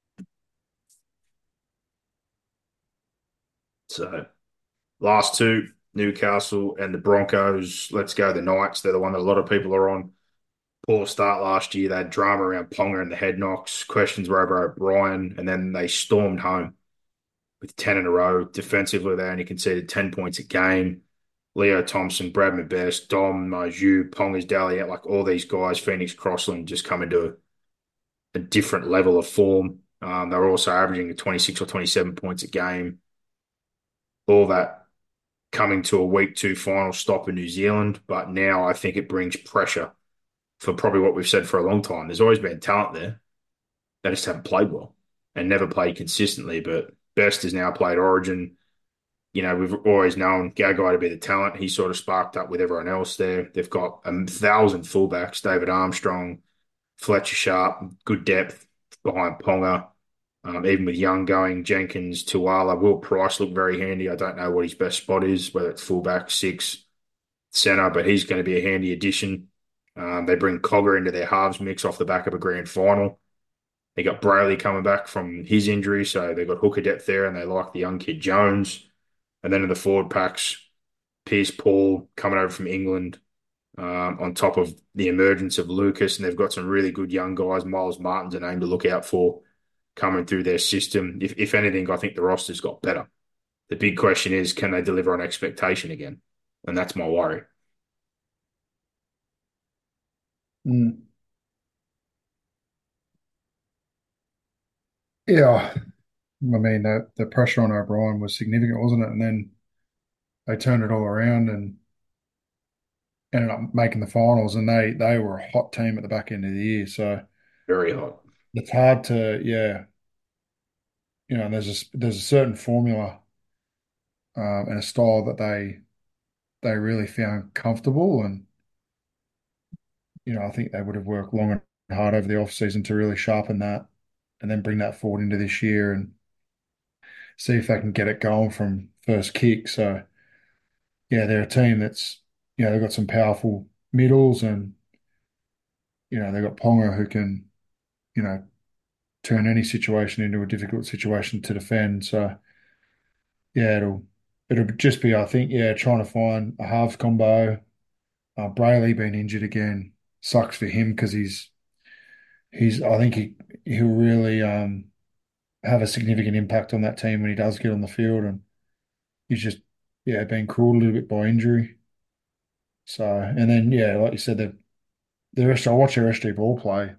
So last two, Newcastle and the Broncos. Let's go the Knights. They're the one that a lot of people are on. Poor start last year. They had drama around Ponga and the head knocks. Questions were over O'Brien, and then they stormed home with ten in a row. Defensively, they only conceded ten points a game. Leo Thompson, Brad McBest, Dom, Maju, Ponga's Dally, like all these guys, Phoenix Crossland, just come into a, a different level of form. Um, they were also averaging twenty-six or twenty-seven points a game. All that coming to a week two final stop in New Zealand, but now I think it brings pressure for probably what we've said for a long time. There's always been talent there. They just haven't played well. and never played consistently. But Best has now played Origin. You know, we've always known Gagai to be the talent. He sort of sparked up with everyone else there. They've got a thousand fullbacks, David Armstrong, Fletcher Sharp, good depth behind Ponga. Um, even with Young going, Jenkins, Tuala, Will Price look very handy. I don't know what his best spot is, whether it's fullback, six, centre, but he's going to be a handy addition. Um, they bring Cogger into their halves mix off the back of a grand final. They got Brayley coming back from his injury, so they've got hooker depth there, and they like the young kid Jones. And then in the forward packs, Pierce Paul coming over from England, um, on top of the emergence of Lucas, and they've got some really good young guys. Miles Martin's a name to look out for coming through their system. If, if anything, I think the roster's got better. The big question is, can they deliver on expectation again? And that's my worry.
Mm. Yeah, I mean the the pressure on O'Brien was significant, wasn't it? And then they turned it all around and ended up making the finals, and they they were a hot team at the back end of the year. So
Very hot.
it's hard to, yeah, you know, there's a there's a certain formula um, and a style that they they really found comfortable, and you know, I think they would have worked long and hard over the off season to really sharpen that, and then bring that forward into this year and see if they can get it going from first kick. So yeah, they're a team that's, you know, they've got some powerful middles, and you know, they've got Ponga who can, you know, turn any situation into a difficult situation to defend. So yeah, it'll it'll just be, I think, yeah, trying to find a halves combo. Uh, Brayley being injured again sucks for him because he's he's I think he he'll really um have a significant impact on that team when he does get on the field, and he's just, yeah, been caught a little bit by injury. So, and then yeah, like you said, the the rest I watched their S G ball play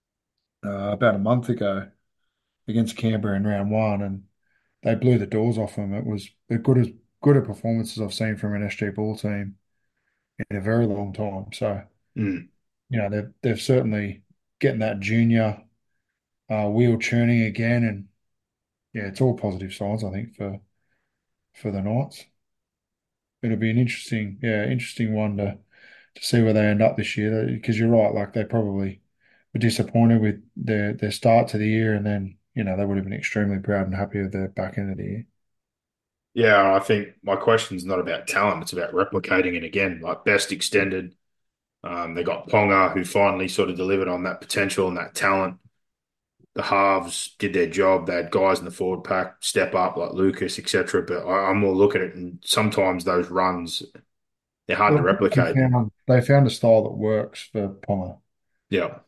uh, about a month ago against Canberra in round one, and they blew the doors off them. It was the good as good a performances I've seen from an S G ball team in a very long time. So,
Mm.
you know, they've they've certainly getting that junior uh, wheel churning again, and yeah, it's all positive signs, I think, for for the Knights. It'll be an interesting, yeah, interesting one to to see where they end up this year. Because you're right, like they probably were disappointed with their their start to the year, and then you know they would have been extremely proud and happy with their back end of the year.
Yeah, I think my question's not about talent, it's about replicating it again. Like Best extended. Um, they got Ponga, who finally sort of delivered on that potential and that talent. The halves did their job. They had guys in the forward pack step up like Lucas, et cetera. But I, I'm more looking at it, and sometimes those runs, they're hard to
Well, they
replicate.
found they found a style that works for Ponga,
Yeah.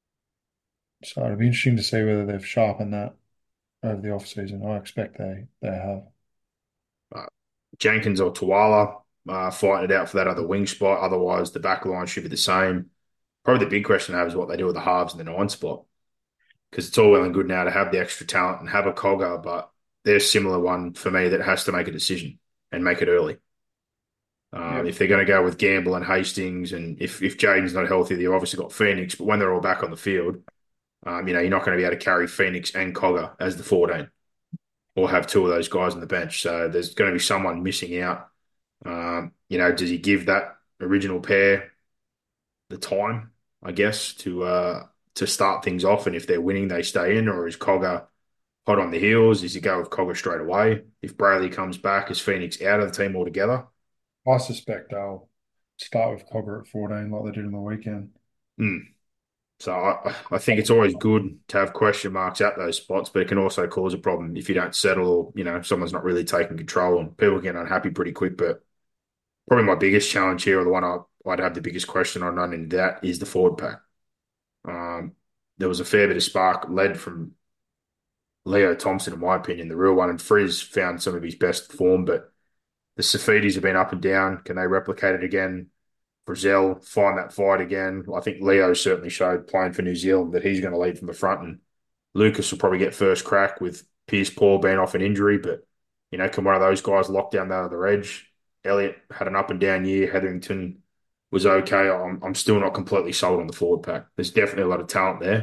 so it'll be interesting to see whether they've sharpened that over the off season. I expect they they have.
Uh, Jenkins or Tuala uh, fighting it out for that other wing spot. Otherwise, the back line should be the same. Probably the big question I have is what they do with the halves in the nine spot. Because it's all well and good now to have the extra talent and have a Cogger, but there's a similar one for me that has to make a decision and make it early.
Yeah,
Um, if they're going to go with Gamble and Hastings, and if, if Jaden's not healthy, they've obviously got Phoenix, but when they're all back on the field, um, you know, you're not going to be able to carry Phoenix and Cogger as the fourteen or have two of those guys on the bench. So there's going to be someone missing out. Um, you know, does he give that original pair the time, I guess, to uh, to start things off? And if they're winning, they stay in, or is Cogger hot on the heels? Does he go with Cogger straight away? If Brayley comes back, is Phoenix out of the team altogether?
I suspect they'll start with Cogger at fourteen like they did on the weekend.
Hmm. So I, I think it's always good to have question marks at those spots, but it can also cause a problem if you don't settle, or, you know, someone's not really taking control and people get unhappy pretty quick. But probably my biggest challenge here, or the one I, I'd have the biggest question on running into that, is the forward pack. Um, there was a fair bit of spark led from Leo Thompson, in my opinion, the real one, and Frizz found some of his best form, but the Safidis have been up and down. Can they replicate it again? Brazil find that fight again. I think Leo certainly showed playing for New Zealand that he's going to lead from the front, and Lucas will probably get first crack with Pierce Paul being off an injury. But you know, can one of those guys lock down that other edge? Elliott had an up and down year. Hetherington was okay. I'm I'm still not completely sold on the forward pack. There's definitely a lot of talent there,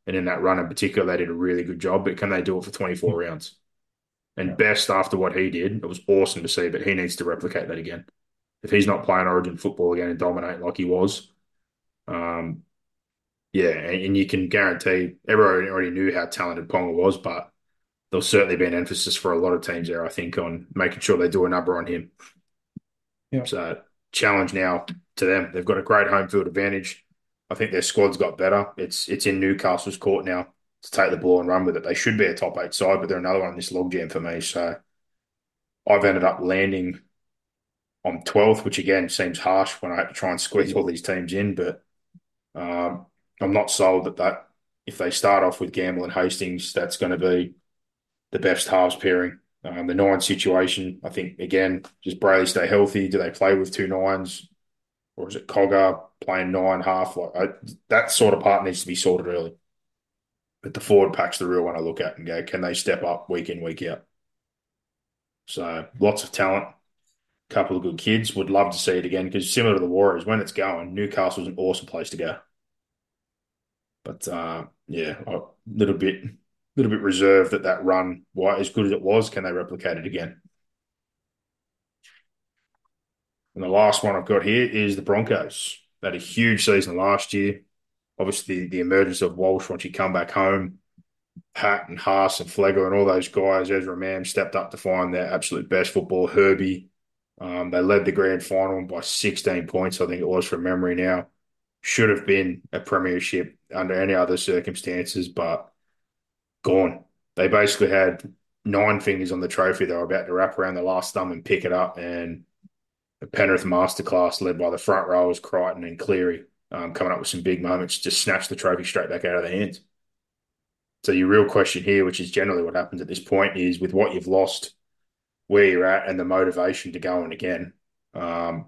And in that run in particular, they did a really good job. But can they do it for twenty-four rounds? And
Yeah.
Best, after what he did, it was awesome to see, but he needs to replicate that again. If he's not playing Origin football again and dominating like he was, um, yeah, and, and you can guarantee everyone already knew how talented Ponga was, but there'll certainly be an emphasis for a lot of teams there, I think, on making sure they do a number on him.
Yeah.
So challenge now to them. They've got a great home field advantage. I think their squad's got better. It's it's in Newcastle's court now to take the ball and run with it. They should be a top eight side, but they're another one in this logjam for me. So I've ended up landing on twelfth, which again seems harsh when I had to try and squeeze all these teams in, but um, I'm not sold that that if they start off with Gamble and Hastings, that's going to be the best halves pairing. Um, the nine situation, I think, again, just Brayley stay healthy. Do they play with two nines, or is it Cogger playing nine half? Like I, that sort of part needs to be sorted early. But the forward pack's the real one I look at and go, can they step up week in, week out? So lots of talent, couple of good kids. Would love to see it again because similar to the Warriors, when it's going, Newcastle's an awesome place to go. But uh, yeah, a little bit, little bit reserved that that run, why as good as it was, can they replicate it again? And the last one I've got here is the Broncos. They had a huge season last year. Obviously, the, the emergence of Walsh once you come back home, Pat and Haas and Flegler and all those guys, Ezra Mam stepped up to find their absolute best football. Herbie, um, they led the grand final by sixteen points, I think it was from memory now. Should have been a premiership under any other circumstances, but gone. They basically had nine fingers on the trophy they were about to wrap around the last thumb and pick it up, and a Penrith masterclass led by the front rowers, Crichton and Cleary, um, coming up with some big moments, just snatched the trophy straight back out of their hands. So your real question here, which is generally what happens at this point, is with what you've lost, where you're at, and the motivation to go on again. Um,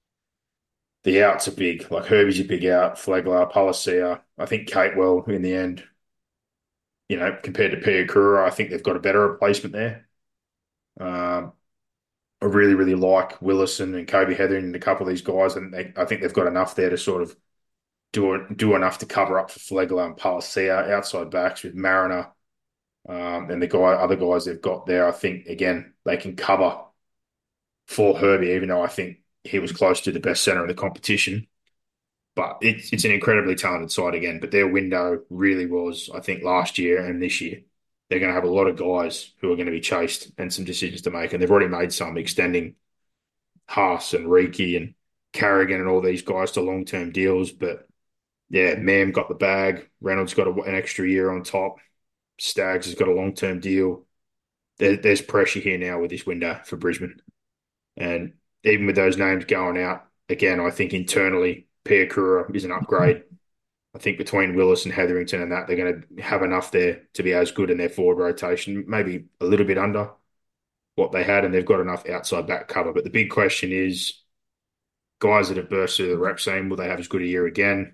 the outs are big. Like Herbie's a big out, Flegler, Palacia. I think Catewell in the end, you know, compared to Piakura, I think they've got a better replacement there. Um, I really, really like Willison and Kobe Heathering and a couple of these guys, and they, I think they've got enough there to sort of do do enough to cover up for Flegler and Palacia outside backs with Mariner um, and the guy, other guys they've got there. I think again they can cover for Herbie, even though I think he was close to the best center in the competition. But it's it's an incredibly talented side again. But their window really was, I think, last year and this year. They're going to have a lot of guys who are going to be chased and some decisions to make. And they've already made some, extending Haas and Reiki and Carrigan and all these guys to long-term deals. But yeah, Mam got the bag. Reynolds got a, an extra year on top. Staggs has got a long-term deal. There, there's pressure here now with this window for Brisbane. And even with those names going out, again, I think internally, Piakura is an upgrade. I think between Willis and Hetherington and that, they're going to have enough there to be as good in their forward rotation, maybe a little bit under what they had, and they've got enough outside back cover. But the big question is, guys that have burst through the rep scene, will they have as good a year again?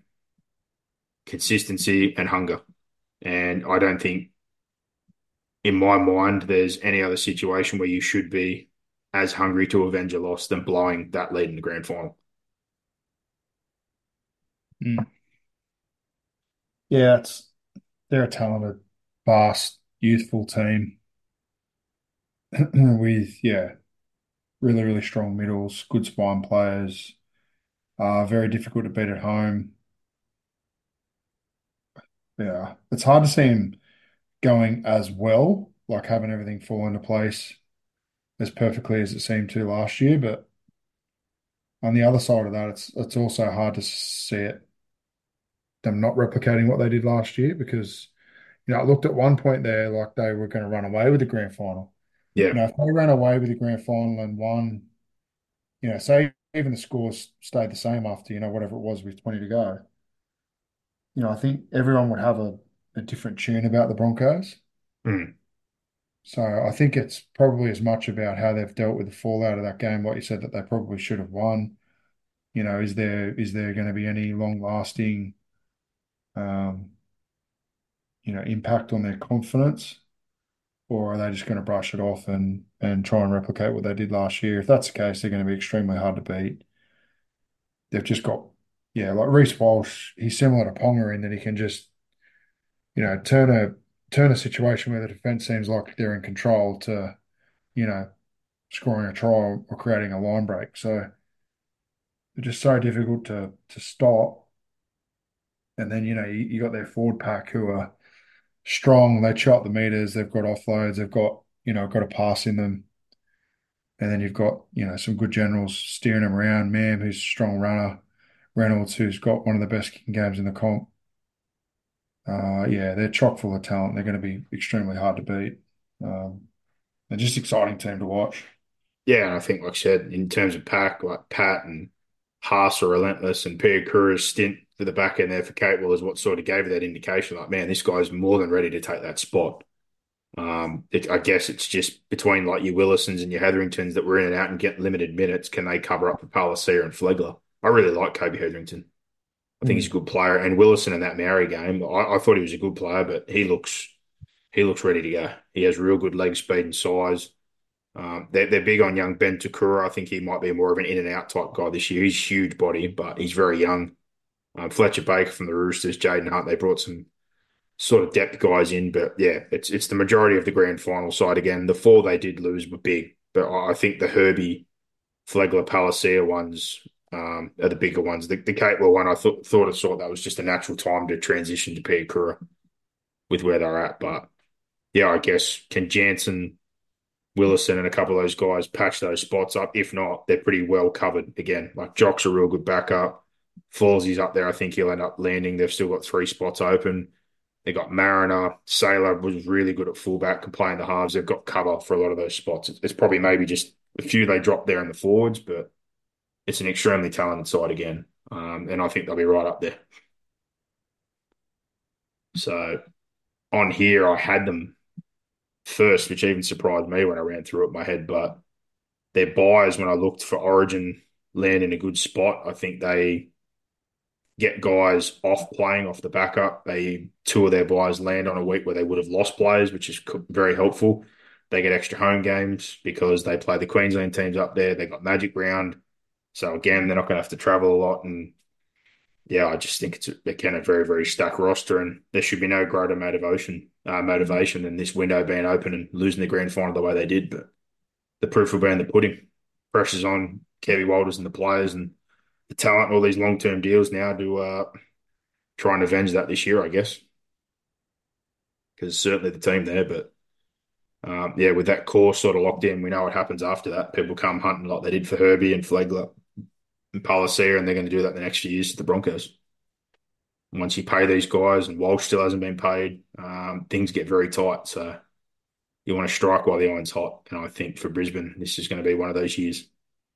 Consistency and hunger. And I don't think, in my mind, there's any other situation where you should be as hungry to avenge a loss than blowing that lead in the grand final.
Mm. Yeah, it's they're a talented, fast, youthful team with yeah, really, really strong middles, good spine players. Uh, very difficult to beat at home. Yeah, it's hard to see him going as well, like having everything fall into place as perfectly as it seemed to last year. But on the other side of that, it's it's also hard to see it them not replicating what they did last year because you know I looked at one point there like they were going to run away with the grand final.
Yeah.
You know, if they ran away with the grand final and won, you know, say even the scores stayed the same after, you know, whatever it was with twenty to go, you know, I think everyone would have a, a different tune about the Broncos.
Mm.
So I think it's probably as much about how they've dealt with the fallout of that game, what you said that they probably should have won. You know, is there is there going to be any long lasting um, you know, impact on their confidence? Or are they just going to brush it off and and try and replicate what they did last year? If that's the case, they're going to be extremely hard to beat. They've just got, yeah, like Reece Walsh, he's similar to Ponga in that he can just, you know, turn a turn a situation where the defense seems like they're in control to, you know, scoring a try or creating a line break. So they're just so difficult to to stop. And then, you know, you, you got their forward pack who are strong. They chop the meters. They've got offloads. They've got, you know, got a pass in them. And then you've got, you know, some good generals steering them around. Mam, who's a strong runner. Reynolds, who's got one of the best kicking games in the comp. Uh, yeah, they're chock full of talent. They're going to be extremely hard to beat. Um, they're just exciting team to watch.
Yeah, and I think, like I said, in terms of pack, like Pat and Haas are relentless, and Piakura's stint for the back end there for Catewell is what sort of gave it that indication. Like, man, this guy's more than ready to take that spot. Um, it, I guess it's just between like your Willisons and your Hetheringtons that were in and out and get limited minutes. Can they cover up for Palacia and Flegler? I really like Kobe Hetherington. I think he's a good player. And Willison in that Maori game, I, I thought he was a good player, but he looks he looks ready to go. He has real good leg speed and size. Um, they're, they're big on young Ben Takura. I think he might be more of an in and out type guy this year. He's huge body, but he's very young. Um, Fletcher Baker from the Roosters, Jaden Hunt, they brought some sort of depth guys in, but yeah, it's it's the majority of the grand final side again. The four they did lose were big, but I think the Herbie, Flegler, Palacia ones um, are the bigger ones. The, the Catewell one, I thought thought I saw that was just a natural time to transition to Piakura with where they're at. But yeah, I guess can Jansen, Willison, and a couple of those guys patch those spots up? If not, they're pretty well covered again. Like Jock's a real good backup. Fallsy's up there. I think he'll end up landing. They've still got three spots open. They got Mariner. Sailor was really good at fullback, can play in the halves. They've got cover for a lot of those spots. It's, it's probably maybe just a few they dropped there in the forwards, but it's an extremely talented side again. Um, and I think they'll be right up there. So on here, I had them first, which even surprised me when I ran through it in my head. But their buyers, when I looked for Origin, land in a good spot. I think they get guys off playing off the backup. They two of their buyers land on a week where they would have lost players, which is very helpful. They get extra home games because they play the Queensland teams up there. They got Magic Round. So again, they're not going to have to travel a lot. And yeah, I just think it's again a very, very stacked roster, and there should be no greater motivation, uh, motivation than this window being open and losing the grand final the way they did. But the proof will be in the pudding. Pressure's on Kevy Walters and the players and the talent, all these long-term deals now to uh, try and avenge that this year, I guess. Because certainly the team there, but um, yeah, with that core sort of locked in, we know what happens after that. People come hunting like they did for Herbie and Flegler and Palacia, and they're going to do that the next few years to the Broncos. Once you pay these guys, and Walsh still hasn't been paid, um, things get very tight. So you want to strike while the iron's hot. And I think for Brisbane, this is going to be one of those years.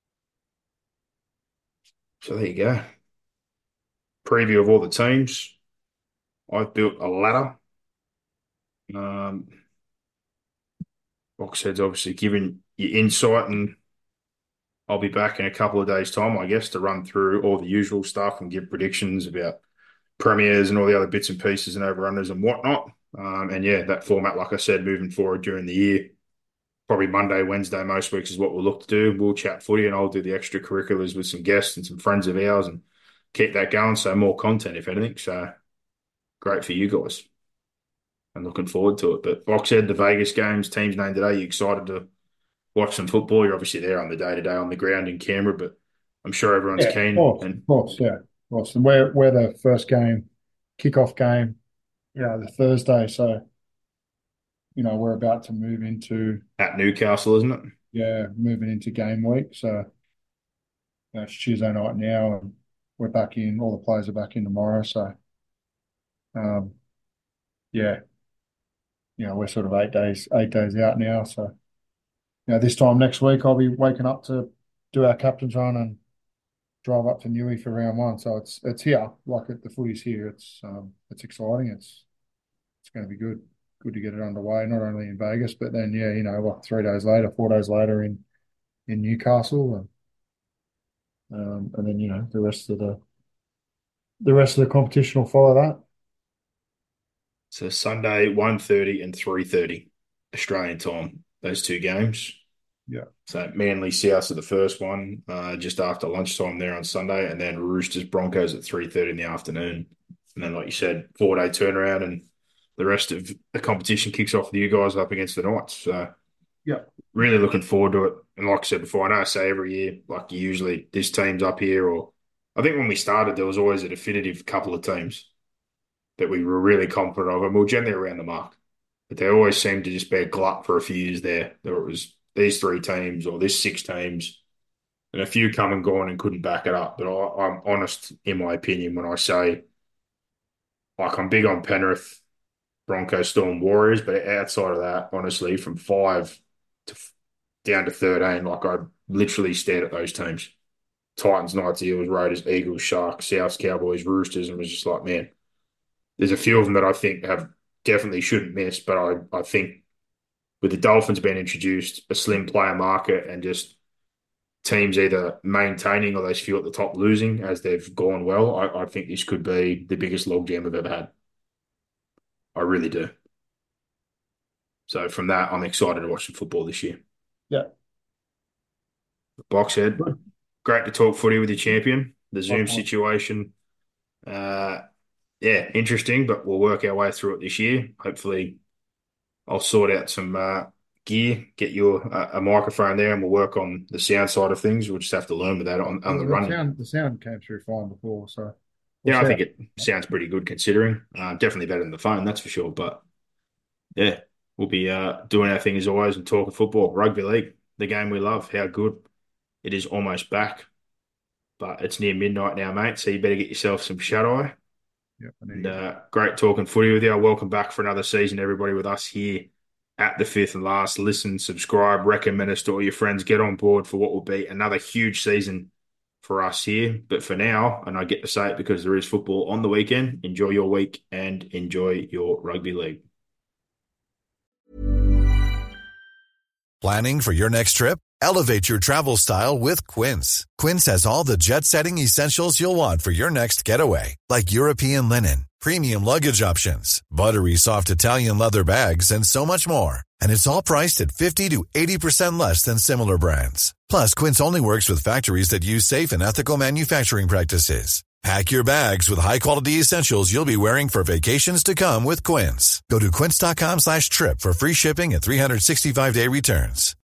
So there you go. Preview of all the teams. I've built a ladder. Um, Boxhead's obviously given you insight, and I'll be back in a couple of days' time, I guess, to run through all the usual stuff and give predictions about premiers and all the other bits and pieces and overrunners and whatnot. Um, and yeah, that format, like I said, moving forward during the year, probably Monday, Wednesday, most weeks is what we'll look to do. We'll chat footy and I'll do the extracurriculars with some guests and some friends of ours and keep that going. So more content, if anything. So great for you guys. I'm looking forward to it. But Boxhead, the Vegas games, team's name today, you excited to watch some football? You're obviously there on the day-to-day on the ground in Canberra, but I'm sure everyone's
Yeah,
keen.
of course,
And
of course, yeah, of course. And we're we're the first game, kickoff game, you know, the Thursday. So, you know, we're about to move into
at Newcastle, isn't it?
yeah, moving into game week. So, you know, it's Tuesday night now, and we're back in. All the players are back in tomorrow. So, um, yeah, you know, we're sort of eight days eight days out now. So, you know, this time next week, I'll be waking up to do our captain's run and drive up to Newey for round one. So it's it's here, like it, the footy's here. It's um it's exciting. It's it's going to be good. Good to get it underway, not only in Vegas, but then yeah, you know, like three days later, four days later in in Newcastle, and um and then you know the rest of the the rest of the competition will follow that.
So Sunday, one thirty and three thirty Australian time, those two games.
Yeah.
So Manly South are the first one, uh, just after lunchtime there on Sunday, and then Roosters Broncos at three thirty in the afternoon. And then, like you said, four-day turnaround, and the rest of the competition kicks off with you guys up against the Knights. So
Yeah.
really looking forward to it. And like I said before, I know I say every year, like usually this team's up here, or I think when we started, there was always a definitive couple of teams that we were really confident of, and we were generally around the mark. But there always seemed to just be a glut for a few years there. There was these three teams or this six teams, and a few come and gone and couldn't back it up. But I, I'm honest in my opinion when I say, like, I'm big on Penrith, Broncos, Storm, Warriors, but outside of that, honestly, from five to down to thirteen, like I literally stared at those teams. Titans, Knights, Eels, Raiders, Eagles, Sharks, Souths, Cowboys, Roosters, and was just like, man, there's a few of them that I think have definitely shouldn't miss, but I, I think with the Dolphins being introduced, a slim player market, and just teams either maintaining or those few at the top losing as they've gone well, I, I think this could be the biggest logjam I've ever had. I really do. So from that, I'm excited to watch some football this year.
Yeah.
Boxhead, great to talk footy with your champion. The Zoom
Okay.
situation, uh, yeah, interesting, but we'll work our way through it this year. Hopefully, I'll sort out some uh, gear, get you a, a microphone there, and we'll work on the sound side of things. We'll just have to learn with that on, on the
the
running.
sound, the sound came through fine before, so
Yeah, I
we'll
think it sounds pretty good considering. Uh, definitely better than the phone, that's for sure. But yeah, we'll be uh, doing our thing as always and talking football. Rugby league, the game we love. How good. It is almost back. But it's near midnight now, mate, so you better get yourself some shut-eye.
Yep, I
And
need
uh, great talking footy with you. Welcome back for another season, everybody, with us here at the fifth and last. Listen, subscribe, recommend us to all your friends. Get on board for what will be another huge season for us here. But for now, and I get to say it because there is football on the weekend, enjoy your week and enjoy your rugby league.
Planning for your next trip? Elevate your travel style with Quince. Quince has all the jet-setting essentials you'll want for your next getaway, like European linen, premium luggage options, buttery soft Italian leather bags, and so much more. And it's all priced at fifty to eighty percent less than similar brands. Plus, Quince only works with factories that use safe and ethical manufacturing practices. Pack your bags with high-quality essentials you'll be wearing for vacations to come with Quince. Go to quince.com slash trip for free shipping and three sixty-five day returns.